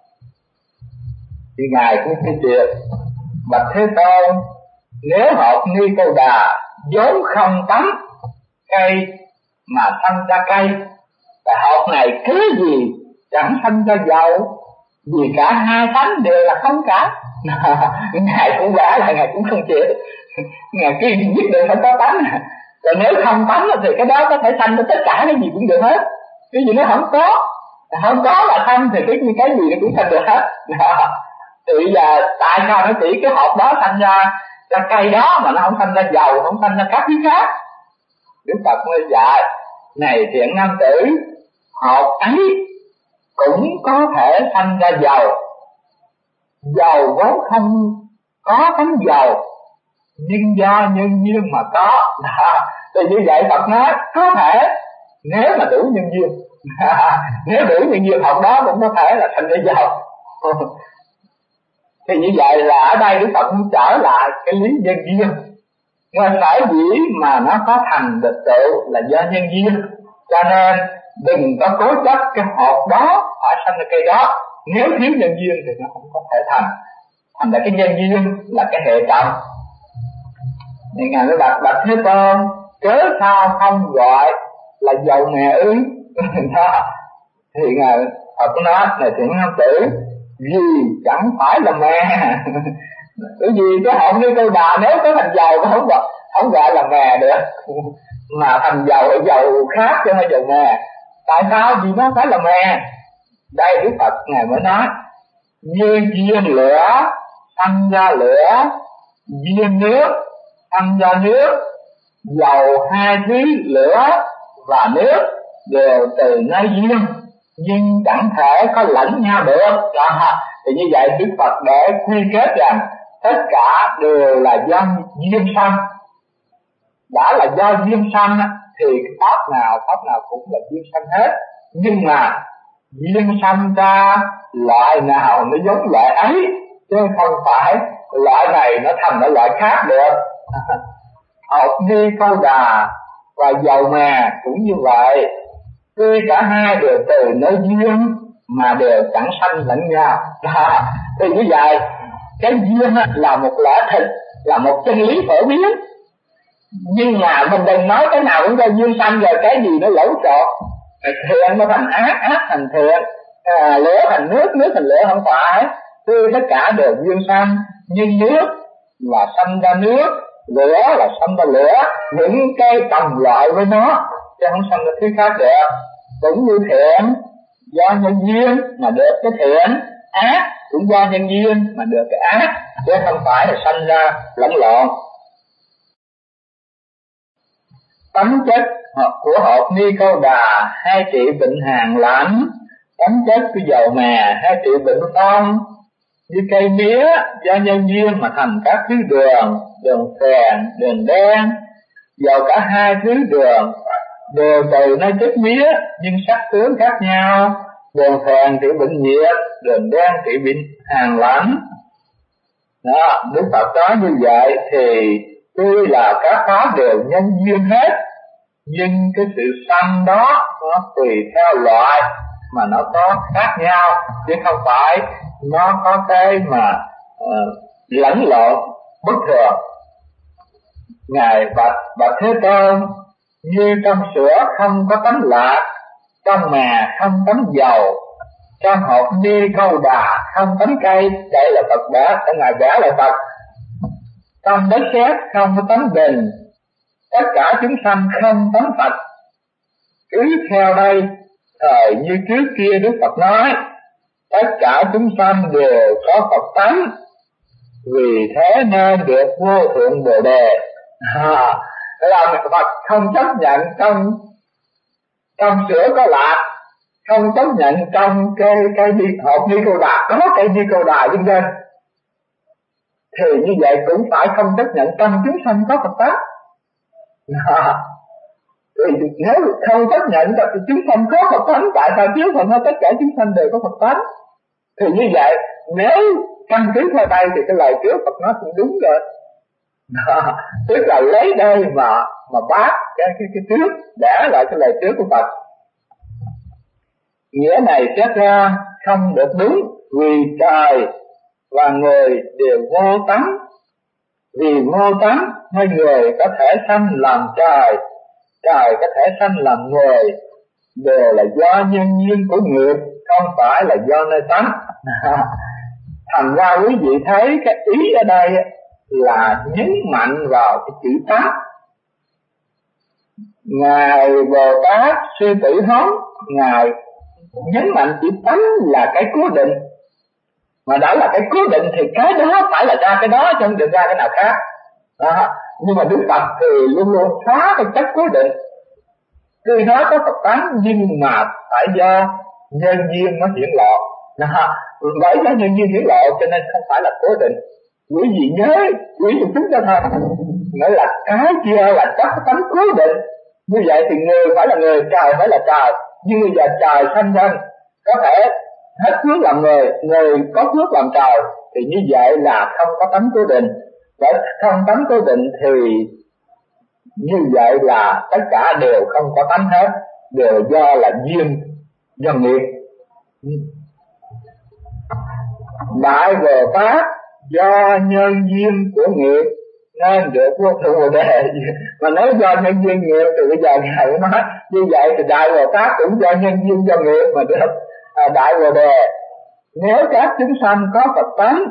Thì Ngài cũng khai triệt: bạch Thế Tôn, nếu hộp Nicoda vốn không tánh cây mà sanh ra cây, tại hộp này cái gì chẳng sanh ra dầu, vì cả hai tánh đều là không cả. Ngài cũng vả là Ngài cũng không chịu. Ngài cứ nhất định phải có tánh. Còn nếu không tánh thì cái đó có thể sanh ra tất cả cái gì cũng được hết. Cái gì nó không có là sanh thì cái gì nó cũng sanh được hết. Thì bây giờ tại sao nó chỉ cái hộp đó sanh ra cây đó mà nó không sanh ra dầu, không sanh ra các thứ khác? Đức Phật mới dạy: này thiện nam tử, hộp ấy cũng có thể sanh ra dầu. Dầu vốn không có tánh dầu, nhưng do nhân duyên mà có. Thì như vậy Phật nói có thể nếu mà đủ nhân duyên. Nếu đủ nhân duyên hộp đó cũng có thể là thành ra dầu. Thì như vậy là ở đây Đức Phật muốn trở lại cái lý nhân duyên. Ngoài phải dĩ mà nó có thành được tựu là do nhân duyên. Cho nên đừng có cố chấp cái hộp đó phải sanh ra cây đó. Nếu thiếu nhân duyên thì nó không có thể thành. thành ra cái nhân duyên là cái hệ trọng. Nên Ngài mới bạch Thế Tôn, cớ sao không gọi là dầu mè ư? Đó. Thì Ngài Phật nói là Thiện Nam Tử, vì chẳng phải là mè. Bởi vì cái họng Ni Câu Đà nếu có thành dầu không gọi là mè được, mà thành dầu khác chứ không phải dầu mè. Tại sao? Vì nó phải là mè. Đây Đức Phật Ngài mới nói, như viên lửa sanh ra lửa, viên nước sanh ra nước, dầu hai thứ lửa và nước đều từ nơi duyên, nhưng chẳng thể có lẫn nhau được. Thì như vậy Đức Phật để quy kết rằng tất cả đều là do duyên sanh. Đã là do duyên sanh thì pháp nào cũng là duyên sanh hết. Nhưng mà duyên sanh ra loại nào nó giống loại ấy, chứ không phải loại này nó thành ở loại khác được. Hột Ni Câu Đà và dầu mè cũng như vậy, tuy cả hai đều từ nơi duyên mà đều chẳng sanh lẫn nhau. Thì như vậy cái duyên là một lẽ thịt, là một chân lý phổ biến, nhưng mà mình đừng nói cái nào cũng do duyên sanh, rồi cái gì nó lẫn trộn. Thiện nó thành ác, ác thành thiện, lửa thành nước, nước thành lửa. Không phải, tuy tất cả đều duyên sanh, nhưng nước là sanh ra nước, lửa là sanh ra lửa, những cái đồng loại với nó, chứ không sanh ra thứ khác được. Cũng như thiện do nhân duyên mà được cái thiện, ác cũng do nhân duyên mà được cái ác, chứ không phải là sanh ra lẫn lộn. Tánh chất của hột Ni Câu Đà hay trị bệnh hàn lãnh, tánh chất của dầu mè hay trị bệnh phong. Như cây mía do nhân duyên mà thành các thứ đường, đường phèn, đường đen. Dầu cả hai thứ đường đều từ nơi chất mía nhưng sắc tướng khác nhau. Đường phèn trị bệnh nhiệt, đường đen trị bệnh hàn lãnh. Đó, Đức Phật nói như vậy thì tuy là các pháp đều nhân duyên hết, nhưng cái sự sanh đó nó tùy theo loại mà nó có khác nhau, chứ không phải nó có cái mà lẫn lộn bất thường. Ngài bạch Thế Tôn, như trong sữa không có tánh lạc, trong mè không tánh dầu, trong hột Ni Câu Đà không tánh cây. Đây là Phật vẽ, Ngài vẽ lại Phật. Trong đất sét không có tánh bình, tất cả chúng sanh không tánh Phật. Cứ theo đây, thời như trước kia Đức Phật nói, tất cả chúng sanh đều có Phật tánh, vì thế nên được vô thượng Bồ Đề. Là Phật không chấp nhận trong sữa có lạc, không chấp nhận trong cái hột Ni Câu Đà có cây Ni Câu Đà vân vân. Thì như vậy cũng phải không chấp nhận trong chúng sanh có Phật tánh. Thì nếu không chấp nhận thì chúng sanh có Phật tánh, tại sao chứ Phật nói tất cả chúng sanh đều có Phật tánh? Thì như vậy nếu căn cứ theo đây thì cái lời trước Phật nói cũng đúng rồi. Tức là lấy đây mà bác cái trước để lại cái lời trước của Phật. Nghĩa này xét ra không được đúng, vì trời và người đều vô tánh. Vì vô tánh nên người có thể sanh làm trời, trời có thể sanh làm người, đều là do nhân duyên của nghiệp, không phải là do nơi tánh. Thành ra quý vị thấy cái ý ở đây là nhấn mạnh vào cái chữ tánh. Ngài Bồ Tát Sư Tử Hống, Ngài nhấn mạnh chữ tánh là cái cố định. Mà đã là cái cố định thì cái đó phải là ra cái đó, chứ không được ra cái nào khác. Nhưng mà Đức Phật thì luôn luôn phá cái chất cố định. Tuy nó có Phật tánh nhưng mà phải do nhân duyên nó hiển lộ. Bởi do nhân duyên hiển lộ cho nên không phải là cố định. Quý vị nhớ, quý vị chúng ta thôi, nghĩa là cái kia là chất tánh cố định. Như vậy thì người phải là người, trời phải là trời. Nhưng bây giờ trời sanh nhân, có thể hết phước làm người, người có phước làm trời, thì như vậy là không có tánh cố định. Bởi không tánh cố định thì như vậy là tất cả đều không có tánh hết, đều do là duyên, do nghiệp. Đại Bồ Tát do nhân duyên của nghiệp nên được vô thượng Bồ Đề. Mà nếu do nhân duyên nghiệp thì bây giờ Ngài mới nói như vậy thì Đại Bồ Tát cũng do nhân duyên do nghiệp mà được Đại Bồ Đề. Nếu các chúng sanh có Phật tánh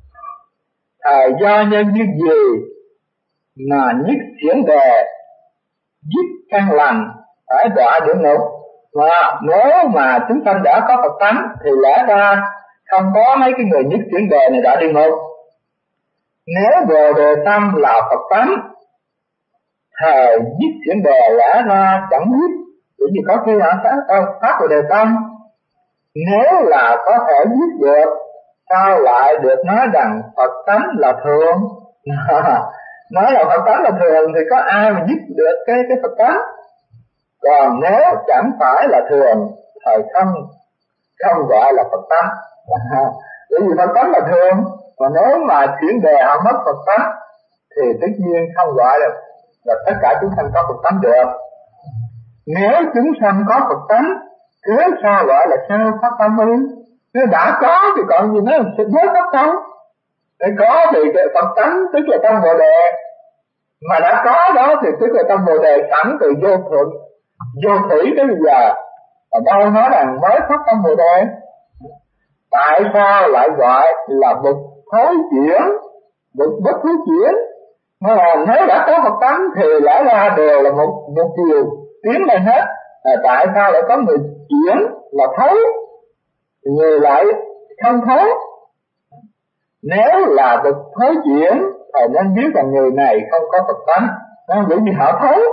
do nhân duyên gì mà nhất chuyển đề dứt căn lành phải đọa địa ngục, và nếu mà chúng sanh đã có Phật tánh thì lẽ ra không có mấy cái người nhất chuyển đề này đọa địa ngục. Nếu Bồ Đề tâm là Phật tánh, thời dứt chuyển đề lẽ ra chẳng biết, bởi vì có khi họ phát Bồ Đề tâm. Nếu là có thể giết được, sao lại được nói rằng Phật tánh là thường? Nói là Phật tánh là thường thì có ai mà giết được cái Phật tánh? Còn nếu chẳng phải là thường, thời không gọi là Phật tánh. Bởi vì Phật tánh là thường, mà nếu mà chuyển đề họ mất Phật tánh thì tất nhiên không gọi là tất cả chúng sanh có Phật tánh được. Nếu chúng sanh có Phật tánh, cứ sao gọi là sơ phát tâm ư? Nếu đã có thì còn gì nữa sẽ bớt phát tâm. Để có thì Phật tánh tức là tâm Bồ Đề, mà đã có đó thì tức là tâm Bồ Đề sẵn từ vô thủy tới bây giờ. Ở đâu nói rằng mới phát tâm Bồ Đề? Tại sao lại gọi là bậc thối chuyển, bậc bất thối chuyển? Mà nếu đã có Phật tánh thì lẽ ra đều là một chiều tiến lên hết. Tại sao lại có người chuyển là thối, người lại không thối? Nếu là bậc thối chuyển thì nên biết rằng người này không có Phật tánh, bởi vì họ thối.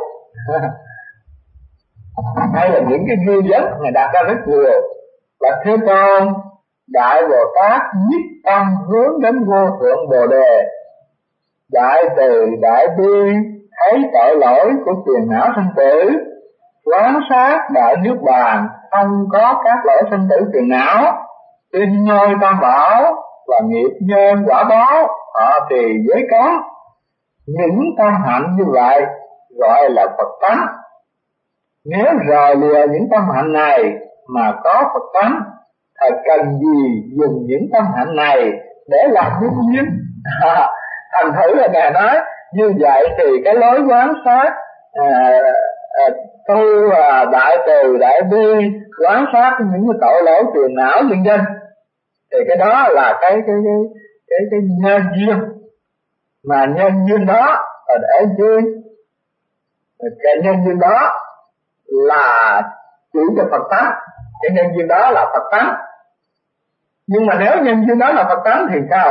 Hay là những cái nghi vấn này đặt ra rất nhiều. Và Thế Tôn, Đại Bồ Tát nhất tâm hướng đến vô thượng Bồ Đề, đại từ đại bi, thấy tội lỗi của phiền não sinh tử, quán sát đại niết bàn, không có các lỗi sinh tử phiền não, tin ngôi tam bảo và nghiệp nhân quả báo, họ trì giới có. Những tâm hạnh như vậy gọi là Phật tánh. Nếu rời lìa những tâm hạnh này mà có Phật tánh, thật cần gì dùng những tâm hạnh này để làm nhân duyên? Thành thử là Ngài nói như vậy thì cái lối quán sát tu đại từ đại bi, quán sát những cái tội lỗi phiền não vân vân, thì cái đó là cái nhân duyên. Mà nhân duyên đó là để vui, cái nhân duyên đó là chỉ cho Phật tánh, cái nhân duyên đó là Phật tánh. Nhưng mà nếu nhân duyên đó là Phật tánh thì sao?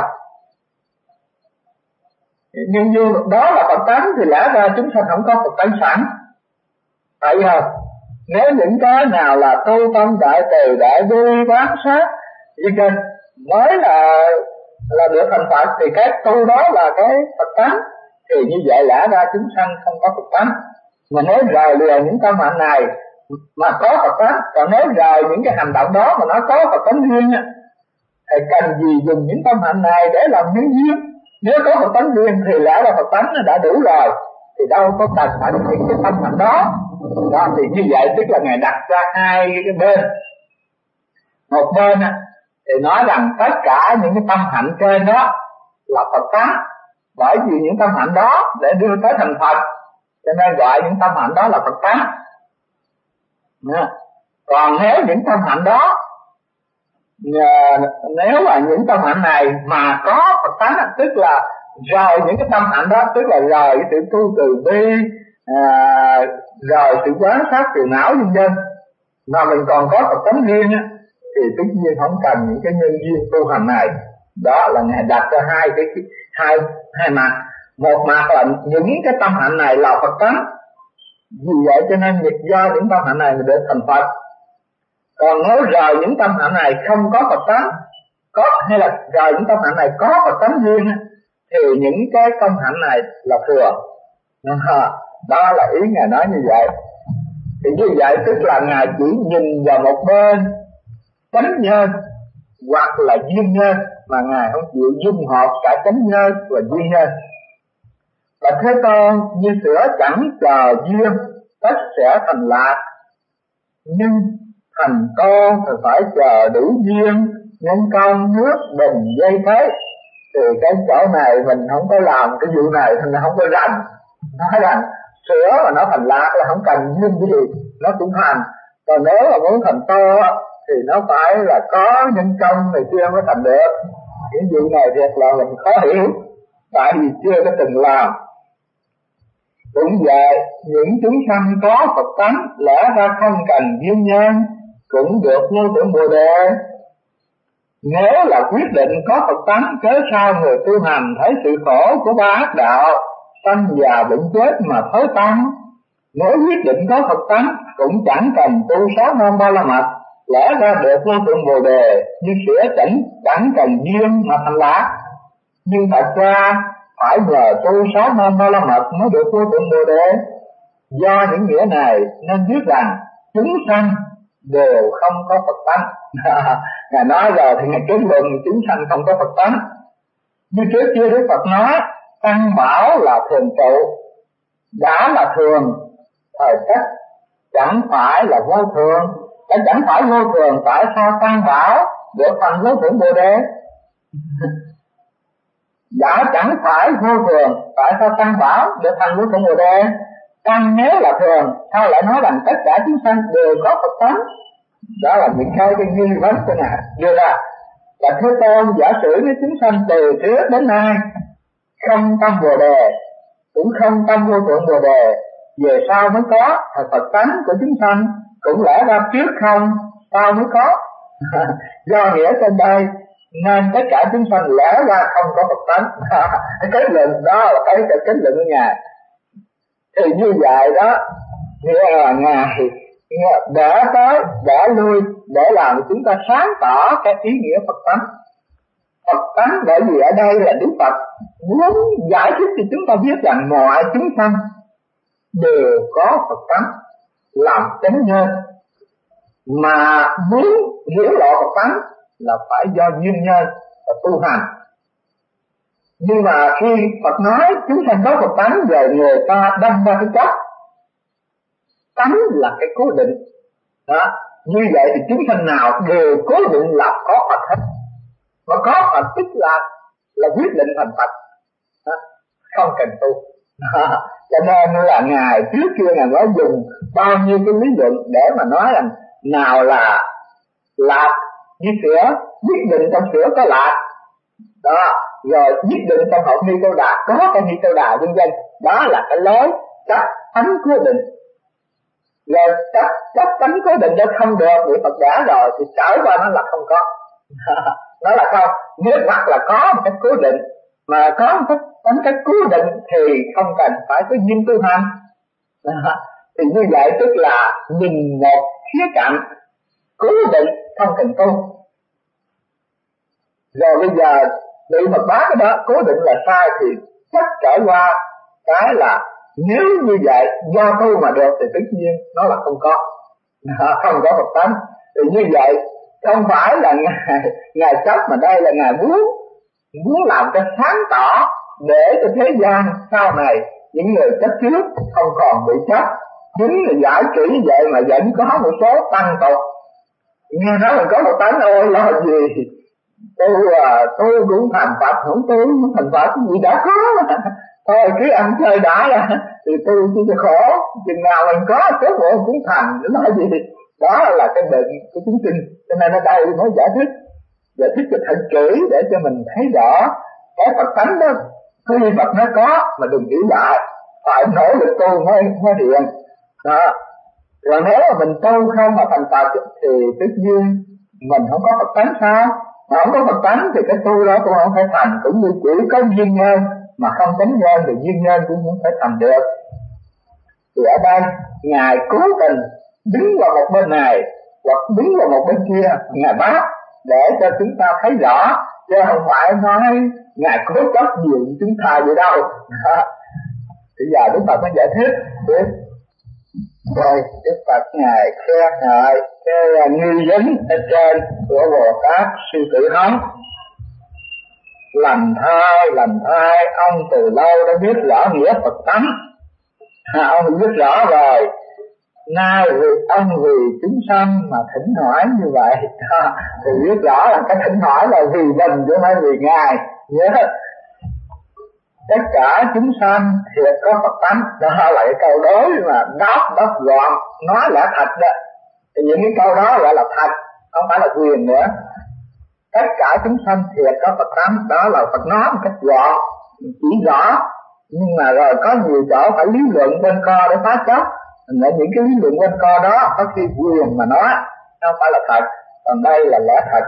Nhân duyên đó là Phật tánh thì lẽ ra chúng sanh không có Phật tánh sẵn, tại không? Nếu những cái nào là tu tâm đại từ đại bi quán sát vân mới là được thành Phật thì cái tu đó là cái Phật tánh, thì như vậy lẽ ra chúng sanh không có Phật tánh. Mà nếu rời lìa những tâm hạnh này mà có Phật tánh, còn nếu rời những cái hành động đó mà nó có Phật tánh riêng thì cần gì dùng những tâm hạnh này để làm nhân duyên? Nếu có Phật tánh riêng thì lẽ là Phật tánh nó đã đủ rồi, thì đâu có cần phải những cái tâm hạnh đó. Đó thì như vậy tức là Ngài đặt ra hai cái bên. Một bên thì nói rằng tất cả những cái tâm hạnh trên đó là Phật tánh, bởi vì những tâm hạnh đó để đưa tới thành Phật, cho nên gọi những tâm hạnh đó là Phật tánh. Còn nếu những tâm hạnh đó, nếu mà những tâm hạnh này mà có Phật tánh, tức là rời những cái tâm hạnh đó, tức là rời cái sự tu từ bi, rời sự quán sát phiền não vân vân, mà mình còn có Phật tánh riêng thì tất nhiên không cần những cái nhân duyên tu hành này. Đó là Ngài đặt ra hai mặt. Một mặt là những cái tâm hạnh này là Phật tánh, vì vậy cho nên do những tâm hạnh này mình được thành Phật. Còn nếu rời những tâm hạnh này không có Phật tánh, hay là rời những tâm hạnh này có Phật tánh riêng, thì những cái tâm hạnh này là thừa. Đó là ý Ngài nói như vậy. Thì như vậy tức là Ngài chỉ nhìn vào một bên chánh nhân hoặc là duyên nhân, mà Ngài không chịu dung hợp cả chánh nhân và duyên nhân. Và Thế Tôn như sữa chẳng chờ duyên tất sẽ thành lạc, nhưng thành con thì phải chờ đủ duyên, nhân công nước bình dây thế. Thì cái chỗ này mình không có làm cái vụ này thì nó không có rành. Nói rằng sữa mà nó thành lạc là không cần duyên gì nó cũng thành. Còn nếu mà muốn thành to thì nó phải là có nhân công này kia mới thành được. Cái vụ này thiệt là mình khó hiểu, tại vì chưa có từng làm. Cũng vậy, những chúng sanh có Phật tánh lẽ ra không cần duyên nhân cũng được vô tưởng Bồ Đề. Nếu là quyết định có Phật tánh, cớ sao người tu hành thấy sự khổ của ba ác đạo, sanh già bệnh chết mà thối tăng. Nếu quyết định có Phật tánh cũng chẳng cần tu 6 môn Ba La Mật, lẽ ra được vô tượng Bồ Đề, như sữa chẳng cần duyên mà thành lạc. Nhưng thật ra phải nhờ tu 6 môn Ba La Mật mới được vô tượng Bồ Đề. Do những nghĩa này nên biết rằng chúng sanh đều không có Phật tánh. Ngài nói rồi thì Ngài kết luận chúng sanh không có Phật tánh. Như trước kia Đức Phật nói tăng bảo là thường trụ, đã là thường thời cách chẳng phải là vô thường. Chẳng phải vô thường, tại sao tăng bảo được thành vô thượng Bồ Đề? Đã chẳng phải vô thường, tại sao tăng bảo được thành vô thượng Bồ Đề? Tăng nếu là thường, sao lại nói rằng tất cả chúng sanh đều có Phật tánh? Đó là những cái nghi vấn của Ngài đưa ra. Và Thế Tôn giả sử với chúng sanh từ trước đến nay không tâm Bồ Đề, cũng không tâm vô thượng Bồ Đề, về sau mới có. Phật tánh của chúng sanh cũng lẽ ra trước không, sau mới có. Do nghĩa trên đây nên tất cả chúng sanh lẽ ra không có Phật tánh. Cái kết luận đó là cái kết luận của Ngài. Thì như vậy đó, nghĩa là Ngài đã tới, đã lui để làm chúng ta sáng tỏ cái ý nghĩa Phật tánh. Phật tánh bởi vì ở đây là Đức Phật muốn giải thích cho chúng ta biết rằng mọi chúng sanh đều có Phật tánh làm chánh nhân, mà muốn hiểu lộ Phật tánh là phải do duyên nhân và tu hành. Nhưng mà khi Phật nói chúng sanh có Phật tánh, rồi người ta đâm ra cái chấp tánh là cái cố định đó. Như vậy thì chúng sanh nào đều cố định là có Phật hết. Mà có Phật tức là quyết định thành Phật đó. Không cần tu. Cho nên là Ngài trước kia Ngài nói dùng bao nhiêu cái lý luận để mà nói rằng nào là lạc như sữa, quyết định trong sữa có lạc đó, rồi quyết định trong hộp ni cô đà có cái ni cô đà vân vân. Đó là cái lối chấp tánh cố định. Rồi chấp tánh cố định đó không được, bị Phật đã rồi thì trở qua nó là không có. Nó là không, nếu hoặc là có một cách cố định, mà có một cách cố định thì không cần phải có duyên tu hành. Thì như vậy tức là nhìn một khía cạnh cố định không cần tu. Rồi bây giờ bị Phật bác cái đó cố định là sai thì chắc trở qua cái là nếu như vậy do tu mà được thì tất nhiên nó là không có Phật tánh. Thì như vậy không phải là Ngài chấp, mà đây là Ngài muốn làm cho sáng tỏ để cho thế gian sau này những người chấp trước không còn bị chấp. Chính là giải kỹ như vậy mà vẫn có một số tăng tục nghe nói là có Phật tánh, ôi lo gì tôi cũng thành Phật, không tôi cũng thành Phật gì đã có thôi cứ ăn chơi đã là thì tôi chỉ khổ, chừng nào mình có số bộ cũng thành, nó nói gì thì đó là cái bệnh của chúng sinh. Cho nên ở đây mới giải thích cho thật kỹ để cho mình thấy rõ cái Phật tánh đó. Khi Phật nó có mà đừng nghĩ lại, phải nỗ lực tu mới hiện đó. Rồi nếu mà mình tu không mà thành Phật thì tất nhiên mình không có Phật tánh sao? Mà không có Phật tánh thì cái tu đó cũng không phải thành, cũng như chỉ có duyên nhân mà không chánh nhân thì duyên nhân cũng không thể thành được. Thì ở đây Ngài cố tình đứng vào một bên này hoặc đứng vào một bên kia, Ngài bác để cho chúng ta thấy rõ, chứ không phải nói Ngài cố chấp nhiều chúng ta vậy đâu. Bây giờ Đức Phật mới giải thích tiếp. Rồi Đức Phật Ngài khen ngợi cái nghi vấn ở trên của Bồ Tát Sư Tử Hống. Lành thai, ông từ lâu đã biết rõ nghĩa Phật tánh. Ông biết rõ rồi, nay ông vì chúng sanh mà thỉnh hỏi như vậy thì biết rõ là cái thỉnh hỏi là vì mình chứ không phải vì Ngài. Tất cả chúng sanh thiệt có Phật tánh. Đó là cái câu đối mà đốc gọn nói là thật đó. Thì những cái câu đó gọi là thật, không phải là quyền nữa. Tất cả chúng sanh thiệt có Phật tánh, đó là Phật nói một cách gọn, chỉ rõ. Nhưng mà rồi có nhiều chỗ phải lý luận bên co để phá chấp. Những cái lý luận bên co đó có khi quyền mà nói, không phải là thật. Còn đây là lẽ thật.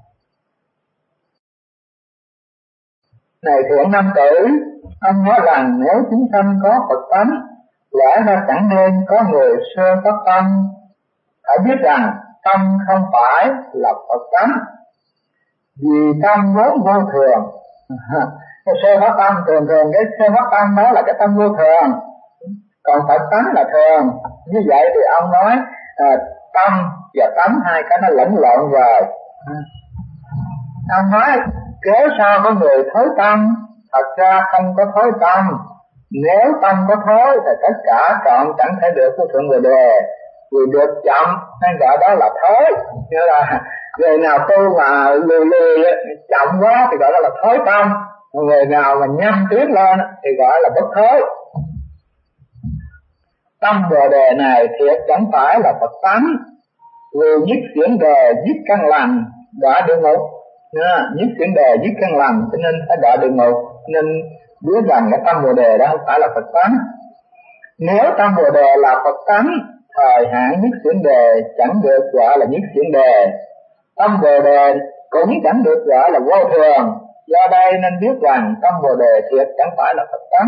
Này thiện nam tử, ông nói rằng nếu chúng sanh có Phật tánh, lẽ ra chẳng nên có người sơ phát tâm. Phải biết rằng tâm không phải là Phật tánh, vì tâm vốn vô thường. Cái sơ phát tâm thường cái sơ phát tâm đó là cái tâm vô thường, còn Phật tánh là thường. Như vậy thì ông nói tâm và tánh hai cái nó lẫn lộn rồi. Ông nói kéo sao có người thối tâm, thật ra không có thối tâm. Nếu tâm có thối thì tất cả trọn chẳng thể được của thượng Bồ Đề. Vì được chậm nên gọi đó là thối. Như là người nào tu mà lười chậm quá thì gọi đó là thối tâm. Người nào mà nhanh tiến lên thì gọi là bất thối. Tâm Bồ Đề này thiệt chẳng phải là Phật tánh, vì nhất chuyển đề giết căn lành đọa địa ngục. Nhất chuyển đề giết căn lành cho nên phải đọa địa ngục. Nên biết rằng cái tâm Bồ Đề đó không phải là Phật tánh. Nếu tâm Bồ Đề là Phật tánh, thời hạn nhất chuyển đề chẳng được gọi là nhất chuyển đề. Tâm Bồ Đề cũng chẳng được gọi là vô thường. Do đây nên biết rằng tâm Bồ Đề thiệt chẳng phải là Phật tánh.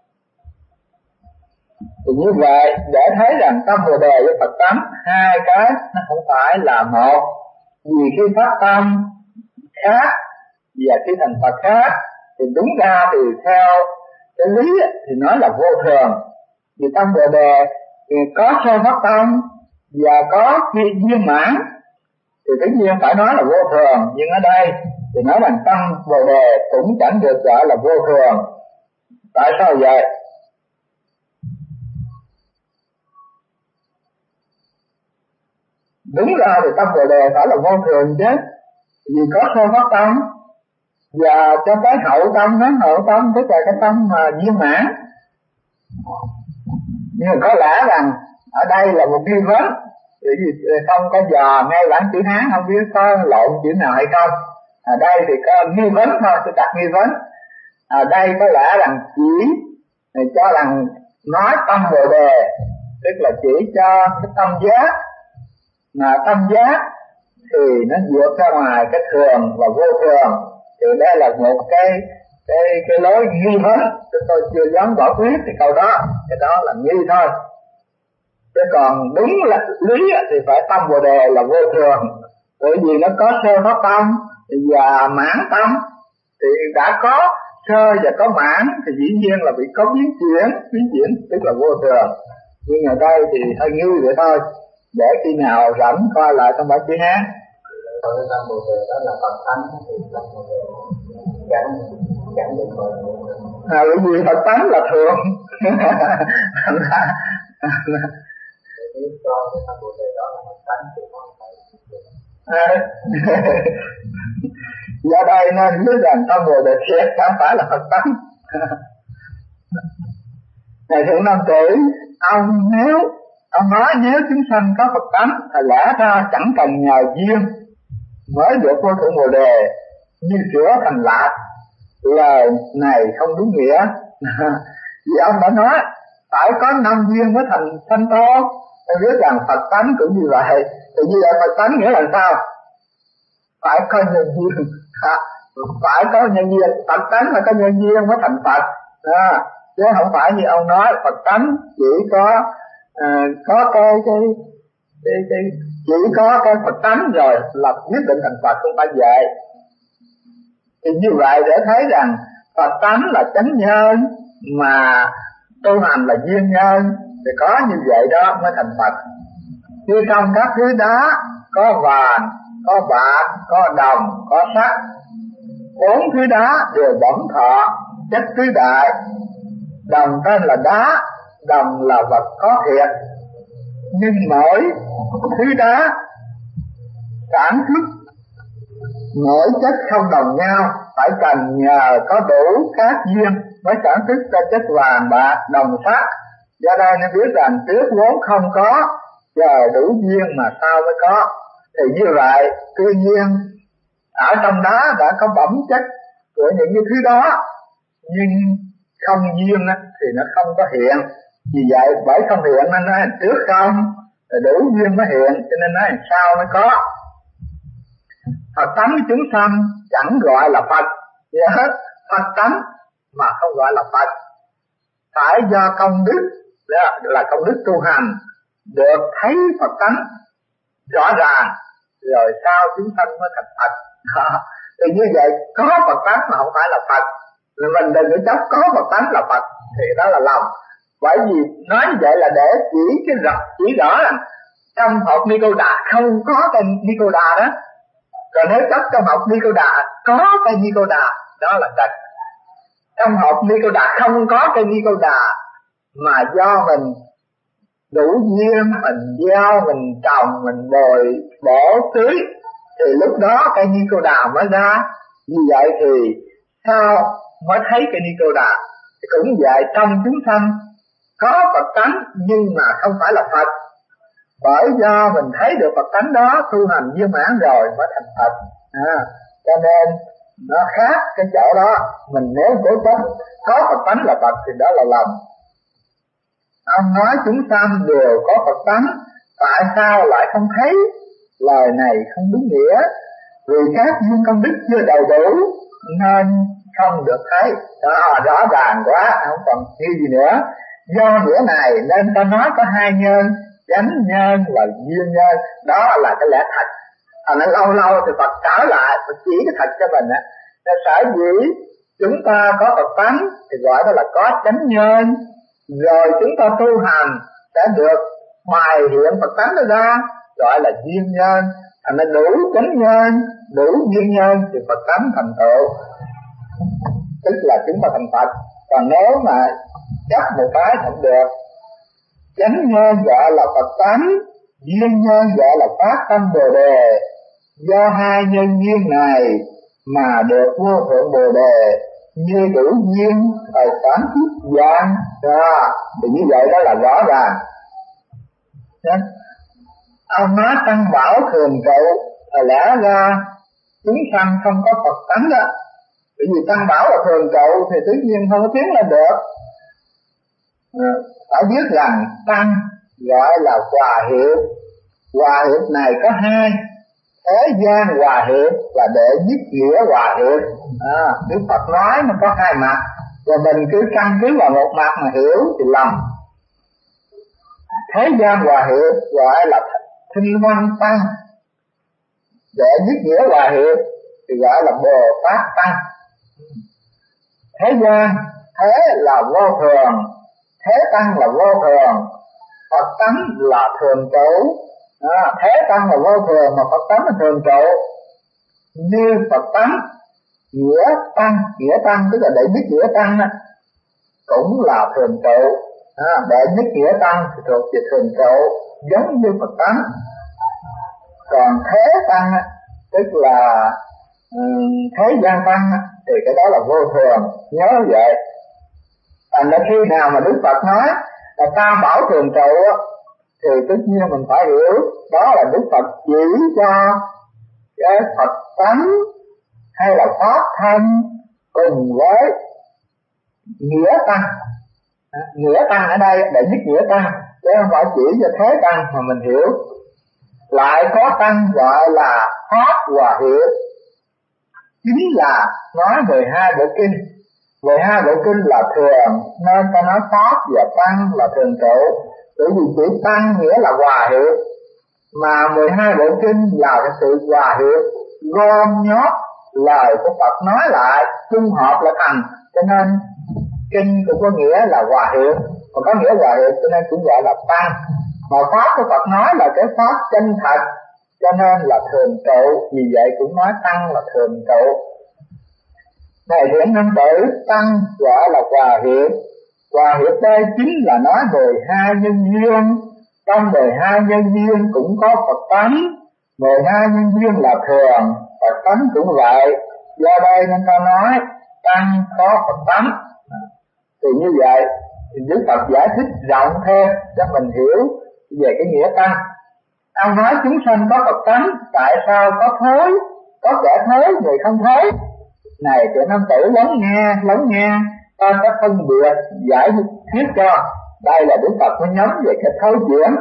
Thì như vậy để thấy rằng tâm Bồ Đề với Phật tánh hai cái nó không phải là một. Vì khi phát tâm khác và khi thành Phật khác, thì đúng ra thì theo cái lý thì nói là vô thường. Vì tâm Bồ Đề thì có sơ phát tâm và có khi viên mãn thì tất nhiên phải nói là vô thường. Nhưng ở đây thì nói rằng tâm Bồ Đề cũng chẳng được gọi là vô thường. Tại sao vậy? Đúng ra thì tâm Bồ Đề phải là vô thường chứ, vì có sơ phát tâm và cho tới hậu tâm. Nó hậu tâm tức là cái tâm mà viên mãn. Nhưng mà có lẽ rằng ở đây là một nghi vấn, vì không có dò ngay bản chữ Hán, không biết có lộn chữ nào hay không. Ở đây thì có nghi vấn thôi, tôi đặt nghi vấn. Ở đây có lẽ rằng chỉ cho rằng nói tâm Bồ Đề, tức là chỉ cho cái tâm giác, mà tâm giác thì nó vượt ra ngoài cái thường và vô thường. Thì đây là một cái lối nghi vấn. Tôi chưa dám bỏ quyết thì câu đó, cái đó là nghi thôi. Chứ còn đúng là lý thì phải tâm Bồ Đề là vô thường. Bởi vì nó có sơ phát tâm và mãn tâm. Thì đã có sơ và có mãn thì dĩ nhiên là bị có biến chuyển tức là vô thường. Nhưng ở đây thì hơi nghi vậy thôi. Để khi nào rảnh coi lại trong bản chữ Hán. Tâm Bồ Đề đó là Phật tánh thì tâm Bồ Đề chẳng được gọi. Bởi vì Phật tánh là thường. Nếu cho cái tâm Bồ Đề đó là Phật tánh thì không phải. Do đây nên biết rằng tâm Bồ Đề thiệt không phải là Phật tánh. Này thượng nam tử, ông nói nếu chúng sanh có Phật tánh thì lẽ ra chẳng cần nhờ duyên mới được vô thượng Bồ Đề như sữa thành lạc. Lời này không đúng nghĩa. Vì ông đã nói phải có 5 duyên mới thành sanh tốt. Tôi biết rằng Phật tánh cũng như vậy. Thì như vậy Phật tánh nghĩa là sao? Phải có nhân duyên. Phải có nhân duyên. Phật tánh phải có nhân duyên mới thành Phật. Chứ không phải như ông nói Phật tánh chỉ có chỉ có cái Phật tánh rồi là quyết định thành Phật, không phải vậy. Thì như vậy để thấy rằng Phật tánh là chánh nhân mà tu hành là duyên nhân, thì có như vậy đó mới thành Phật. Như trong các thứ đá có vàng, có bạc, có đồng, có sắt. 4 thứ đá đều bổn thọ, chất tứ đại. Đồng tên là đá, đồng là vật có thiệt. Nhưng mỗi thứ đá sản xuất Mỗi chất không đồng nhau, phải cần nhờ có đủ các duyên mới sản xuất ra chất vàng bạc đồng sắc. Do đây nên biết rằng trước vốn không có, chờ đủ duyên mà sau mới có. Thì như vậy, tuy nhiên ở trong đó đã có bẩm chất của những cái thứ đó, nhưng không duyên thì nó không có hiện. Vì vậy bởi không hiện nên nói trước không, rồi đủ duyên mới hiện, cho nên nói sau mới có. Phật tánh chúng sanh chẳng gọi là Phật gì hết, Phật tánh mà không gọi là Phật. Phải do công đức, là công đức tu hành, được thấy Phật tánh rõ ràng, rồi sau chúng sanh mới thành Phật. Thì như vậy có Phật tánh mà không phải là Phật, mình đừng có chấp có Phật tánh là Phật, thì đó là lầm. Bởi vì nói như vậy là để chỉ rõ rằng trong hộp Ni-cô-đà không có tên Ni-cô-đà đó. Còn nếu chấp trong hộp Ni-cô-đà có tên Ni-cô-đà, đó là trật. Trong hộp Ni-cô-đà không có tên Ni-cô-đà, mà do mình đủ duyên, mình gieo, mình trồng, mình bồi bổ tưới, thì lúc đó cây Ni-cô-đà mới ra. Như vậy thì sao mới thấy cây Ni-cô-đà? Thì cũng vậy, trong chúng sanh có Phật tánh nhưng mà không phải là Phật. Bởi do mình thấy được Phật tánh đó, tu hành viên mãn rồi mới thành Phật. Cho nên nó khác cái chỗ đó. Mình nếu cố chấp có Phật tánh là Phật thì đó là lầm. Ông nói chúng sanh đều có Phật tánh, tại sao lại không thấy? Lời này không đúng nghĩa, vì các duyên công đức chưa đầy đủ nên không được thấy. Đó, rõ ràng quá, không còn nghi gì nữa. Do nghĩa này nên ta nói có hai nhân, chánh nhân và duyên nhân. Đó là cái lẽ thật. Nên lâu lâu thì Phật trở lại, Phật chỉ cái thật cho mình á. Nên sở dĩ chúng ta có Phật tánh thì gọi đó là có chánh nhân, rồi chúng ta tu hành sẽ được hoài hiện Phật tánh đó ra, gọi là duyên nhân. Thành nên đủ chánh nhân, đủ duyên nhân thì Phật tánh thành tựu, tức là chúng ta thành Phật. Còn nếu mà chấp một cái không được. Chánh nhân gọi là Phật tánh, duyên nhân gọi là phát tâm Bồ Đề. Do hai nhân duyên này mà được vô thượng Bồ Đề, như đủ duyên thời tám kiếp gian. Thì như vậy đó là rõ ràng. Ông nói Tăng Bảo thường trụ, lẽ ra chúng sanh không có Phật tánh đó. Bởi vì Tăng Bảo là thường trụ thì tự nhiên không có tiến lên được. Phải biết rằng Tăng gọi là hòa hiệp. Hòa hiệp này có hai. Thế gian hòa hiệp là để nhất nghĩa hòa hiệp. Đức Phật nói nó có hai mặt, và mình cứ căn cứ vào một mặt mà hiểu thì lầm. Thế gian hòa hiệp gọi là Thinh Văn Tăng, để nhất nghĩa hòa hiệp thì gọi là Bồ Tát Tăng. Thế gian, thế là vô thường, thế tăng là vô thường, Phật tánh là thường trụ. Thế tăng là vô thường mà Phật tánh là thường trụ. Như Phật tánh nghĩa tăng tức là đệ nhất nghĩa tăng cũng là thường trụ. Đệ nhất nghĩa tăng thì thuộc về thường trụ, giống như Phật tánh. Còn thế tăng tức là thế gian tăng thì cái đó là vô thường, nhớ vậy. Thành ra khi nào mà Đức Phật nói là Tam Bảo thường trụ thì tất nhiên mình phải hiểu đó là Đức Phật chỉ cho cái Phật tánh hay là pháp thân cùng với nghĩa tăng. Nghĩa tăng ở đây để nhất nghĩa tăng, chứ không phải chỉ cho thế tăng mà mình hiểu. Lại có tăng gọi là pháp hòa hiệp, chính là nói 12 bộ kinh. 12 bộ kinh là thường nên ta nói pháp và tăng là thường trụ. Bởi vì chữ tăng nghĩa là hòa hiệp, mà 12 bộ kinh là cái sự hòa hiệp gom nhót lời của Phật nói lại chung hợp là thành. Cho nên kinh cũng có nghĩa là hòa hiệp, còn có nghĩa hòa hiệp cho nên cũng gọi là tăng. Mà pháp của Phật nói là cái pháp chân thật cho nên là thường trụ, vì vậy cũng nói tăng là thường trụ. Này thiện nam tử, tăng gọi là hòa hiệp. Hòa hiệp đây chính là nói 12 nhân duyên. Trong 12 nhân duyên cũng có Phật tánh. 12 nhân duyên là thường, Phật tánh cũng vậy. Do đây nên ta nói tăng có Phật tánh. Thì như vậy thì Đức Phật giải thích rộng thêm cho mình hiểu về cái nghĩa tăng. Ông nói chúng sanh có Phật tánh, tại sao có thối, có kẻ thối người không thối? Này tụi nam tử lắng nghe, ta sẽ phân biệt giải thuyết cho. Đây là Đức Phật mới nhấn về cái thối chuyển.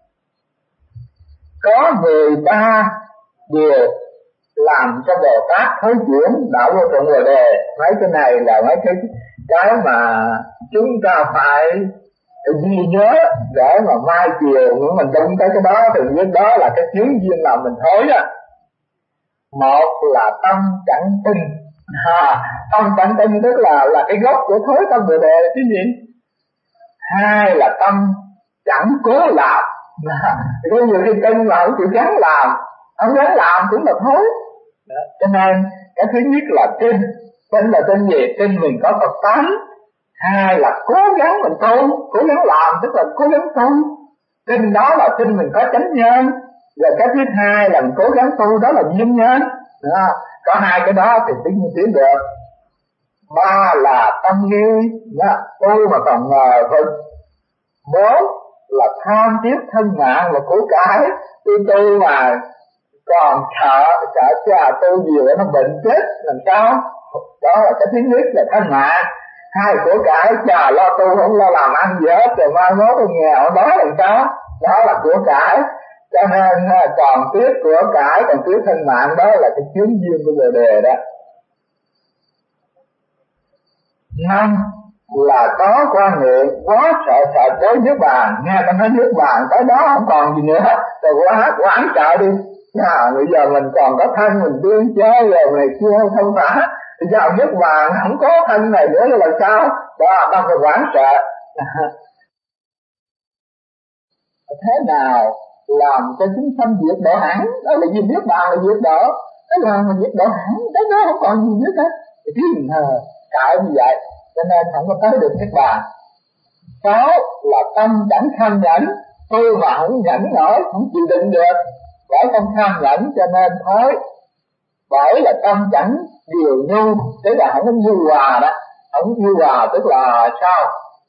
Có 13 điều làm cho Bồ Tát thối chuyển đạo vô thượng Bồ Đề. Mấy cái này là mấy cái mà chúng ta phải ghi nhớ để mà mai chiều nếu mình đụng tới cái đó thì biết đó là cái chướng duyên làm mình thối đó. Một là tâm chẳng tin. Tâm chẳng tin tức là cái gốc của thối tâm Bồ Đề là cái gì? Hai là tâm chẳng cố làm. Có nhiều khi tin mà không chịu gắng làm, không gắng làm cũng là thối. Cho nên cái thứ nhất là tin. Tin là tin gì? Tin mình có Phật tánh. Hai là cố gắng mình tu, cố gắng làm tức là cố gắng tu. Tin đó là tin mình có chánh nhân. Rồi cái thứ hai là mình cố gắng tu, đó là duyên nhân. Có hai cái đó thì tự nhiên tiến được. Ba là tâm nghi, tu mà còn ngờ vực. Bốn là tham tiếc thân mạng và của cải, tu mà còn sợ tu nhiều nó bệnh chết làm sao? Đó là cái thứ nhất là thân mạng. Hai của cải lo tu không lo làm ăn gì hết, rồi mai mốt tôi nghèo đó làm sao? Đó là của cải. Cho nên còn tiếc của cải, còn tiếc thân mạng, đó là cái chướng duyên của Bồ Đề đó. Năm là có quan niệm quá sợ tới nước bàn. Nghe ta nói nước bàn tới đó không còn gì nữa, rồi quá sợ đi. Bây giờ mình còn có thân mình tương chơi rồi này kia không phải. Thì giờ nước bàn không có thân này nữa là sao? Đó, ta phải hoảng sợ. Thế nào làm cho chúng sanh diệt độ hẳn? Đó là gì? Nước bàn là diệt độ. Thế là mình diệt độ hẳn, tới đó không còn gì nữa hết. Thì cái cạo như vậy, cho nên không có tới được nước bàn. 6 là tâm chẳng tham nhẫn, tu mà không nhẫn nổi, không chịu đựng được, bởi không tham nhẫn cho nên thối. 7 là tâm chẳng điều nhu, tức là không có nhu hòa đó. Không nhu hòa tức là sao?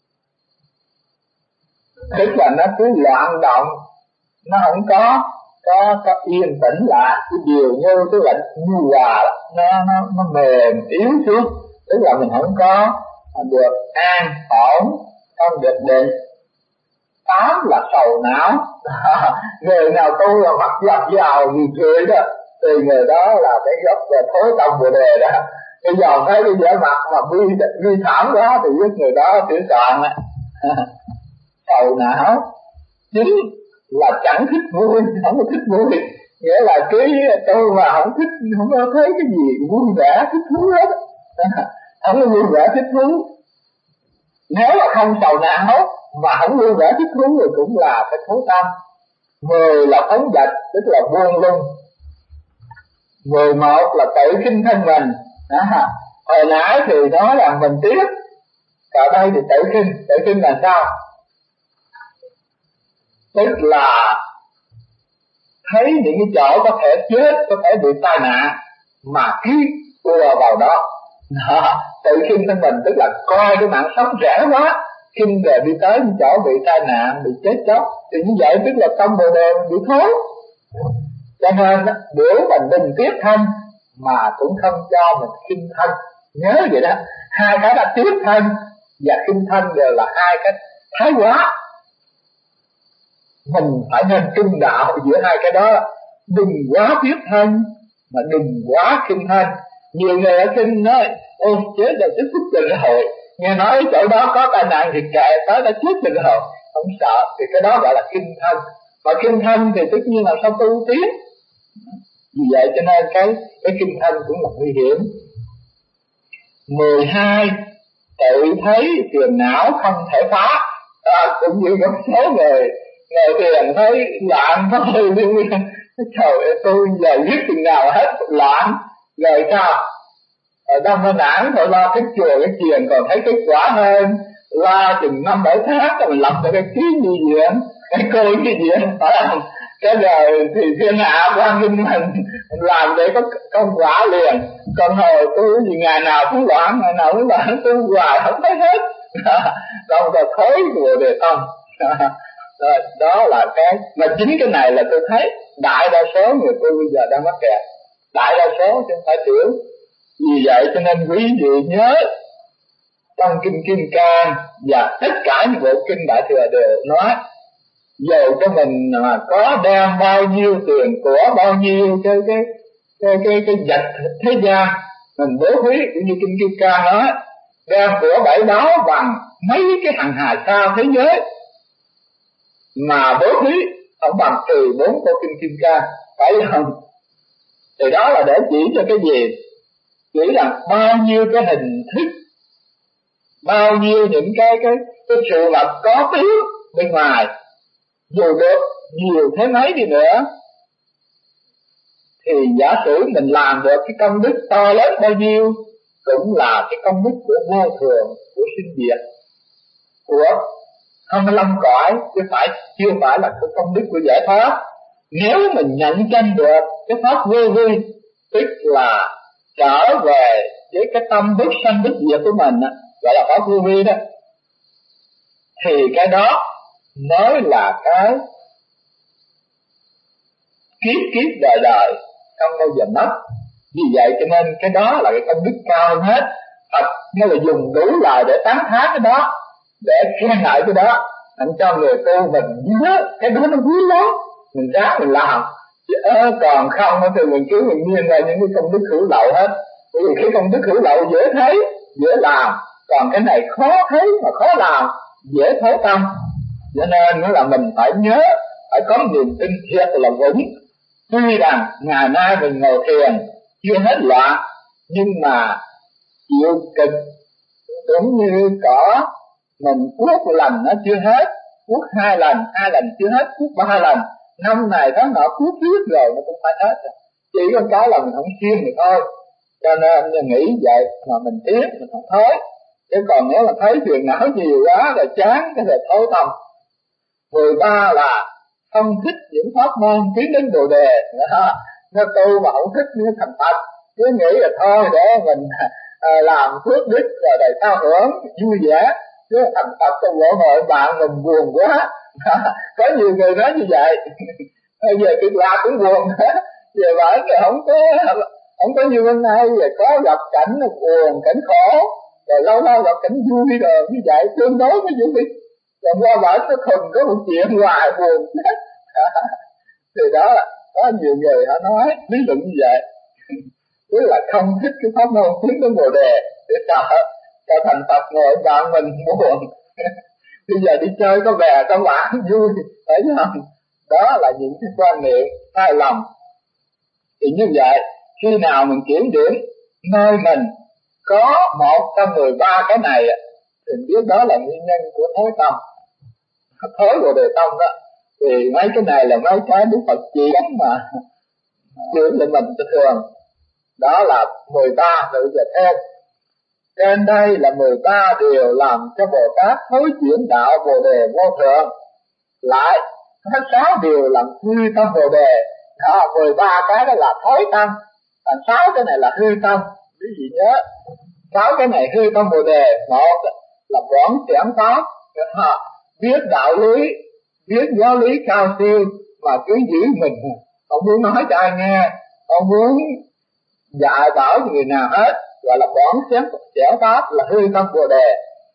Tức là nó cứ loạn động, nó không có yên tĩnh lại. Cái điều như tức là nhu hòa, nó mềm yếu xuống, tức là mình không có được an ổn, không được định. 8 là sầu não. Người nào tu là mặt dập vào gì cười đó, thì người đó là cái gốc là thối tâm Bồ Đề đó. Bây giờ thấy cái vẻ mặt mà vi thảm đó thì biết người đó tiểu soạn á. Sầu não. 9 là chẳng thích vui, không có thích vui. Nghĩa là cái tôi mà không thích, không có thấy cái gì vui vẻ thích thú hết. Không có vui vẻ thích thú. Nếu mà không sầu não mà không vui vẻ thích thú thì cũng là cái thối tâm. 10 là phóng dật, tức là buông lung. 11 là tự khinh thân mình. Hồi nãy thì nói là mình tiếc, còn đây thì tự khinh là sao? Tức là thấy những cái chỗ có thể chết, có thể bị tai nạn mà cứ ùa vào đó. Tự khinh thân mình tức là coi cái mạng sống rẻ quá, khinh về đi tới những chỗ bị tai nạn, bị chết chóc. Thì như vậy tức là tâm Bồ Đề bị thối. Cho nên biểu mình đừng tiếc thân mà cũng không cho mình khinh thân. Nhớ vậy đó, hai cái là tiếc thân và khinh thân đều là hai cái thái quá. Mình phải nên trung đạo giữa hai cái đó. Đừng quá tiếc thân mà đừng quá khinh thân. Nhiều người ở kinh nói ôi chết rồi chết rồi, nghe nói chỗ đó có tai nạn thì kệ, tới đã chết rồi, không sợ, thì cái đó gọi là khinh thân. Mà khinh thân thì tất nhiên là sao tu tiến. Vì vậy cho nên cái khinh thân cũng là nguy hiểm. 12 tự thấy phiền não không thể phá. Cũng như một số người thiền thấy loạn thôi, trời ơi tôi giờ biết chừng nào hết loạn. Rồi sao? Ở Đông Mơ Nản thôi lo cái chùa cái chiền còn thấy kết quả hơn, lo chừng 5-7 tháng rồi mình lập được cái ký như diện, cái cô như diện, phải không? Cái rồi thì thiên hạ quan minh mình làm để có công quả liền. Còn hồi tôi gì ngày nào cũng loạn tôi hoài không thấy hết. Đâu là thối của đề tâm. Đó là cái mà chính cái này là tôi thấy đại đa số người tôi bây giờ đang mắc kẹt, đại đa số chứ không phải tiểu. Vì vậy cho nên quý vị nhớ trong kinh Kim Cang và tất cả những bộ kinh Đại Thừa đều nói dầu cho mình mà có đem bao nhiêu tiền của bao nhiêu cái vật thế gian mình bố thí, cũng như kinh Kim Cang nói đem của bảy báo bằng mấy cái hằng hà sao thế giới mà bố thí không bằng trừ 4 câu kinh Kim Cang, phải không? Thì đó là để chỉ cho cái gì? Chỉ là bao nhiêu cái hình thức, bao nhiêu những cái sự vật có tiếng bên ngoài, dù được nhiều thế mấy đi nữa, thì giả sử mình làm được cái công đức to lớn bao nhiêu cũng là cái công đức của vô thường, của sinh diệt, của không lâm cõi, chứ chưa phải là cái công đức của giải thoát. Nếu mình nhận chân được cái pháp vô vi, tức là trở về với cái tâm bất sanh bất diệt của mình, gọi là pháp vô vi đó, thì cái đó mới là cái kiếp đời đời không bao giờ mất. Vì vậy cho nên cái đó là cái công đức cao hơn hết. Phật nó là dùng đủ lời để tán thán cái đó, để khen ngợi cái đó, anh cho người tu mình nhớ cái đó nó quý lắm, mình ráng mình làm. Chứ còn không thì mình cứ mình nghiêng vào những cái công đức hữu lậu hết. Bởi vì cái công đức hữu lậu dễ thấy, dễ làm, còn cái này khó thấy mà khó làm, dễ thối tâm. Cho nên nó là mình phải nhớ, phải có niềm tin thiệt là vững. Tuy rằng ngày nay mình ngồi thiền chưa hết loạn, nhưng mà chịu cực cũng như cỏ mình cuốc một lần nó chưa hết, cuốc 2 lần chưa hết, cuốc 3 lần, năm này tháng nọ cuốc riết rồi nó cũng phải hết rồi. Chỉ có cái là mình không siêng thì thôi. Cho nên mình nghĩ vậy mà mình tiến, mình không thối. Chứ còn nếu mà thấy phiền não nhiều quá rồi chán cái là thối tâm. 13 là không thích những pháp môn tiến đến Bồ Đề. Nó tu mà không thích như thành Phật, cứ nghĩ là thôi để mình làm phước đức rồi đời sau hưởng vui vẻ, chứ thành Phật trong bộ hội bạn mình buồn quá. Có nhiều người nói như vậy. Về Cực Lạc cũng buồn hết, về bản thì không có như hôm nay, về có gặp cảnh buồn, cảnh khổ, rồi lâu lâu gặp cảnh vui rồi như vậy, tương đối với vui. Còn qua bản nó không có một chuyện hoài buồn hết. Thì đó là có nhiều người họ nói lý luận như vậy, tức là không thích cái pháp môn tiến đến Bồ Đề để cho thành Phật ngồi bạn mình buồn. Bây giờ đi chơi có bè có bạn vui, phải không? Đó là những cái quan niệm sai lầm. Thì như vậy, khi nào mình kiểm điểm nơi mình có một trong 13 cái này, thì biết đó là nguyên nhân của thối tâm, thối Bồ Đề tâm đó. Thì mấy cái này là mấy cái Đức Phật chỉ mà chữa lại mình thường. Đó là 13 tự giờ thêm. Trên đây là 13 điều làm cho Bồ Tát thối chuyển đạo Bồ Đề vô thượng. Lại có 6 điều làm hư tâm Bồ Đề. Đó, 13 cái đó là thối tâm, 6 cái này là hư tâm. Quý vị nhớ, 6 cái này hư tâm Bồ Đề. Một là quán triển pháp, biết đạo lý, biết giáo lý cao siêu mà cứ giữ mình, không muốn nói cho ai nghe, không muốn dạy bảo cho người nào hết, gọi là quán triển pháp, là hư tâm Bồ Đề.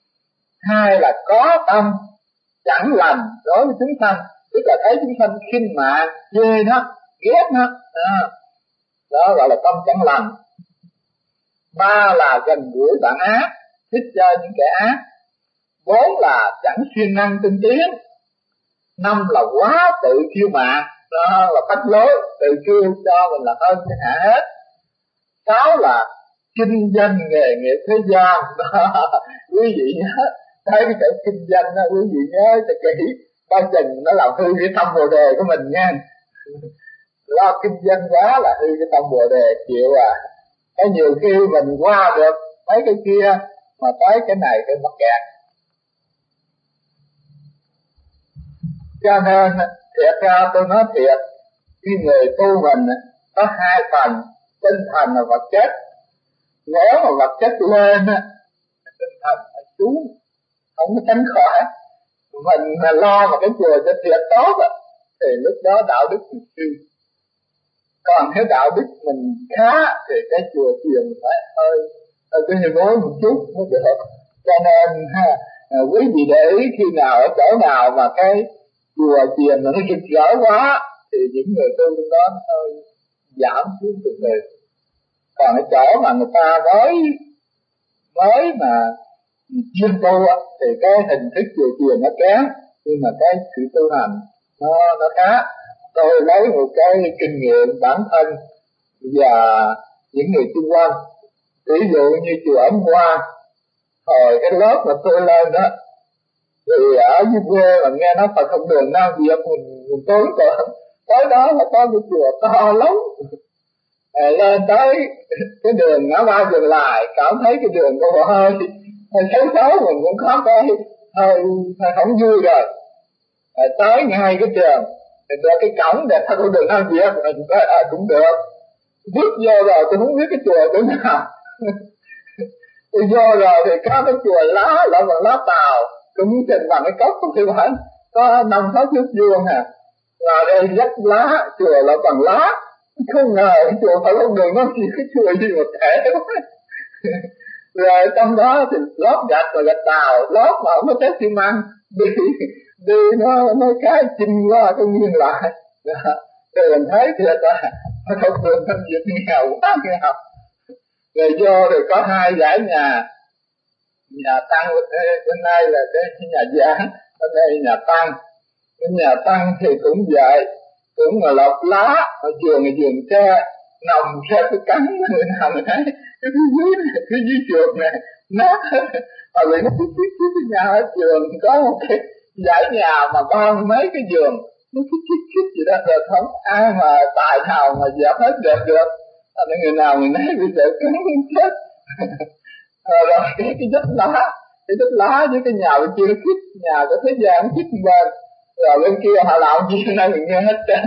2 là có tâm chẳng lành đối với chúng sanh, tức là thấy chúng sanh khinh mạng, chê nó, ghét nó, đó gọi là tâm chẳng lành. 3 là gần gũi bạn ác, thích chơi những kẻ ác. 4 là chẳng siêng năng tinh tiến. 5 là quá tự kiêu mạn, đó là phách lối, tự kiêu cho mình là hơn thiên hạ hết. 6 là kinh doanh nghề nghiệp thế gian. Quý vị nhớ, thấy cái chữ kinh doanh đó, quý vị nhớ cho kỹ, bao chừng nó làm hư cái tâm Bồ Đề của mình nha. Lo kinh doanh quá là hư cái tâm Bồ Đề, chịu à. Có nhiều khi mình qua được mấy cái kia mà tới cái này cái mắc kẹt. Cho nên Thiệt ra tôi nói thiệt, khi người tu mình có hai phần, tinh thần và vật chất. Nếu mà vật chất lên tinh thần phải xuống, không có tránh khỏi. Mình mà lo một cái chùa cho thiệt tốt thì lúc đó đạo đức mình suy. Còn nếu đạo đức mình khá thì cái chùa chiền phải hơi cái như bối một chút mới được. Cho nên quý vị để ý khi nào ở chỗ nào mà cái chùa chiền nó rực rỡ quá thì những người tu trong đó nó hơi giảm xuống từ từ. Còn ở chỗ mà người ta mới mà chuyên tu thì cái hình thức chùa chiền nó kém, nhưng mà cái sự tu hành nó khá. Tôi lấy một cái kinh nghiệm bản thân và những người xung quanh. Ví dụ như chùa Ấn Hoa, hồi cái lớp mà tôi lên đó thì ở dưới quê mà nghe nói Phật Không Đường Nam Việt mình tối tới đó là có cái chùa to lắm. Lên tới cái đường ngã ba dừng lại, cảm thấy cái đường có bộ hơi xấu xấu, mình cũng có cái hơi không vui rồi. Tới ngay cái trường thì được cái cổng để Phật Không Đường Nam Việt, mình nói cũng được. Bước vô rồi tôi không biết cái chùa chỗ nào. Tôi vô rồi thì có cái chùa lá là bằng lá tàu, cũng trình bằng cái cốc không thể bán, có 5-6 thước vuông là đây dắt lá, chùa là bằng lá. Không ngờ cái chùa Phật Không Đường nó chỉ cái chùa gì mà thể quá. Rồi trong đó thì lót gạch và gạch tàu, lót mà không có test xi măng, đi nó cái chinh qua cái nghiêng lại. Thì mình thấy thiệt là Phật Không Đường Nam Việt nghèo quá nghèo. Rồi vô rồi có hai dãy nhà tăng, bên đây là cái nhà giảng, bên đây nhà tăng. Cái nhà tăng thì cũng vậy, cũng là lọc lá, ở giường là giường tre, nằm ra cái cắn người nào mình thấy cái phía dưới giường này nát hết. Mà vì nó cái nhà ở giường có một cái dãy nhà mà bao mấy cái giường, nó khít gì đó, rồi không ai mà tài nào mà dẹp hết được. Nên người nào người nấy bị sợ cắn chết. Rồi cái đất lá với cái nhà bên kia nó khít, nhà có thế gian nó khít bên, rồi bên kia họ làm gì nay mình nghe hết trơn.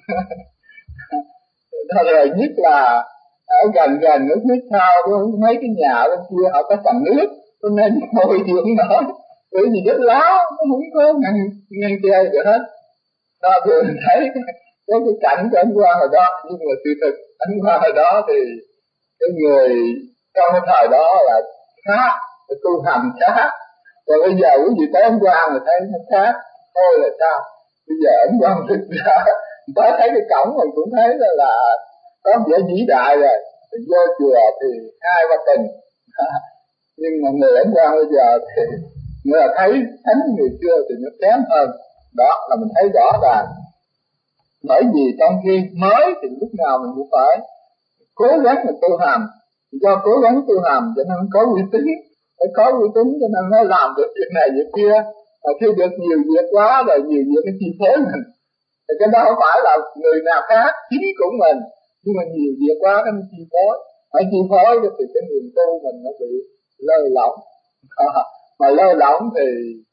Rồi nhất là ở gần ở phía sau mấy cái nhà bên kia họ có tầng nước, cho nên ngồi dưỡng nổi, bởi vì đất lá nó không có ngăn che được hết. Đó thì mình thấy cái cảnh của anh Hoa hồi đó, nhưng mà sự thực anh Hoa hồi đó thì cái người trong cái thời đó là khác, cái tu hành khác. Còn bây giờ quý vị tới anh Hoa mà thấy nó khác, thôi là sao? Bây giờ anh Hoa thực ra tới thấy cái cổng mình cũng thấy là có vẻ vĩ đại rồi. Thì vô chùa thì hai ba tình. Nhưng mà người anh Hoa bây giờ thì người là thấy thánh người xưa thì nó kém hơn. Đó là mình thấy rõ ràng. Bởi vì trong khi mới thì lúc nào mình cũng phải cố gắng mình tu hành, do cố gắng tu hành cho nên có uy tín, phải có uy tín cho nên mới làm được việc này việc kia. Và khi được nhiều việc quá rồi nhiều việc nó chi phối mình, thì cái đó không phải là người nào khác, chính của mình, nhưng mà nhiều việc quá nó chi phối, phải chi phối thì cái niềm tu mình nó bị lơi lỏng. Mà lơi lỏng thì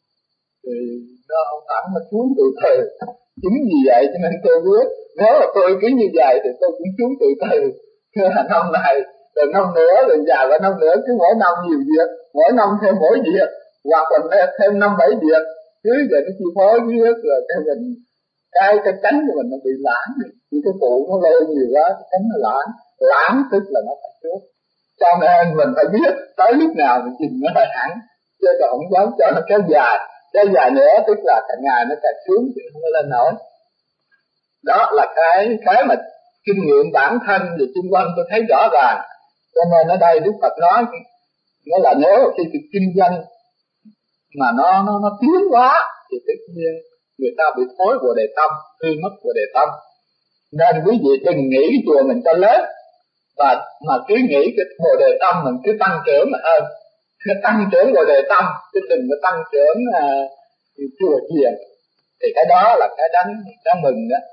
nó không hẳn mà xuống từ từ. Chính vì vậy cho nên tôi biết nếu mà tôi cứ như vậy thì tôi cũng xuống từ từ. Năm này rồi năm nữa rồi già và năm nữa, cứ mỗi năm nhiều việc, mỗi năm thêm mỗi việc, hoặc là thêm 5-7 việc, cứ vậy nó chi phối biết rồi cái mình cái cánh của mình nó bị lãng. Vì cái phụ nó lây nhiều quá, cái cánh nó lãng tức là nó phải trước. Cho nên mình phải biết tới lúc nào mình chừng nó phải hẳn, chứ còn không dám cho nó kéo dài nữa, tức là cả ngày nó càng xuống thì không có lên nổi. Đó là cái mà kinh nghiệm bản thân về xung quanh tôi thấy rõ ràng. Cho nên ở đây Đức Phật nói nghĩa là nếu khi sự kinh doanh mà nó tiến quá thì tất nhiên người ta bị thối bồ đề tâm, hư mất bồ đề tâm. Nên quý vị đừng nghĩ cái chùa mình cho lớn và mà cứ nghĩ cái bồ đề tâm mình cứ tăng trưởng mà hơn. Cái tăng trưởng bồ đề tâm chứ đừng có tăng trưởng chùa chiền. Thì cái đó là cái đáng mừng đó.